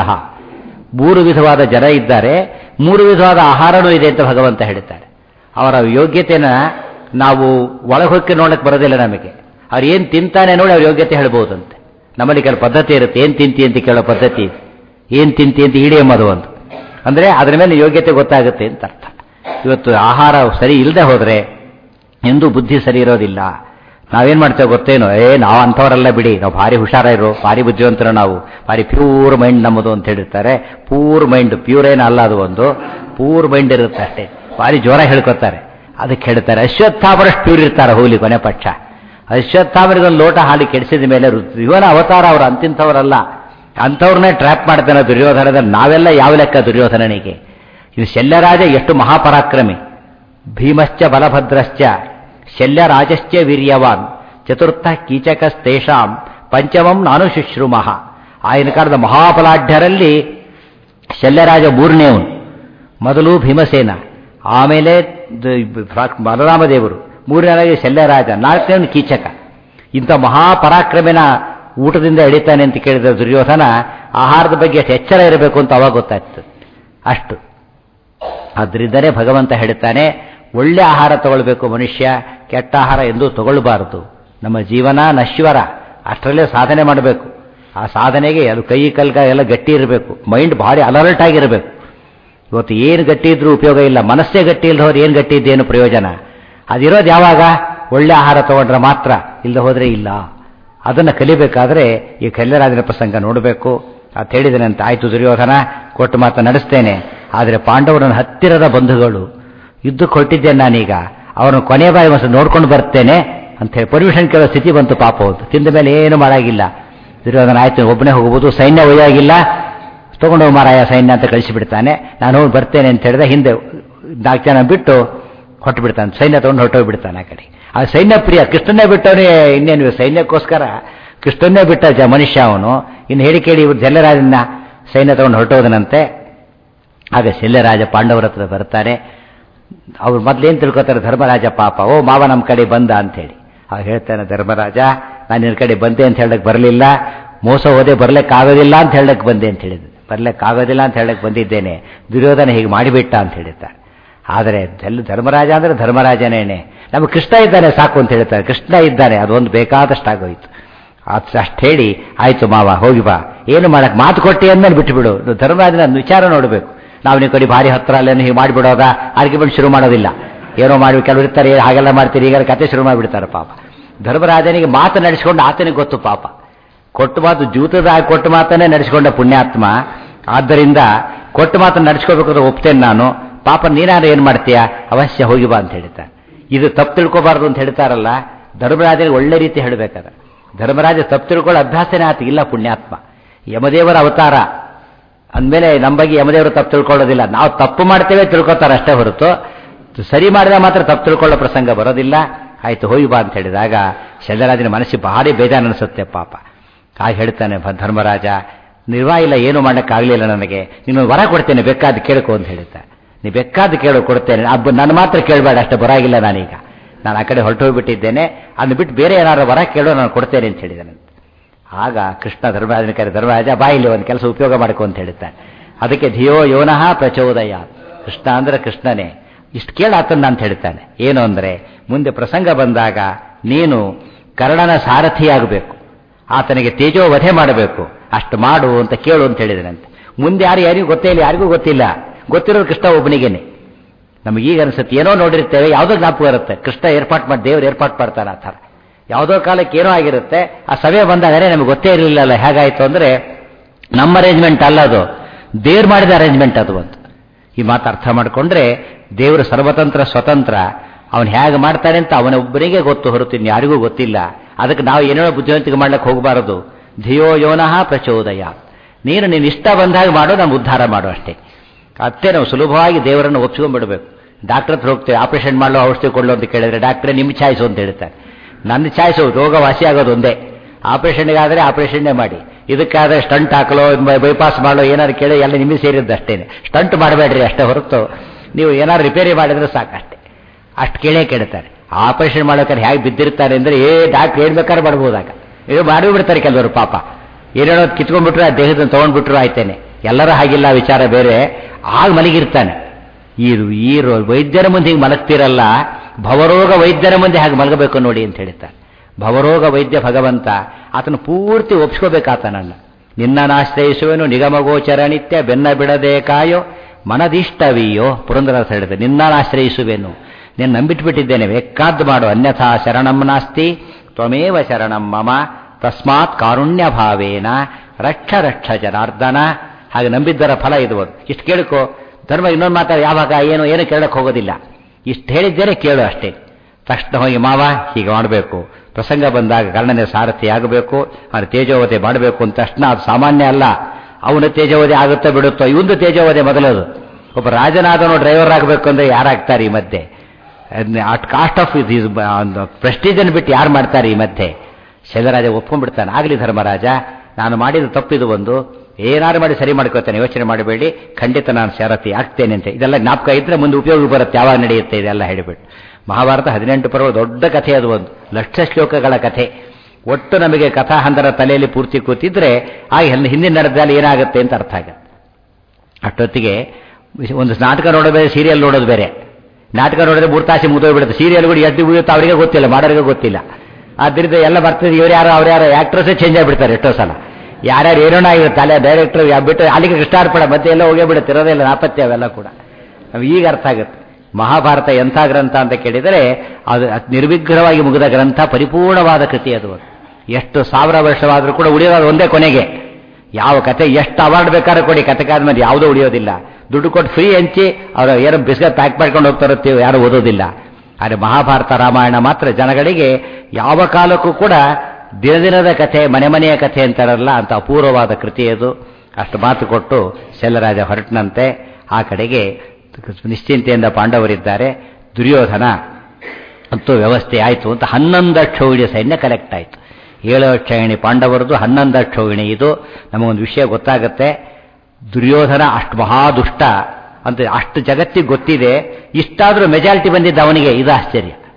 [SPEAKER 1] ಮೂರು ವಿಧವಾದ ಜನ ಇದ್ದಾರೆ, ಮೂರು ವಿಧವಾದ ಆಹಾರನೂ ಇದೆ ಅಂತ ಭಗವಂತ ಹೇಳ್ತಾರೆ. ಅವರ ಯೋಗ್ಯತೆನ ನಾವು ಒಳಗೊಕ್ಕೆ ನೋಡಕ್ಕೆ ಬರೋದಿಲ್ಲ ನಮಗೆ. ಅವ್ರು ಏನು ತಿಂತಾನೆ ನೋಡಿ ಅವ್ರ ಯೋಗ್ಯತೆ ಹೇಳ್ಬೋದಂತೆ. ನಮ್ಮಲ್ಲಿ ಕೆಲವು ಪದ್ಧತಿ ಇರುತ್ತೆ, ಏನು ತಿಂತಿ ಅಂತ ಕೇಳೋ ಪದ್ಧತಿ. ಏನು ತಿಂತಿ ಅಂತ ಇಡೀ ಎಂಬುದು ಒಂದು, ಅಂದರೆ ಅದರ ಮೇಲೆ ಯೋಗ್ಯತೆ ಗೊತ್ತಾಗುತ್ತೆ ಅಂತ ಅರ್ಥ. ಇವತ್ತು ಆಹಾರ ಸರಿ ಇಲ್ಲದೆ ಹೋದರೆ ಎಂದೂ ಬುದ್ಧಿ ಸರಿ ಇರೋದಿಲ್ಲ. ನಾವೇನು ಮಾಡ್ತೇವೆ ಗೊತ್ತೇನೋ, ಏ ನಾವು ಅಂಥವರೆಲ್ಲ ಬಿಡಿ, ನಾವು ಭಾರಿ ಹುಷಾರಿರೋ, ಭಾರಿ ಬುದ್ಧಿವಂತರು, ನಾವು ಭಾರಿ ಪ್ಯೂರ್ ಮೈಂಡ್ ನಮ್ಮದು ಅಂತ ಹೇಳಿರ್ತಾರೆ. ಪೂರ್ ಮೈಂಡ್, ಪ್ಯೂರ್ ಏನು ಅಲ್ಲ, ಅದು ಒಂದು ಪೂರ್ ಮೈಂಡ್ ಇರುತ್ತೆ ಅಷ್ಟೇ. ಭಾರಿ ಜೋರ ಹೇಳ್ಕೊತಾರೆ. ಅದಕ್ಕೆ ಹೇಳ್ತಾರೆ ಅಶ್ವತ್ಥಾಮರಷ್ಟು ಪ್ಯೂರ್ ಇರ್ತಾರೆ ಹೋಗ್ಲಿ ಕೊನೆ ಪಕ್ಷ. ಅಶ್ವತ್ಥಾಮರಿಗೊಂದು ಲೋಟ ಹಾಲಿ ಕೆಡಿಸಿದ ಮೇಲೆ ಇವನ ಅವತಾರ ಅವರು ಅಂತಿಂಥವರಲ್ಲ. ಅಂಥವ್ರನ್ನೇ ಟ್ರ್ಯಾಪ್ ಮಾಡ್ತಾನೆ ದುರ್ಯೋಧನದ. ನಾವೆಲ್ಲ ಯಾವ ಲೆಕ್ಕ ದುರ್ಯೋಧನನಿಗೆ? ಇದು ಶಲ್ಯರಾಜ ಎಷ್ಟು ಮಹಾಪರಾಕ್ರಮಿ. ಭೀಮಶ್ಚ ಬಲಭದ್ರಶ್ಚ ಶಲ್ಯರಾಜಶ್ಚ ವೀರ್ಯವಾನ್ ಚತುರ್ಥ ಕೀಚಕಸ್ತೇಷಾಂ ಪಂಚಮಂ ನಾನು ಶುಶ್ರೂಮಃ. ಆಗಿನ ಕಾಲದ ಮಹಾಬಲಾಢ್ಯರಲ್ಲಿ ಶಲ್ಯರಾಜ ಮೂರನೇವನು. ಮೊದಲು ಭೀಮಸೇನ, ಆಮೇಲೆ ಬಲರಾಮದೇವರು, ಮೂರನೇದಾಗಿ ಶಲ್ಯರಾಜ, ನಾಲ್ಕನೇವನು ಕೀಚಕ. ಇಂಥ ಮಹಾಪರಾಕ್ರಮಿನ ಊಟದಿಂದ ಎಳಿತಾನೆ ಅಂತ ಕೇಳಿದ ದುರ್ಯೋಧನ ಆಹಾರದ ಬಗ್ಗೆ ಎಷ್ಟು ಎಚ್ಚರ ಇರಬೇಕು ಅಂತ ಅವಾಗ ಗೊತ್ತಾಗ್ತದೆ. ಅಷ್ಟು ಆದ್ರಿಂದಲೇ ಭಗವಂತ ಹೇಳ್ತಾನೆ, ಒಳ್ಳೆ ಆಹಾರ ತಗೊಳ್ಬೇಕು ಮನುಷ್ಯ, ಕೆಟ್ಟ ಆಹಾರ ಎಂದೂ ತಗೊಳ್ಬಾರದು. ನಮ್ಮ ಜೀವನ ನಶ್ವರ, ಅಷ್ಟರಲ್ಲೇ ಸಾಧನೆ ಮಾಡಬೇಕು. ಆ ಸಾಧನೆಗೆ ಅದು ಕೈ ಕಲ್ಗ ಎಲ್ಲ ಗಟ್ಟಿ ಇರಬೇಕು, ಮೈಂಡ್ ಭಾರಿ ಅಲರ್ಟ್ ಆಗಿರಬೇಕು. ಇವತ್ತು ಏನು ಗಟ್ಟಿ ಇದ್ರೂ ಉಪಯೋಗ ಇಲ್ಲ, ಮನಸ್ಸೇ ಗಟ್ಟಿ ಇಲ್ಲದೆ ಹೋದ್ರೆ ಏನು ಗಟ್ಟಿ ಇದ್ದೇನು ಪ್ರಯೋಜನ? ಅದಿರೋದು ಯಾವಾಗ? ಒಳ್ಳೆ ಆಹಾರ ತಗೊಂಡ್ರೆ ಮಾತ್ರ, ಇಲ್ಲದೆ ಹೋದರೆ ಇಲ್ಲ. ಅದನ್ನು ಕಲಿಬೇಕಾದ್ರೆ ಈ ಕಲ್ಯರಾಜನ ಪ್ರಸಂಗ ನೋಡಬೇಕು ಅಂತ ಹೇಳಿದನಂತ. ಆಯಿತು ದುರ್ಯೋಧನ, ಕೊಟ್ಟು ಮಾತ್ರ ನಡೆಸ್ತೇನೆ, ಆದರೆ ಪಾಂಡವರನ್ನ ಹತ್ತಿರದ ಬಂಧುಗಳು, ಯುದ್ಧಕ್ಕೆ ಹೊರಟಿದ್ದೇನೆ ನಾನೀಗ, ಅವರನ್ನು ಕೊನೆ ಬಾಯಿ ಮಸ ನೋಡ್ಕೊಂಡು ಬರ್ತೇನೆ ಅಂತ ಹೇಳಿ ಪರ್ಮಿಷನ್ ಕೇಳೋ ಸ್ಥಿತಿ ಬಂತು. ಪಾಪ ಹೋದು ತಿಂದ ಮೇಲೆ ಏನು ಮಾಡಾಗಿಲ್ಲ ದುರ್ಯೋಧನ. ಆಯ್ತು ಒಬ್ಬನೇ ಹೋಗ್ಬೋದು, ಸೈನ್ಯ ಒಯ್ಯಾಗಿಲ್ಲ, ತಗೊಂಡು ಹೋಗಿ ಮಾರಾಯ ಸೈನ್ಯ ಅಂತ ಕಳಿಸಿಬಿಡ್ತಾನೆ. ನಾನು ಹೋಗಿ ಬರ್ತೇನೆ ಅಂತ ಹೇಳಿದ್ರೆ ಹಿಂದೆ ನಾಲ್ಕು ಜನ ಬಿಟ್ಟು ಹೊಟ್ಟು ಬಿಡ್ತಾನೆ, ಸೈನ್ಯ ತಗೊಂಡು ಹೊರಟೋಗ್ಬಿಡ್ತಾನೆ ಆ ಕಡೆ. ಆ ಸೈನ್ಯ ಪ್ರಿಯ, ಕೃಷ್ಣನ್ನೇ ಬಿಟ್ಟವನೇ ಇನ್ನೇನು ಸೈನ್ಯಕ್ಕೋಸ್ಕರ ಕೃಷ್ಣನ್ನೇ ಬಿಟ್ಟ ಜ ಮನುಷ್ಯ ಅವನು. ಇನ್ನು ಹೇಳಿ ಕೇಳಿ ಇವರು ಶಲ್ಯರಾಜನ ಸೈನ್ಯ ತಗೊಂಡು ಹೊರಟೋದನಂತೆ. ಆಗ ಶಲ್ಯರಾಜ ಪಾಂಡವರ ಹತ್ರ ಬರ್ತಾರೆ. ಅವ್ರು ಮೊದಲೇನು ತಿಳ್ಕೊತಾರೆ, ಧರ್ಮರಾಜ ಪಾಪ, ಓ ಮಾವ ನಮ್ಮ ಕಡೆ ಬಂದ ಅಂಥೇಳಿ. ಆಗ ಹೇಳ್ತಾನೆ ಧರ್ಮರಾಜ, ನಾನು ನಿನ್ನ ಕಡೆ ಬಂದೆ ಅಂತ ಹೇಳಕ್ಕೆ ಬರಲಿಲ್ಲ, ಮೋಸ ಹೋದೆ ಬರಲಿಕ್ಕಾಗೋದಿಲ್ಲ ಅಂತ ಹೇಳಕ್ಕೆ ಬಂದೆ ಅಂತ ಹೇಳಿದ್ದೆ, ಬರಲಿಕ್ಕಾಗೋದಿಲ್ಲ ಅಂತ ಹೇಳಕ್ಕೆ ಬಂದಿದ್ದೇನೆ, ದುರ್ಯೋಧನ ಹೀಗೆ ಮಾಡಿಬಿಟ್ಟ ಅಂತ ಹೇಳಿದ್ದಾರೆ. ಆದರೆ ಎಲ್ಲ ಧರ್ಮರಾಜ ಅಂದರೆ ಧರ್ಮರಾಜನೇನೆ, ನಮಗೆ ಕೃಷ್ಣ ಇದ್ದಾನೆ ಸಾಕು ಅಂತ ಹೇಳ್ತಾರೆ. ಕೃಷ್ಣ ಇದ್ದಾನೆ ಅದೊಂದು ಬೇಕಾದಷ್ಟಾಗೋಯ್ತು. ಅದು ಅಷ್ಟು ಹೇಳಿ ಆಯ್ತು ಮಾವ ಹೋಗಿ ಬಾ, ಏನು ಮಾಡಕ್ಕೆ ಮಾತು ಕೊಟ್ಟಿ ಅಂದ್ಮೇಲೆ ಬಿಟ್ಟುಬಿಡು. ಧರ್ಮರಾಜನ ವಿಚಾರ ನೋಡಬೇಕು. ನಾವು ನಿಮ್ಮ ಕಡೆ ಭಾರಿ ಹತ್ರ ಅಲ್ಲೇನು ಹೀಗೆ ಮಾಡಿಬಿಡೋದಾ, ಆರ್ಗ್ಯುಮೆಂಟ್ ಶುರು ಮಾಡೋದಿಲ್ಲ. ಏನೋ ಮಾಡಿ ಕೆಲವರು ಇರ್ತಾರೆ, ಹಾಗೆಲ್ಲ ಮಾಡ್ತೀರಿ, ಈಗ ಕತೆ ಶುರು ಮಾಡಿಬಿಡ್ತಾರೆ ಪಾಪ. ಧರ್ಮರಾಜನಿಗೆ ಮಾತು ನಡೆಸಿಕೊಂಡು ಆತನಿಗೆ ಗೊತ್ತು ಪಾಪ. ಕೊಟ್ಟು ಮಾತು ಜೂತದಾಗಿ ಕೊಟ್ಟು ಮಾತನ್ನೇ ನಡೆಸಿಕೊಂಡ ಪುಣ್ಯಾತ್ಮ. ಆದ್ದರಿಂದ ಕೊಟ್ಟು ಮಾತನ್ನು ನಡೆಸ್ಕೋಬೇಕಾದ್ರೆ ಒಪ್ತೇನೆ ನಾನು, ಪಾಪ ನೀನಾರು ಏನು ಮಾಡ್ತೀಯ, ಅವಶ್ಯ ಹೋಗಿ ಬಾ ಅಂತ ಹೇಳ್ತಾರೆ. ಇದು ತಪ್ಪು ತಿಳ್ಕೋಬಾರ್ದು ಅಂತ ಹೇಳ್ತಾರಲ್ಲ, ಧರ್ಮರಾಜನಿಗೆ ಒಳ್ಳೆ ರೀತಿ ಹೇಳಬೇಕಾದ್ರೆ. ಧರ್ಮರಾಜ ತಪ್ಪು ತಿಳ್ಕೊಳ್ಳೋ ಅಭ್ಯಾಸನೇ ಆತ ಇಲ್ಲ ಪುಣ್ಯಾತ್ಮ. ಯಮದೇವರ ಅವತಾರ ಅಂದಮೇಲೆ ನಮ್ಮ ಬಗ್ಗೆ ಯಮದೇವರು ತಪ್ಪು ತಿಳ್ಕೊಳ್ಳೋದಿಲ್ಲ. ನಾವು ತಪ್ಪು ಮಾಡ್ತೇವೆ ತಿಳ್ಕೊತಾರೆ ಅಷ್ಟೇ ಹೊರತು ಸರಿ ಮಾಡಿದಾಗ ಮಾತ್ರ ತಪ್ಪು ತಿಳ್ಕೊಳ್ಳೋ ಪ್ರಸಂಗ ಬರೋದಿಲ್ಲ. ಆಯ್ತು ಹೋಗಿ ಬಾ ಅಂತ ಹೇಳಿದಾಗ ಶಲ್ಯರಾಜನ ಮನಸ್ಸಿಗೆ ಭಾರಿ ಬೇಜಾರು ಅನಿಸುತ್ತೆ ಪಾಪ. ಹಾಗೆ ಹೇಳ್ತಾನೆ ಧರ್ಮರಾಜ, ನಿರ್ವಾಹ ಇಲ್ಲ, ಏನು ಮಾಡೋಕ್ಕಾಗಲಿಲ್ಲ ನನಗೆ, ನೀನು ವರ ಕೊಡ್ತೇನೆ, ಬೇಕಾದ ಕೇಳ್ಕೊ ಅಂತ ಹೇಳ್ತಾನೆ. ನೀ ಬೇಕಾದ ಕೇಳು ಕೊಡ್ತೇನೆ, ಅಬ್ಬ ನನ್ನ ಮಾತ್ರ ಕೇಳಬೇಡ ಅಷ್ಟೇ, ಬರಾಗಿಲ್ಲ ನಾನೀಗ, ನಾನು ಆ ಕಡೆ ಹೊರಟು ಹೋಗ್ಬಿಟ್ಟಿದ್ದೇನೆ, ಅದನ್ನು ಬಿಟ್ಟು ಬೇರೆ ಏನಾದ್ರು ವರ ಕೇಳೋ ನಾನು ಕೊಡ್ತೇನೆ ಅಂತ ಹೇಳಿದ್ದಾನೆ. ಆಗ ಕೃಷ್ಣ ಧರ್ಮರಾಜನ ಕರೆ, ಧರ್ಮರಾಜ ಬಾಯಿಲಿ ಒಂದು ಕೆಲಸ ಉಪಯೋಗ ಮಾಡ್ಕೊ ಅಂತ ಹೇಳ್ತಾನೆ. ಅದಕ್ಕೆ ಧಿಯೋ ಯೋನಃ ಪ್ರಚೋದಯ, ಕೃಷ್ಣ ಅಂದ್ರೆ ಕೃಷ್ಣನೇ, ಇಷ್ಟು ಕೇಳಾತನ್ನ ಅಂತ ಹೇಳ್ತಾನೆ. ಏನು ಅಂದರೆ ಮುಂದೆ ಪ್ರಸಂಗ ಬಂದಾಗ ನೀನು ಕರ್ಣನ ಸಾರಥಿಯಾಗಬೇಕು, ಆತನಿಗೆ ತೇಜೋ ವಧೆ ಮಾಡಬೇಕು, ಅಷ್ಟು ಮಾಡು ಅಂತ ಕೇಳು ಅಂತ ಹೇಳಿದನಂತೆ. ಮುಂದೆ ಯಾರು ಯಾರಿಗೂ ಗೊತ್ತೇ ಇಲ್ಲ, ಯಾರಿಗೂ ಗೊತ್ತಿಲ್ಲ, ಗೊತ್ತಿರೋದು ಕೃಷ್ಣ ಒಬ್ಬನಿಗೇನೆ. ನಮಗೀಗ ಅನಿಸುತ್ತೆ ಏನೋ ನೋಡಿರ್ತೇವೆ, ಯಾವುದೋ ಜ್ಞಾಪಕ ಇರುತ್ತೆ, ಕೃಷ್ಣ ಏರ್ಪಾಟ್ ಮಾಡಿ ದೇವರು ಏರ್ಪಾಟ್ ಮಾಡ್ತಾನೆ ಆ ಥರ. ಯಾವುದೋ ಕಾಲಕ್ಕೆ ಏನೋ ಆಗಿರುತ್ತೆ, ಆ ಸಮಯ ಬಂದಾಗಲೇ ನಮಗೆ ಗೊತ್ತೇ ಇರಲಿಲ್ಲಲ್ಲ. ಹೇಗಾಯಿತು ಅಂದರೆ ನಮ್ಮ ಅರೇಂಜ್ಮೆಂಟ್ ಅಲ್ಲ, ಅದು ದೇವ್ರು ಮಾಡಿದ ಅರೇಂಜ್ಮೆಂಟ್ ಅದು ಅಂತ. ಈ ಮಾತು ಅರ್ಥ ಮಾಡಿಕೊಂಡ್ರೆ ದೇವರು ಸರ್ವತಂತ್ರ ಸ್ವತಂತ್ರ, ಅವನು ಹೇಗೆ ಮಾಡ್ತಾನೆ ಅಂತ ಅವನೊಬ್ಬನಿಗೆ ಗೊತ್ತು ಹೊರತು ಯಾರಿಗೂ ಗೊತ್ತಿಲ್ಲ. ಅದಕ್ಕೆ ನಾವು ಏನೇನೋ ಬುದ್ಧಿವಂತಿಕೆ ಮಾಡ್ಲಿಕ್ಕೆ ಹೋಗಬಾರದು. ಧಿಯೋ ಯೋನಃ ಪ್ರಚೋದಯ, ನೀನು ನೀನು ಇಷ್ಟ ಬಂದಾಗ ಮಾಡು, ನಮ್ಮ ಉದ್ಧಾರ ಮಾಡು ಅಷ್ಟೇ. ಅಷ್ಟೇ ನಾವು ಸುಲಭವಾಗಿ ದೇವರನ್ನು ಒಪ್ಪಿಸ್ಕೊಂಡ್ಬಿಡ್ಬೇಕು. ಡಾಕ್ಟರ್ ಹತ್ರ ಹೋಗ್ತೇವೆ, ಆಪರೇಷನ್ ಮಾಡಲು ಔಷಧಿ ಕೊಡಲು ಅಂತ ಕೇಳಿದ್ರೆ ಡಾಕ್ಟ್ರೇ ನಿಮ್ಮ ಚಾಯ್ಸು ಅಂತ ಹೇಳ್ತಾರೆ. ನನ್ನ ಚಾಯ್ಸು ರೋಗ ವಾಸಿ ಆಗೋದು ಒಂದೇ. ಆಪರೇಷನ್ಗಾದರೆ ಆಪರೇಷನ್ನೇ ಮಾಡಿ, ಇದಕ್ಕಾದರೆ ಸ್ಟಂಟ್ ಹಾಕಲೋ ಬೈಪಾಸ್ ಮಾಡೋ ಏನಾದ್ರು ಕೇಳಿ ಎಲ್ಲ ನಿಮಗೆ ಸೇರಿದ್ದು ಅಷ್ಟೇನೆ. ಸ್ಟಂಟ್ ಮಾಡಬೇಡ್ರಿ ಅಷ್ಟೇ ಹೊರತು ನೀವು ಏನಾದ್ರು ರಿಪೇರಿ ಮಾಡಿದ್ರೆ ಸಾಕಷ್ಟೇ, ಅಷ್ಟು ಕೇಳೇ ಕೇಳ್ತಾರೆ. ಆಪರೇಷನ್ ಮಾಡೋಕ್ಕಾರೆ ಹೇಗೆ ಬಿದ್ದಿರ್ತಾರೆ ಅಂದರೆ ಏ ಡಾಕ್ಟ್ರ್ ಹೇಳ್ಬೇಕಾದ್ರೆ ಮಾಡ್ಬೋದಾಗ ಇದು ಮಾಡಿ ಬಿಡ್ತಾರೆ ಕೆಲವರು ಪಾಪ. ಏನೇನೋ ಕಿತ್ಕೊಂಡ್ಬಿಟ್ರು, ಆ ದೇಹದ ತೊಗೊಂಡ್ಬಿಟ್ರು ಆಯ್ತೇನೆ. ಎಲ್ಲರೂ ಹಾಗಿಲ್ಲ, ವಿಚಾರ ಬೇರೆ. ಆಗ ಮಲಗಿರ್ತಾನೆ. ಈ ಈ ವೈದ್ಯರ ಮುಂದೆ ಹಿಂಗೆ ಮಲಗ್ತಿರಲ್ಲ, ಭವರೋಗ ವೈದ್ಯರ ಮುಂದೆ ಹಾಗೆ ಮಲಗಬೇಕು ನೋಡಿ ಅಂತ ಹೇಳ್ತಾರೆ. ಭವರೋಗ ವೈದ್ಯ ಭಗವಂತ, ಆತನು ಪೂರ್ತಿ ಒಪ್ಪಿಸ್ಕೋಬೇಕಾತನನ್ನ. ನಿನ್ನನಾಶ್ರಯಿಸುವೆನು ನಿಗಮಗೋಚರ ನಿತ್ಯ ಬೆನ್ನ ಬಿಡದೆ ಕಾಯೋ ಮನದಿಷ್ಟವಿಯೋ, ಪುರಂದರದಾಸ ಹೇಳಿದೆ. ನಿನ್ನನಾಶ್ರಯಿಸುವೆನು, ನೀನು ನಂಬಿಟ್ಬಿಟ್ಟಿದ್ದೇನೆ, ಬೇಕಾದ್ದು ಮಾಡು, ಅನ್ಯಥಾ ಶರಣಂ ನಾಸ್ತಿ ತ್ವಮೇವ ಶರಣಂ ಮಮ ತಸ್ಮಾತ್ ಕಾರುಣ್ಯ ಭಾವೇನ ರಕ್ಷ ರಕ್ಷ ಜನಾರ್ದನ. ಹಾಗೆ ನಂಬಿದ್ದರ ಫಲ ಇದು. ಇಷ್ಟು ಕೇಳ್ಕೊ. ಧರ್ಮ ಇನ್ನೊಂದು ಮಾತಾಡ ಯಾವಾಗ ಏನು ಏನು ಕೇಳಕ್ಕೆ ಹೋಗೋದಿಲ್ಲ, ಇಷ್ಟು ಹೇಳಿದ್ದೇನೆ ಕೇಳು ಅಷ್ಟೇ. ತಕ್ಷಣ ಹೋಗಿ ಮಾವ ಹೀಗೆ ಮಾಡಬೇಕು, ಪ್ರಸಂಗ ಬಂದಾಗ ಕರ್ಣನೇ ಸಾರಥಿ ಆಗಬೇಕು, ಅವನು ತೇಜೋವಧೆ ಮಾಡಬೇಕು ಅಂತ ತಕ್ಷಣ ಅದು ಸಾಮಾನ್ಯ ಅಲ್ಲ. ಅವನ ತೇಜೋವಧೆ ಆಗುತ್ತೋ ಬಿಡುತ್ತೋ, ಇವಂದು ತೇಜೋವಧೆ ಮೊದಲದು. ಒಬ್ಬ ರಾಜನಾದವನು ಡ್ರೈವರ್ ಆಗಬೇಕು ಅಂದರೆ ಯಾರಾಗ್ತಾರೆ ಈ ಮಧ್ಯೆ? ಅಟ್ ಕಾಸ್ಟ್ ಆಫ್ ಪ್ರೆಸ್ಟೀಜನ್ನು ಬಿಟ್ಟು ಯಾರು ಮಾಡ್ತಾರೆ ಈ ಮಧ್ಯೆ? ಶೈಲರಾಜ ಒಪ್ಕೊಂಡ್ಬಿಡ್ತಾನೆ. ಆಗಲಿ ಧರ್ಮರಾಜ, ನಾನು ಮಾಡಿದ ತಪ್ಪಿದು ಒಂದು, ಏನಾರು ಮಾಡಿ ಸರಿ ಮಾಡ್ಕೋತೇನೆ, ಯೋಚನೆ ಮಾಡಬೇಡಿ, ಖಂಡಿತ ನಾನು ಸಾರಥಿ ಆಗ್ತೇನೆ ಅಂತ. ಇದೆಲ್ಲ ಜ್ಞಾಪಕ ಇದ್ರೆ ಮುಂದೆ ಉಪಯೋಗ ಬರುತ್ತೆ, ಯಾವಾಗ ನಡೆಯುತ್ತೆ ಇದೆಲ್ಲ ಹೇಳಿಬಿಟ್ಟು. ಮಹಾಭಾರತ ಹದಿನೆಂಟು ಪರ್ವ ದೊಡ್ಡ ಕಥೆ ಅದು, ಒಂದು ಲಕ್ಷ ಶ್ಲೋಕಗಳ ಕಥೆ. ಒಟ್ಟು ನಮಗೆ ಕಥಾಹಂದರ ತಲೆಯಲ್ಲಿ ಪೂರ್ತಿ ಕೂತಿದ್ರೆ ಆಗ ಹಿಂದಿನ ನಡೆದಲ್ಲಿ ಏನಾಗುತ್ತೆ ಅಂತ ಅರ್ಥ ಆಗುತ್ತೆ. ಅಷ್ಟೊತ್ತಿಗೆ ಒಂದು ನಾಟಕ ನೋಡೋದು ಬೇರೆ, ಸೀರಿಯಲ್ ನೋಡೋದು ಬೇರೆ. ನಾಟಕ ನೋಡಿದ್ರೆ ಮೂರು ತಾಸು ಮುಗಿದೋಗ್ಬಿಡುತ್ತೆ, ಸೀರಿಯಲ್ಗಳು ಎಷ್ಟು ಮುಗಿಯುತ್ತೋ ಅವರಿಗೆ ಗೊತ್ತಿಲ್ಲ, ಮಾಡೋರಿಗೆ ಗೊತ್ತಿಲ್ಲ. ಆದ್ದರಿಂದ ಎಲ್ಲ ಬರ್ತದೆ, ಇವ್ರು ಯಾರು ಅವ್ರು ಯಾರು ಆಕ್ಟ್ರಸ್ಸೇ ಚೇಂಜ್ ಆಗಿಬಿಡ್ತಾರೆ ಎಷ್ಟೋ ಸಲ. ಯಾರ್ಯಾರು ಏನೋ ಆಗಿರುತ್ತೆ, ಅಲ್ಲೇ ಡೈರೆಕ್ಟರ್ ಬಿಟ್ಟು ಅಲ್ಲಿಗೆ ಕೃಷ್ಣಾರ್ಪಣ ಮತ್ತೆ ಎಲ್ಲ ಹೋಗೇ ಬಿಡುತ್ತೆ, ಇರೋದಿಲ್ಲ ನಾಪತ್ಯ ಅವೆಲ್ಲ ಕೂಡ. ನಮ್ಗೆ ಈಗ ಅರ್ಥ ಆಗುತ್ತೆ ಮಹಾಭಾರತ ಎಂಥ ಗ್ರಂಥ ಅಂತ ಕೇಳಿದರೆ ಅದು ನಿರ್ವಿಘ್ನವಾಗಿ ಮುಗಿದ ಗ್ರಂಥ, ಪರಿಪೂರ್ಣವಾದ ಕೃತಿ ಅದು. ಎಷ್ಟು ಸಾವಿರ ವರ್ಷವಾದರೂ ಕೂಡ ಉಳಿಯೋದು ಒಂದೇ ಕೊನೆಗೆ. ಯಾವ ಕತೆ ಎಷ್ಟು ಅವಾರ್ಡ್ ಬೇಕಾದ್ರೂ ಕೊಡಿ, ಕತೆಗಾದ್ಮೇಲೆ ಯಾವುದೂ ಉಳಿಯೋದಿಲ್ಲ. ದುಡ್ಡು ಕೊಟ್ಟು ಫ್ರೀ ಹಂಚಿ ಅವರು ಏನೋ ಬಿಸ್ಕೆಟ್ ಪ್ಯಾಕ್ ಮಾಡ್ಕೊಂಡು ಹೋಗ್ತಾರತ್ತೀವಿ, ಯಾರು ಓದೋದಿಲ್ಲ. ಆದರೆ ಮಹಾಭಾರತ ರಾಮಾಯಣ ಮಾತ್ರ ಜನಗಳಿಗೆ ಯಾವ ಕಾಲಕ್ಕೂ ಕೂಡ ದಿನ ದಿನದ ಕಥೆ, ಮನೆ ಮನೆಯ ಕಥೆ ಅಂತಾರಲ್ಲ, ಅಂತ ಅಪೂರ್ವವಾದ ಕೃತಿ ಅದು. ಅಷ್ಟು ಮಾತು ಕೊಟ್ಟು ಶೈಲರಾಜ ಹೊರಟನಂತೆ. ಆ ಕಡೆಗೆ ನಿಶ್ಚಿಂತೆಯಿಂದ ಪಾಂಡವರಿದ್ದಾರೆ. ದುರ್ಯೋಧನ ಅಂತೂ ವ್ಯವಸ್ಥೆ ಆಯಿತು ಅಂತ ಹನ್ನೊಂದು ಅಕ್ಷೌಹಿಣಿ ಸೈನ್ಯ ಕಲೆಕ್ಟ್ ಆಯಿತು. ಏಳು ಅಕ್ಷೌಹಿಣಿ ಪಾಂಡವರದು, ಹನ್ನೊಂದು ಅಕ್ಷೌಹಿಣಿ ಇದು. ನಮಗೊಂದು ವಿಷಯ ಗೊತ್ತಾಗುತ್ತೆ, ದುರ್ಯೋಧನ ಅಷ್ಟು ಮಹಾದುಷ್ಟ ಅಂತ ಅಷ್ಟು ಜಗತ್ತಿಗೆ ಗೊತ್ತಿದೆ. ಇಷ್ಟಾದರೂ ಮೆಜಾರಿಟಿ ಬಂದಿದ್ದ ಅವನಿಗೆ, ಇದು ಆಶ್ಚರ್ಯ.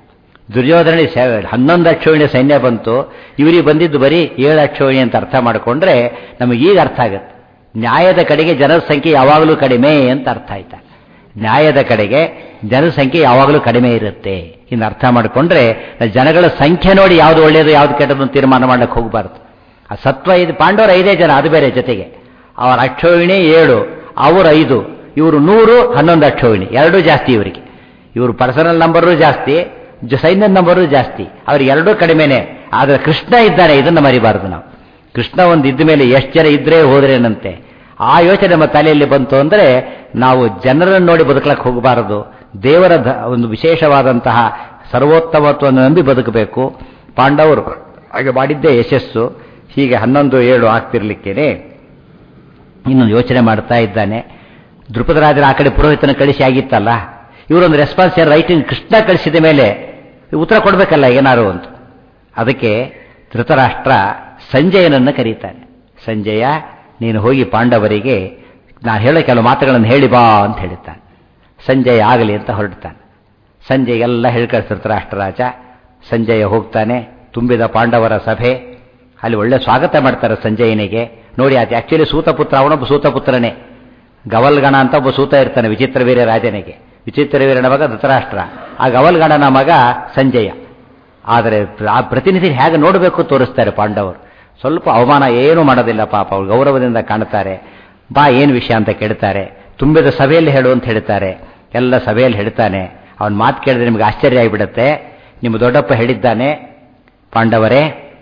[SPEAKER 1] ದುರ್ಯೋಧನ ಹನ್ನೊಂದು ಅಕ್ಷೋಹಿಣಿ ಸೈನ್ಯ ಬಂತು, ಇವರಿಗೆ ಬಂದಿದ್ದು ಬರೀ ಏಳು ಅಕ್ಷೋಹಿಣಿ ಅಂತ ಅರ್ಥ ಮಾಡಿಕೊಂಡ್ರೆ ನಮಗೀಗ ಅರ್ಥ ಆಗುತ್ತೆ. ನ್ಯಾಯದ ಕಡೆಗೆ ಜನರ ಸಂಖ್ಯೆ ಯಾವಾಗಲೂ ಕಡಿಮೆ ಅಂತ ಅರ್ಥ ಆಯ್ತಾ. ನ್ಯಾಯದ ಕಡೆಗೆ ಜನರ ಸಂಖ್ಯೆ ಯಾವಾಗಲೂ ಕಡಿಮೆ ಇರುತ್ತೆ ಇನ್ನು ಅರ್ಥ ಮಾಡಿಕೊಂಡ್ರೆ ಜನಗಳ ಸಂಖ್ಯೆ ನೋಡಿ ಯಾವುದು ಒಳ್ಳೆಯದು ಯಾವುದು ಕೆಟ್ಟದ್ದು ತೀರ್ಮಾನ ಮಾಡಕ್ಕೆ ಹೋಗಬಾರ್ದು. ಆ ಸತ್ವ ಇದು ಪಾಂಡವರು ಐದೇ ಜನ, ಅದು ಬೇರೆ. ಜೊತೆಗೆ ಅವರ ಅಕ್ಷೋಹಿಣಿ ಏಳು, ಅವರು ಐದು, ಇವರು ನೂರು, ಹನ್ನೊಂದು ಅಕ್ಷೋಹಿಣಿ, ಎರಡೂ ಜಾಸ್ತಿ ಇವರಿಗೆ. ಇವರು ಪರ್ಸನಲ್ ನಂಬರು ಜಾಸ್ತಿ, ಸೈನ್ಯದ ನಂಬರು ಜಾಸ್ತಿ, ಅವ್ರಿಗೆ ಎರಡೂ ಕಡಿಮೆನೆ. ಆದರೆ ಕೃಷ್ಣ ಇದ್ದಾನೆ, ಇದನ್ನು ಮರಿಬಾರದು ನಾವು. ಕೃಷ್ಣ ಒಂದು ಇದ್ದ ಮೇಲೆ ಎಷ್ಟು ಜನ ಇದ್ರೆ ಹೋದ್ರೇನಂತೆ ಆ ಯೋಚನೆ ನಮ್ಮ ತಲೆಯಲ್ಲಿ ಬಂತು ಅಂದರೆ ನಾವು ಜನರನ್ನು ನೋಡಿ ಬದುಕಲಕ್ಕೆ ಹೋಗಬಾರದು. ದೇವರ ಒಂದು ವಿಶೇಷವಾದಂತಹ ಸರ್ವೋತ್ತಮತ್ವವನ್ನು ನಂಬಿ ಬದುಕಬೇಕು. ಪಾಂಡವರು ಹಾಗೆ ಮಾಡಿದ್ದೇ ಯಶಸ್ಸು. ಹೀಗೆ ಹನ್ನೊಂದು ಏಳು ಆಗ್ತಿರ್ಲಿಕ್ಕೇನೆ ಇನ್ನೊಂದು ಯೋಚನೆ ಮಾಡ್ತಾ ಇದ್ದಾನೆ. ದ್ರುಪದರಾಜರ ಆ ಕಡೆ ಪುರೋಹಿತನ ಕಳಿಸಿ ಆಗಿತ್ತಲ್ಲ, ಇವರೊಂದು ರೆಸ್ಪಾನ್ಸ್ ರೈಟಿಂಗ್ ಕೃಷ್ಣ ಕಳಿಸಿದ ಮೇಲೆ ಉತ್ತರ ಕೊಡಬೇಕಲ್ಲ ಏನಾರು ಅಂತ. ಅದಕ್ಕೆ ಧೃತರಾಷ್ಟ್ರ ಸಂಜಯನನ್ನು ಕರೀತಾನೆ. ಸಂಜಯ, ನೀನು ಹೋಗಿ ಪಾಂಡವರಿಗೆ ನಾನು ಹೇಳೋ ಕೆಲವು ಮಾತುಗಳನ್ನು ಹೇಳಿ ಬಾ ಅಂತ ಹೇಳ್ತಾನೆ. ಸಂಜಯ ಆಗಲಿ ಅಂತ ಹೊರಡ್ತಾನೆ. ಸಂಜಯ್ ಎಲ್ಲ ಹೇಳ್ಕಳಿಸ್ ಧೃತರಾಷ್ಟ್ರರಾಜ. ಸಂಜಯ ಹೋಗ್ತಾನೆ. ತುಂಬಿದ ಪಾಂಡವರ ಸಭೆ, ಅಲ್ಲಿ ಒಳ್ಳೆ ಸ್ವಾಗತ ಮಾಡ್ತಾರೆ ಸಂಜಯನಿಗೆ. ನೋಡಿ, ಅದು ಆಕ್ಚುಲಿ ಸೂತಪುತ್ರ, ಅವನೊಬ್ಬ ಸೂತಪುತ್ರನೇ. ಗವಲ್ಗಣ ಅಂತ ಒಬ್ಬ ಸೂತ ಇರ್ತಾನೆ ವಿಚಿತ್ರವೀರ್ಯ ರಾಜನಿಗೆ. ವಿಚಿತ್ರವೀರ್ಯನ ಮಗ ಧೃತರಾಷ್ಟ್ರ, ಆ ಗವಲ್ಗಣನ ಮಗ ಸಂಜಯ. ಆದರೆ ಆ ಪ್ರತಿನಿಧಿ ಹೇಗೆ ನೋಡಬೇಕು ತೋರಿಸ್ತಾರೆ ಪಾಂಡವರು. ಸ್ವಲ್ಪ ಅವಮಾನ ಏನೂ ಮಾಡೋದಿಲ್ಲ ಪಾಪ, ಅವ್ರು ಗೌರವದಿಂದ ಕಾಣ್ತಾರೆ. ಬಾ ಏನು ವಿಷಯ ಅಂತ ಕೇಳ್ತಾರೆ. ತುಂಬಿದ ಸಭೆಯಲ್ಲಿ ಹೇಳು ಅಂತ ಹೇಳ್ತಾರೆ. ಎಲ್ಲ ಸಭೆಯಲ್ಲಿ ಹೇಳ್ತಾನೆ. ಅವನ ಮಾತು ಕೇಳಿದ್ರೆ ನಿಮಗೆ ಆಶ್ಚರ್ಯ ಆಗಿಬಿಡುತ್ತೆ. ನಿಮ್ಮ ದೊಡ್ಡಪ್ಪ ಹೇಳಿದ್ದಾನೆ, ಪಾಂಡವರೇ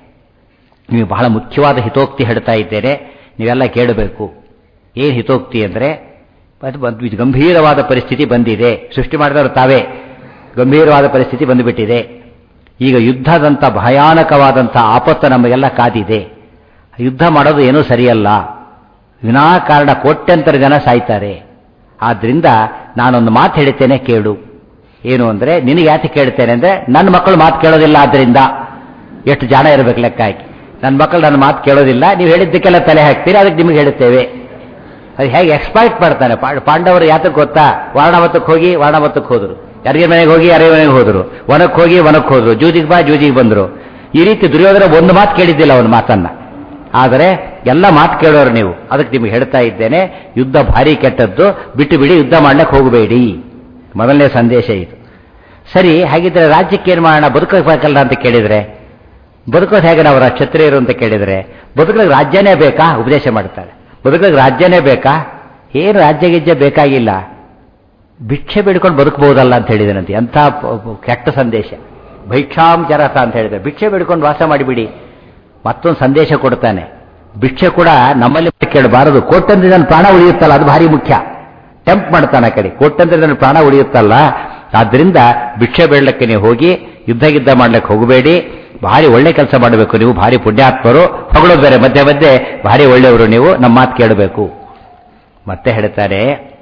[SPEAKER 1] ನೀವು ಬಹಳ ಮುಖ್ಯವಾದ ಹಿತೋಕ್ತಿ ಹೇಳ್ತಾ ಇದ್ದೇನೆ, ನೀವೆಲ್ಲ ಕೇಳಬೇಕು. ಏನು ಹಿತೋಕ್ತಿ ಅಂದರೆ, ಗಂಭೀರವಾದ ಪರಿಸ್ಥಿತಿ ಬಂದಿದೆ, ಸೃಷ್ಟಿ ಮಾಡಿದವರು ತಾವೇ, ಗಂಭೀರವಾದ ಪರಿಸ್ಥಿತಿ ಬಂದುಬಿಟ್ಟಿದೆ. ಈಗ ಯುದ್ಧದಂಥ ಭಯಾನಕವಾದಂಥ ಆಪತ್ತು ನಮಗೆಲ್ಲ ಕಾದಿದೆ. ಯುದ್ಧ ಮಾಡೋದು ಏನೂ ಸರಿಯಲ್ಲ. ವಿನಾಕಾರಣ ಕೋಟ್ಯಂತರ ಜನ ಸಾಯ್ತಾರೆ. ಆದ್ದರಿಂದ ನಾನೊಂದು ಮಾತು ಹೇಳ್ತೇನೆ ಕೇಳು. ಏನು ಅಂದರೆ, ನಿನಗೆ ಯಾಕೆ ಕೇಳ್ತೇನೆ ಅಂದರೆ, ನನ್ನ ಮಕ್ಕಳು ಮಾತು ಕೇಳೋದಿಲ್ಲ. ಆದ್ದರಿಂದ ಎಷ್ಟು ಜನ ಇರಬೇಕು ಲೆಕ್ಕ ಹಾಕಿ. ನನ್ನ ಮಕ್ಕಳು ನನ್ನ ಮಾತು ಕೇಳೋದಿಲ್ಲ, ನೀವು ಹೇಳಿದ್ದಕ್ಕೆಲ್ಲ ತಲೆ ಹಾಕ್ತೀರಿ, ಅದಕ್ಕೆ ನಿಮಗೆ ಹೇಳುತ್ತೇವೆ. ಅದು ಹೇಗೆ ಎಕ್ಸ್ಪ್ಲಾಯ್ಟ್ ಮಾಡ್ತಾನೆ. ಪಾಂಡವರು ಯಾತಕ್ಕೆ ಗೊತ್ತಾ, ವಾರಣಾವತಕ್ಕೆ ಹೋಗಿ ವಾರಣಾವತಕ್ಕೆ ಹೋದರು, ಯಾರಿಗೆ ಮನೆಗೆ ಹೋಗಿ ಯಾರಿಗೆ ಮನೆಗೆ ಹೋದರು, ವನಕ್ಕೆ ಹೋಗಿ ವನಕ್ಕೆ ಹೋದರು, ಜೂಜಿಗೆ ಬಾ ಜೂಜಿಗೆ ಬಂದರು. ಈ ರೀತಿ ದುರ್ಯೋಧನ ಒಂದು ಮಾತು ಕೇಳಿದ್ದಿಲ್ಲ ಅವನ ಮಾತನ್ನ. ಆದರೆ ಎಲ್ಲ ಮಾತು ಕೇಳೋರು ನೀವು. ಅದಕ್ಕೆ ನಿಮಗೆ ಹೇಳ್ತಾ ಇದ್ದೇನೆ, ಯುದ್ಧ ಭಾರಿ ಕೆಟ್ಟದ್ದು, ಬಿಟ್ಟು ಬಿಡಿ, ಯುದ್ಧ ಮಾಡ್ಲಿಕ್ಕೆ ಹೋಗಬೇಡಿ. ಮೊದಲನೇ ಸಂದೇಶ ಇದು. ಸರಿ, ಹಾಗಿದ್ರೆ ರಾಜ್ಯಕ್ಕೆ ಏನು ಮಾಡೋಣ, ಬದುಕಬೇಕಲ್ಲ ಅಂತ ಕೇಳಿದರೆ, ಬದುಕೋದು ಹೇಗೆ ನಾವು ಕ್ಷತ್ರಿಯರು ಅಂತ ಕೇಳಿದರೆ, ಬದುಕಲಿಕ್ಕೆ ರಾಜ್ಯನೇ ಬೇಕಾ ಉಪದೇಶ ಮಾಡ್ತಾರೆ. ಬದುಕಲಿಕ್ಕೆ ರಾಜ್ಯನೇ ಬೇಕಾ? ಏನು ರಾಜ್ಯ ಗಿಜ್ಜೆ ಬೇಕಾಗಿಲ್ಲ, ಭಿಕ್ಷೆ ಬೇಡ್ಕೊಂಡು ಬದುಕಬಹುದಲ್ಲ ಅಂತ ಹೇಳಿದನಂತೆ. ಎಂಥ ಕೆಟ್ಟ ಸಂದೇಶ. ಭೈಕ್ಷಾಂ ಚರಸ ಅಂತ ಹೇಳಿದ್ರೆ, ಭಿಕ್ಷೆ ಬೇಡ್ಕೊಂಡು ವಾಸ ಮಾಡಿಬಿಡಿ. ಮತ್ತೊಂದು ಸಂದೇಶ ಕೊಡ್ತಾನೆ, ಭಿಕ್ಷೆ ಕೂಡ ನಮ್ಮಲ್ಲಿ ಕೇಳಬಾರದು. ಕೋಟ್ಯಂತರ ಜನ ಪ್ರಾಣ ಉಳಿಯುತ್ತಲ್ಲ, ಅದು ಭಾರಿ ಮುಖ್ಯ. ಟೆಂಪ್ ಮಾಡ್ತಾನೆ ಆ ಕಡೆ, ಕೋಟ್ಯಂತರ ಜನ ಪ್ರಾಣ ಉಳಿಯುತ್ತಲ್ಲ. ಆದ್ದರಿಂದ ಭಿಕ್ಷೆ ಬೇಡಲಿಕ್ಕೆ ನೀವು ಹೋಗಿ ಯುದ್ಧ ಗಿದ್ದ ಮಾಡ್ಲಿಕ್ಕೆ ಹೋಗಬೇಡಿ. ಭಾರಿ ಒಳ್ಳೆ ಕೆಲಸ ಮಾಡಬೇಕು ನೀವು, ಭಾರಿ ಪುಣ್ಯಾತ್ಮರು. ಹೊಗಳೋದು ಬೇರೆ, ಮಧ್ಯೆ ಮಧ್ಯೆ ಭಾರಿ ಒಳ್ಳೆಯವರು ನೀವು, ನಮ್ಮ ಮಾತು ಕೇಳಬೇಕು. ಮತ್ತೆ ಹೇಳ್ತಾರೆ,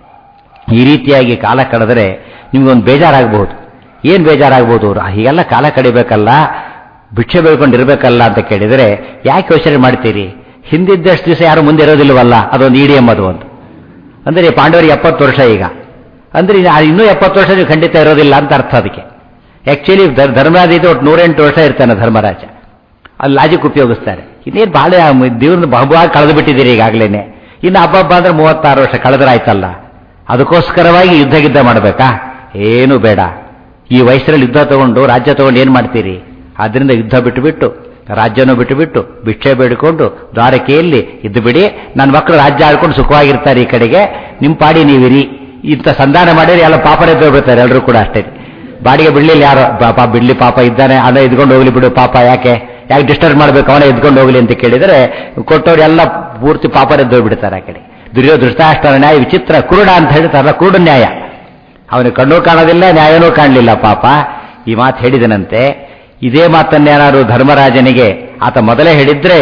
[SPEAKER 1] ಈ ರೀತಿಯಾಗಿ ಕಾಲ ಕಳೆದರೆ ನಿಮ್ಗೊಂದು ಬೇಜಾರಾಗಬಹುದು. ಏನು ಬೇಜಾರಾಗಬಹುದು? ಹೀಗೆಲ್ಲ ಕಾಲ ಕಡಿಬೇಕಲ್ಲ, ಭಿಕ್ಷೆ ಬೇಡ್ಕೊಂಡಿರ್ಬೇಕಲ್ಲ ಅಂತ ಕೇಳಿದರೆ ಯಾಕೆ ಯೋಚನೆ ಮಾಡ್ತೀರಿ? ಹಿಂದಿದ್ದಷ್ಟು ದಿವಸ ಯಾರು ಮುಂದೆ ಇರೋದಿಲ್ವಲ್ಲ, ಅದೊಂದು ಇಡಿಯಂ. ಅದು ಒಂದು ಅಂದರೆ ಪಾಂಡವರಿಗೆ ಎಪ್ಪತ್ತು ವರ್ಷ ಈಗ ಅಂದರೆ ಇನ್ನೂ ಎಪ್ಪತ್ತು ವರ್ಷ ನೀವು ಖಂಡಿತ ಇರೋದಿಲ್ಲ ಅಂತ ಅರ್ಥ. ಅದಕ್ಕೆ ಆ್ಯಕ್ಚುಲಿ ಧರ್ಮರಾಜ ಇದು ಒಟ್ಟು ನೂರೆಂಟು ವರ್ಷ ಇರ್ತಾನೆ ಧರ್ಮರಾಜ. ಅಲ್ಲಿ ಲಾಜಿಕ್ ಉಪಯೋಗಿಸ್ತಾರೆ. ಇನ್ನೇನು ಭಾಳ ದೇವ್ರನ್ನ ಬಹುವಾಗಿ ಕಳೆದು ಬಿಟ್ಟಿದ್ದೀರಿ ಈಗಾಗಲೇ. ಇನ್ನು ಹಬ್ಬ ಹಬ್ಬ ಅಂದರೆ ಮೂವತ್ತಾರು ವರ್ಷ ಕಳೆದ್ರಾಯ್ತಲ್ಲ. ಅದಕ್ಕೋಸ್ಕರವಾಗಿ ಯುದ್ಧ ಗಿದ್ದ ಮಾಡಬೇಕಾ? ಏನೂ ಬೇಡ. ಈ ವಯಸ್ಸರಲ್ಲಿ ಯುದ್ಧ ತಗೊಂಡು ರಾಜ್ಯ ತಗೊಂಡು ಏನು ಮಾಡ್ತೀರಿ? ಆದ್ದರಿಂದ ಯುದ್ಧ ಬಿಟ್ಟುಬಿಟ್ಟು ರಾಜ್ಯನೂ ಬಿಟ್ಟುಬಿಟ್ಟು ಭಿಕ್ಷೆ ಬೇಡಿಕೊಂಡು ದ್ವಾರಕೆಯಲ್ಲಿ ಇದ್ದು ಬಿಡಿ. ನನ್ನ ಮಕ್ಕಳು ರಾಜ್ಯ ಆಡ್ಕೊಂಡು ಸುಖವಾಗಿರ್ತಾರೆ, ಈ ಕಡೆಗೆ ನಿಮ್ಮ ಪಾಡಿ ನೀವಿರಿ. ಇಂಥ ಸಂಧಾನ ಮಾಡಿದ್ರೆ ಎಲ್ಲ ಪಾಪರೇ ತೋರ್ಬಿಡ್ತಾರೆ ಎಲ್ಲರೂ ಕೂಡ. ಅಷ್ಟೇ, ಬಾಡಿಗೆ ಬಿಡ್ಲಿಲ್ಲ ಯಾರೋ, ಪಾಪ ಬಿಡ್ಲಿ, ಪಾಪ ಇದ್ದಾನೆ, ಅದ ಎದ್ಕೊಂಡು ಹೋಗ್ಲಿ ಬಿಡು, ಪಾಪ ಯಾಕೆ ಯಾಕೆ ಡಿಸ್ಟರ್ಬ್ ಮಾಡಬೇಕು, ಅವನೇ ಎದ್ಕೊಂಡು ಹೋಗ್ಲಿ ಅಂತ ಕೇಳಿದರೆ ಕೊಟ್ಟವ್ರು ಎಲ್ಲ ಪೂರ್ತಿ ಪಾಪರೇ ಬಿಡ್ತಾರೆ ಆ ಕಡೆ. ದುರ್ಯೋ ಧೃತರಾಷ್ಟ್ರನ ನ್ಯಾಯ ವಿಚಿತ್ರ, ಕುರುಡ ಅಂತ ಹೇಳ್ತಾರಲ್ಲ, ಕುರುಡ ನ್ಯಾಯ. ಅವನಿಗೆ ಕಣ್ಣೂ ಕಾಣೋದಿಲ್ಲ, ನ್ಯಾಯನೂ ಕಾಣಲಿಲ್ಲ ಪಾಪ. ಈ ಮಾತು ಹೇಳಿದನಂತೆ. ಇದೇ ಮಾತನ್ನೇನಾದ್ರು ಧರ್ಮರಾಜನಿಗೆ ಆತ ಮೊದಲೇ ಹೇಳಿದ್ರೆ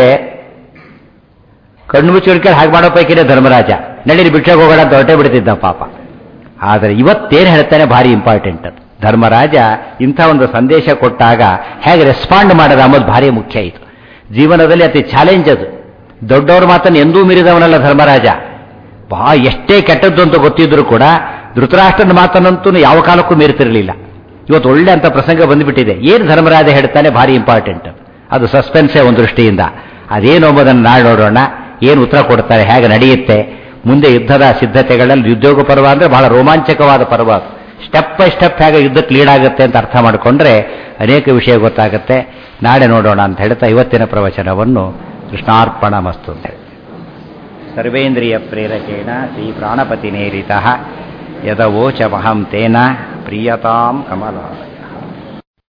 [SPEAKER 1] ಕಣ್ಣು ಮುಚ್ಚಿಡ್ಕೊಂಡು ಹಾಗೆ ಮಾಡೋ ಪೈಕಿನೇ ಧರ್ಮರಾಜ ನಡೀರಿ ಭಿಕ್ಷೆಗೆ ಹೋಗೋಣ ಅಂತ ಹೊರಟೇ ಬಿಡ್ತಿದ್ದ ಪಾಪ. ಆದರೆ ಇವತ್ತೇನು ಹೇಳ್ತಾನೆ ಭಾರಿ ಇಂಪಾರ್ಟೆಂಟ್. ಅದು ಧರ್ಮರಾಜ ಇಂಥ ಒಂದು ಸಂದೇಶ ಕೊಟ್ಟಾಗ ಹೇಗೆ ರೆಸ್ಪಾಂಡ್ ಮಾಡೋದು ಅನ್ನೋದು ಭಾರಿ ಮುಖ್ಯ. ಇದು ಜೀವನದಲ್ಲಿ ಅತಿ ಚಾಲೆಂಜ್. ಅದು ದೊಡ್ಡವ್ರ ಮಾತನ್ನು ಎಂದೂ ಮೀರಿದವನಲ್ಲ ಧರ್ಮರಾಜ. ಬಹಳ ಎಷ್ಟೇ ಕೆಟ್ಟದ್ದು ಅಂತ ಗೊತ್ತಿದ್ರು ಕೂಡ ಧೃತರಾಷ್ಟ್ರನ ಮಾತನ್ನಂತೂ ಯಾವ ಕಾಲಕ್ಕೂ ಮೀರ್ತಿರಲಿಲ್ಲ. ಇವತ್ತು ಒಳ್ಳೆ ಅಂತ ಪ್ರಸಂಗ ಬಂದುಬಿಟ್ಟಿದೆ. ಏನು ಧರ್ಮರಾಜ ಹೇಳ್ತಾನೆ ಭಾರಿ ಇಂಪಾರ್ಟೆಂಟ್. ಅದು ಸಸ್ಪೆನ್ಸೇ ಒಂದು ದೃಷ್ಟಿಯಿಂದ. ಅದೇನು ಎಂಬುದನ್ನು ನಾಳೆ ನೋಡೋಣ. ಏನು ಉತ್ತರ ಕೊಡ್ತಾರೆ, ಹೇಗೆ ನಡೆಯುತ್ತೆ, ಮುಂದೆ ಯುದ್ಧದ ಸಿದ್ಧತೆಗಳಲ್ಲಿ ಉದ್ಯೋಗ ಪರ್ವ ಅಂದರೆ ಬಹಳ ರೋಮಾಂಚಕವಾದ ಪರ್ವ. ಸ್ಟೆಪ್ ಬೈ ಸ್ಟೆಪ್ ಹೇಗೆ ಯುದ್ಧಕ್ಕೆ ಲೀಡ್ ಆಗುತ್ತೆ ಅಂತ ಅರ್ಥ ಮಾಡಿಕೊಂಡ್ರೆ ಅನೇಕ ವಿಷಯ ಗೊತ್ತಾಗುತ್ತೆ. ನಾಳೆ ನೋಡೋಣ ಅಂತ ಹೇಳ್ತಾ ಇವತ್ತಿನ ಪ್ರವಚನವನ್ನು ಕೃಷ್ಣಾರ್ಪಣ ಮಸ್ತು ಅಂತ ಹೇಳಿ ಸರ್ವೇಂದ್ರಿಯ ಪ್ರೇರಕೇಣ ಶ್ರೀ ಪ್ರಾಣಪತಿ ನೇರಿತ ಯದವೋಚಮಹಂ ತೇನ ಪ್ರಿಯತಾಂ ಕಮಲ.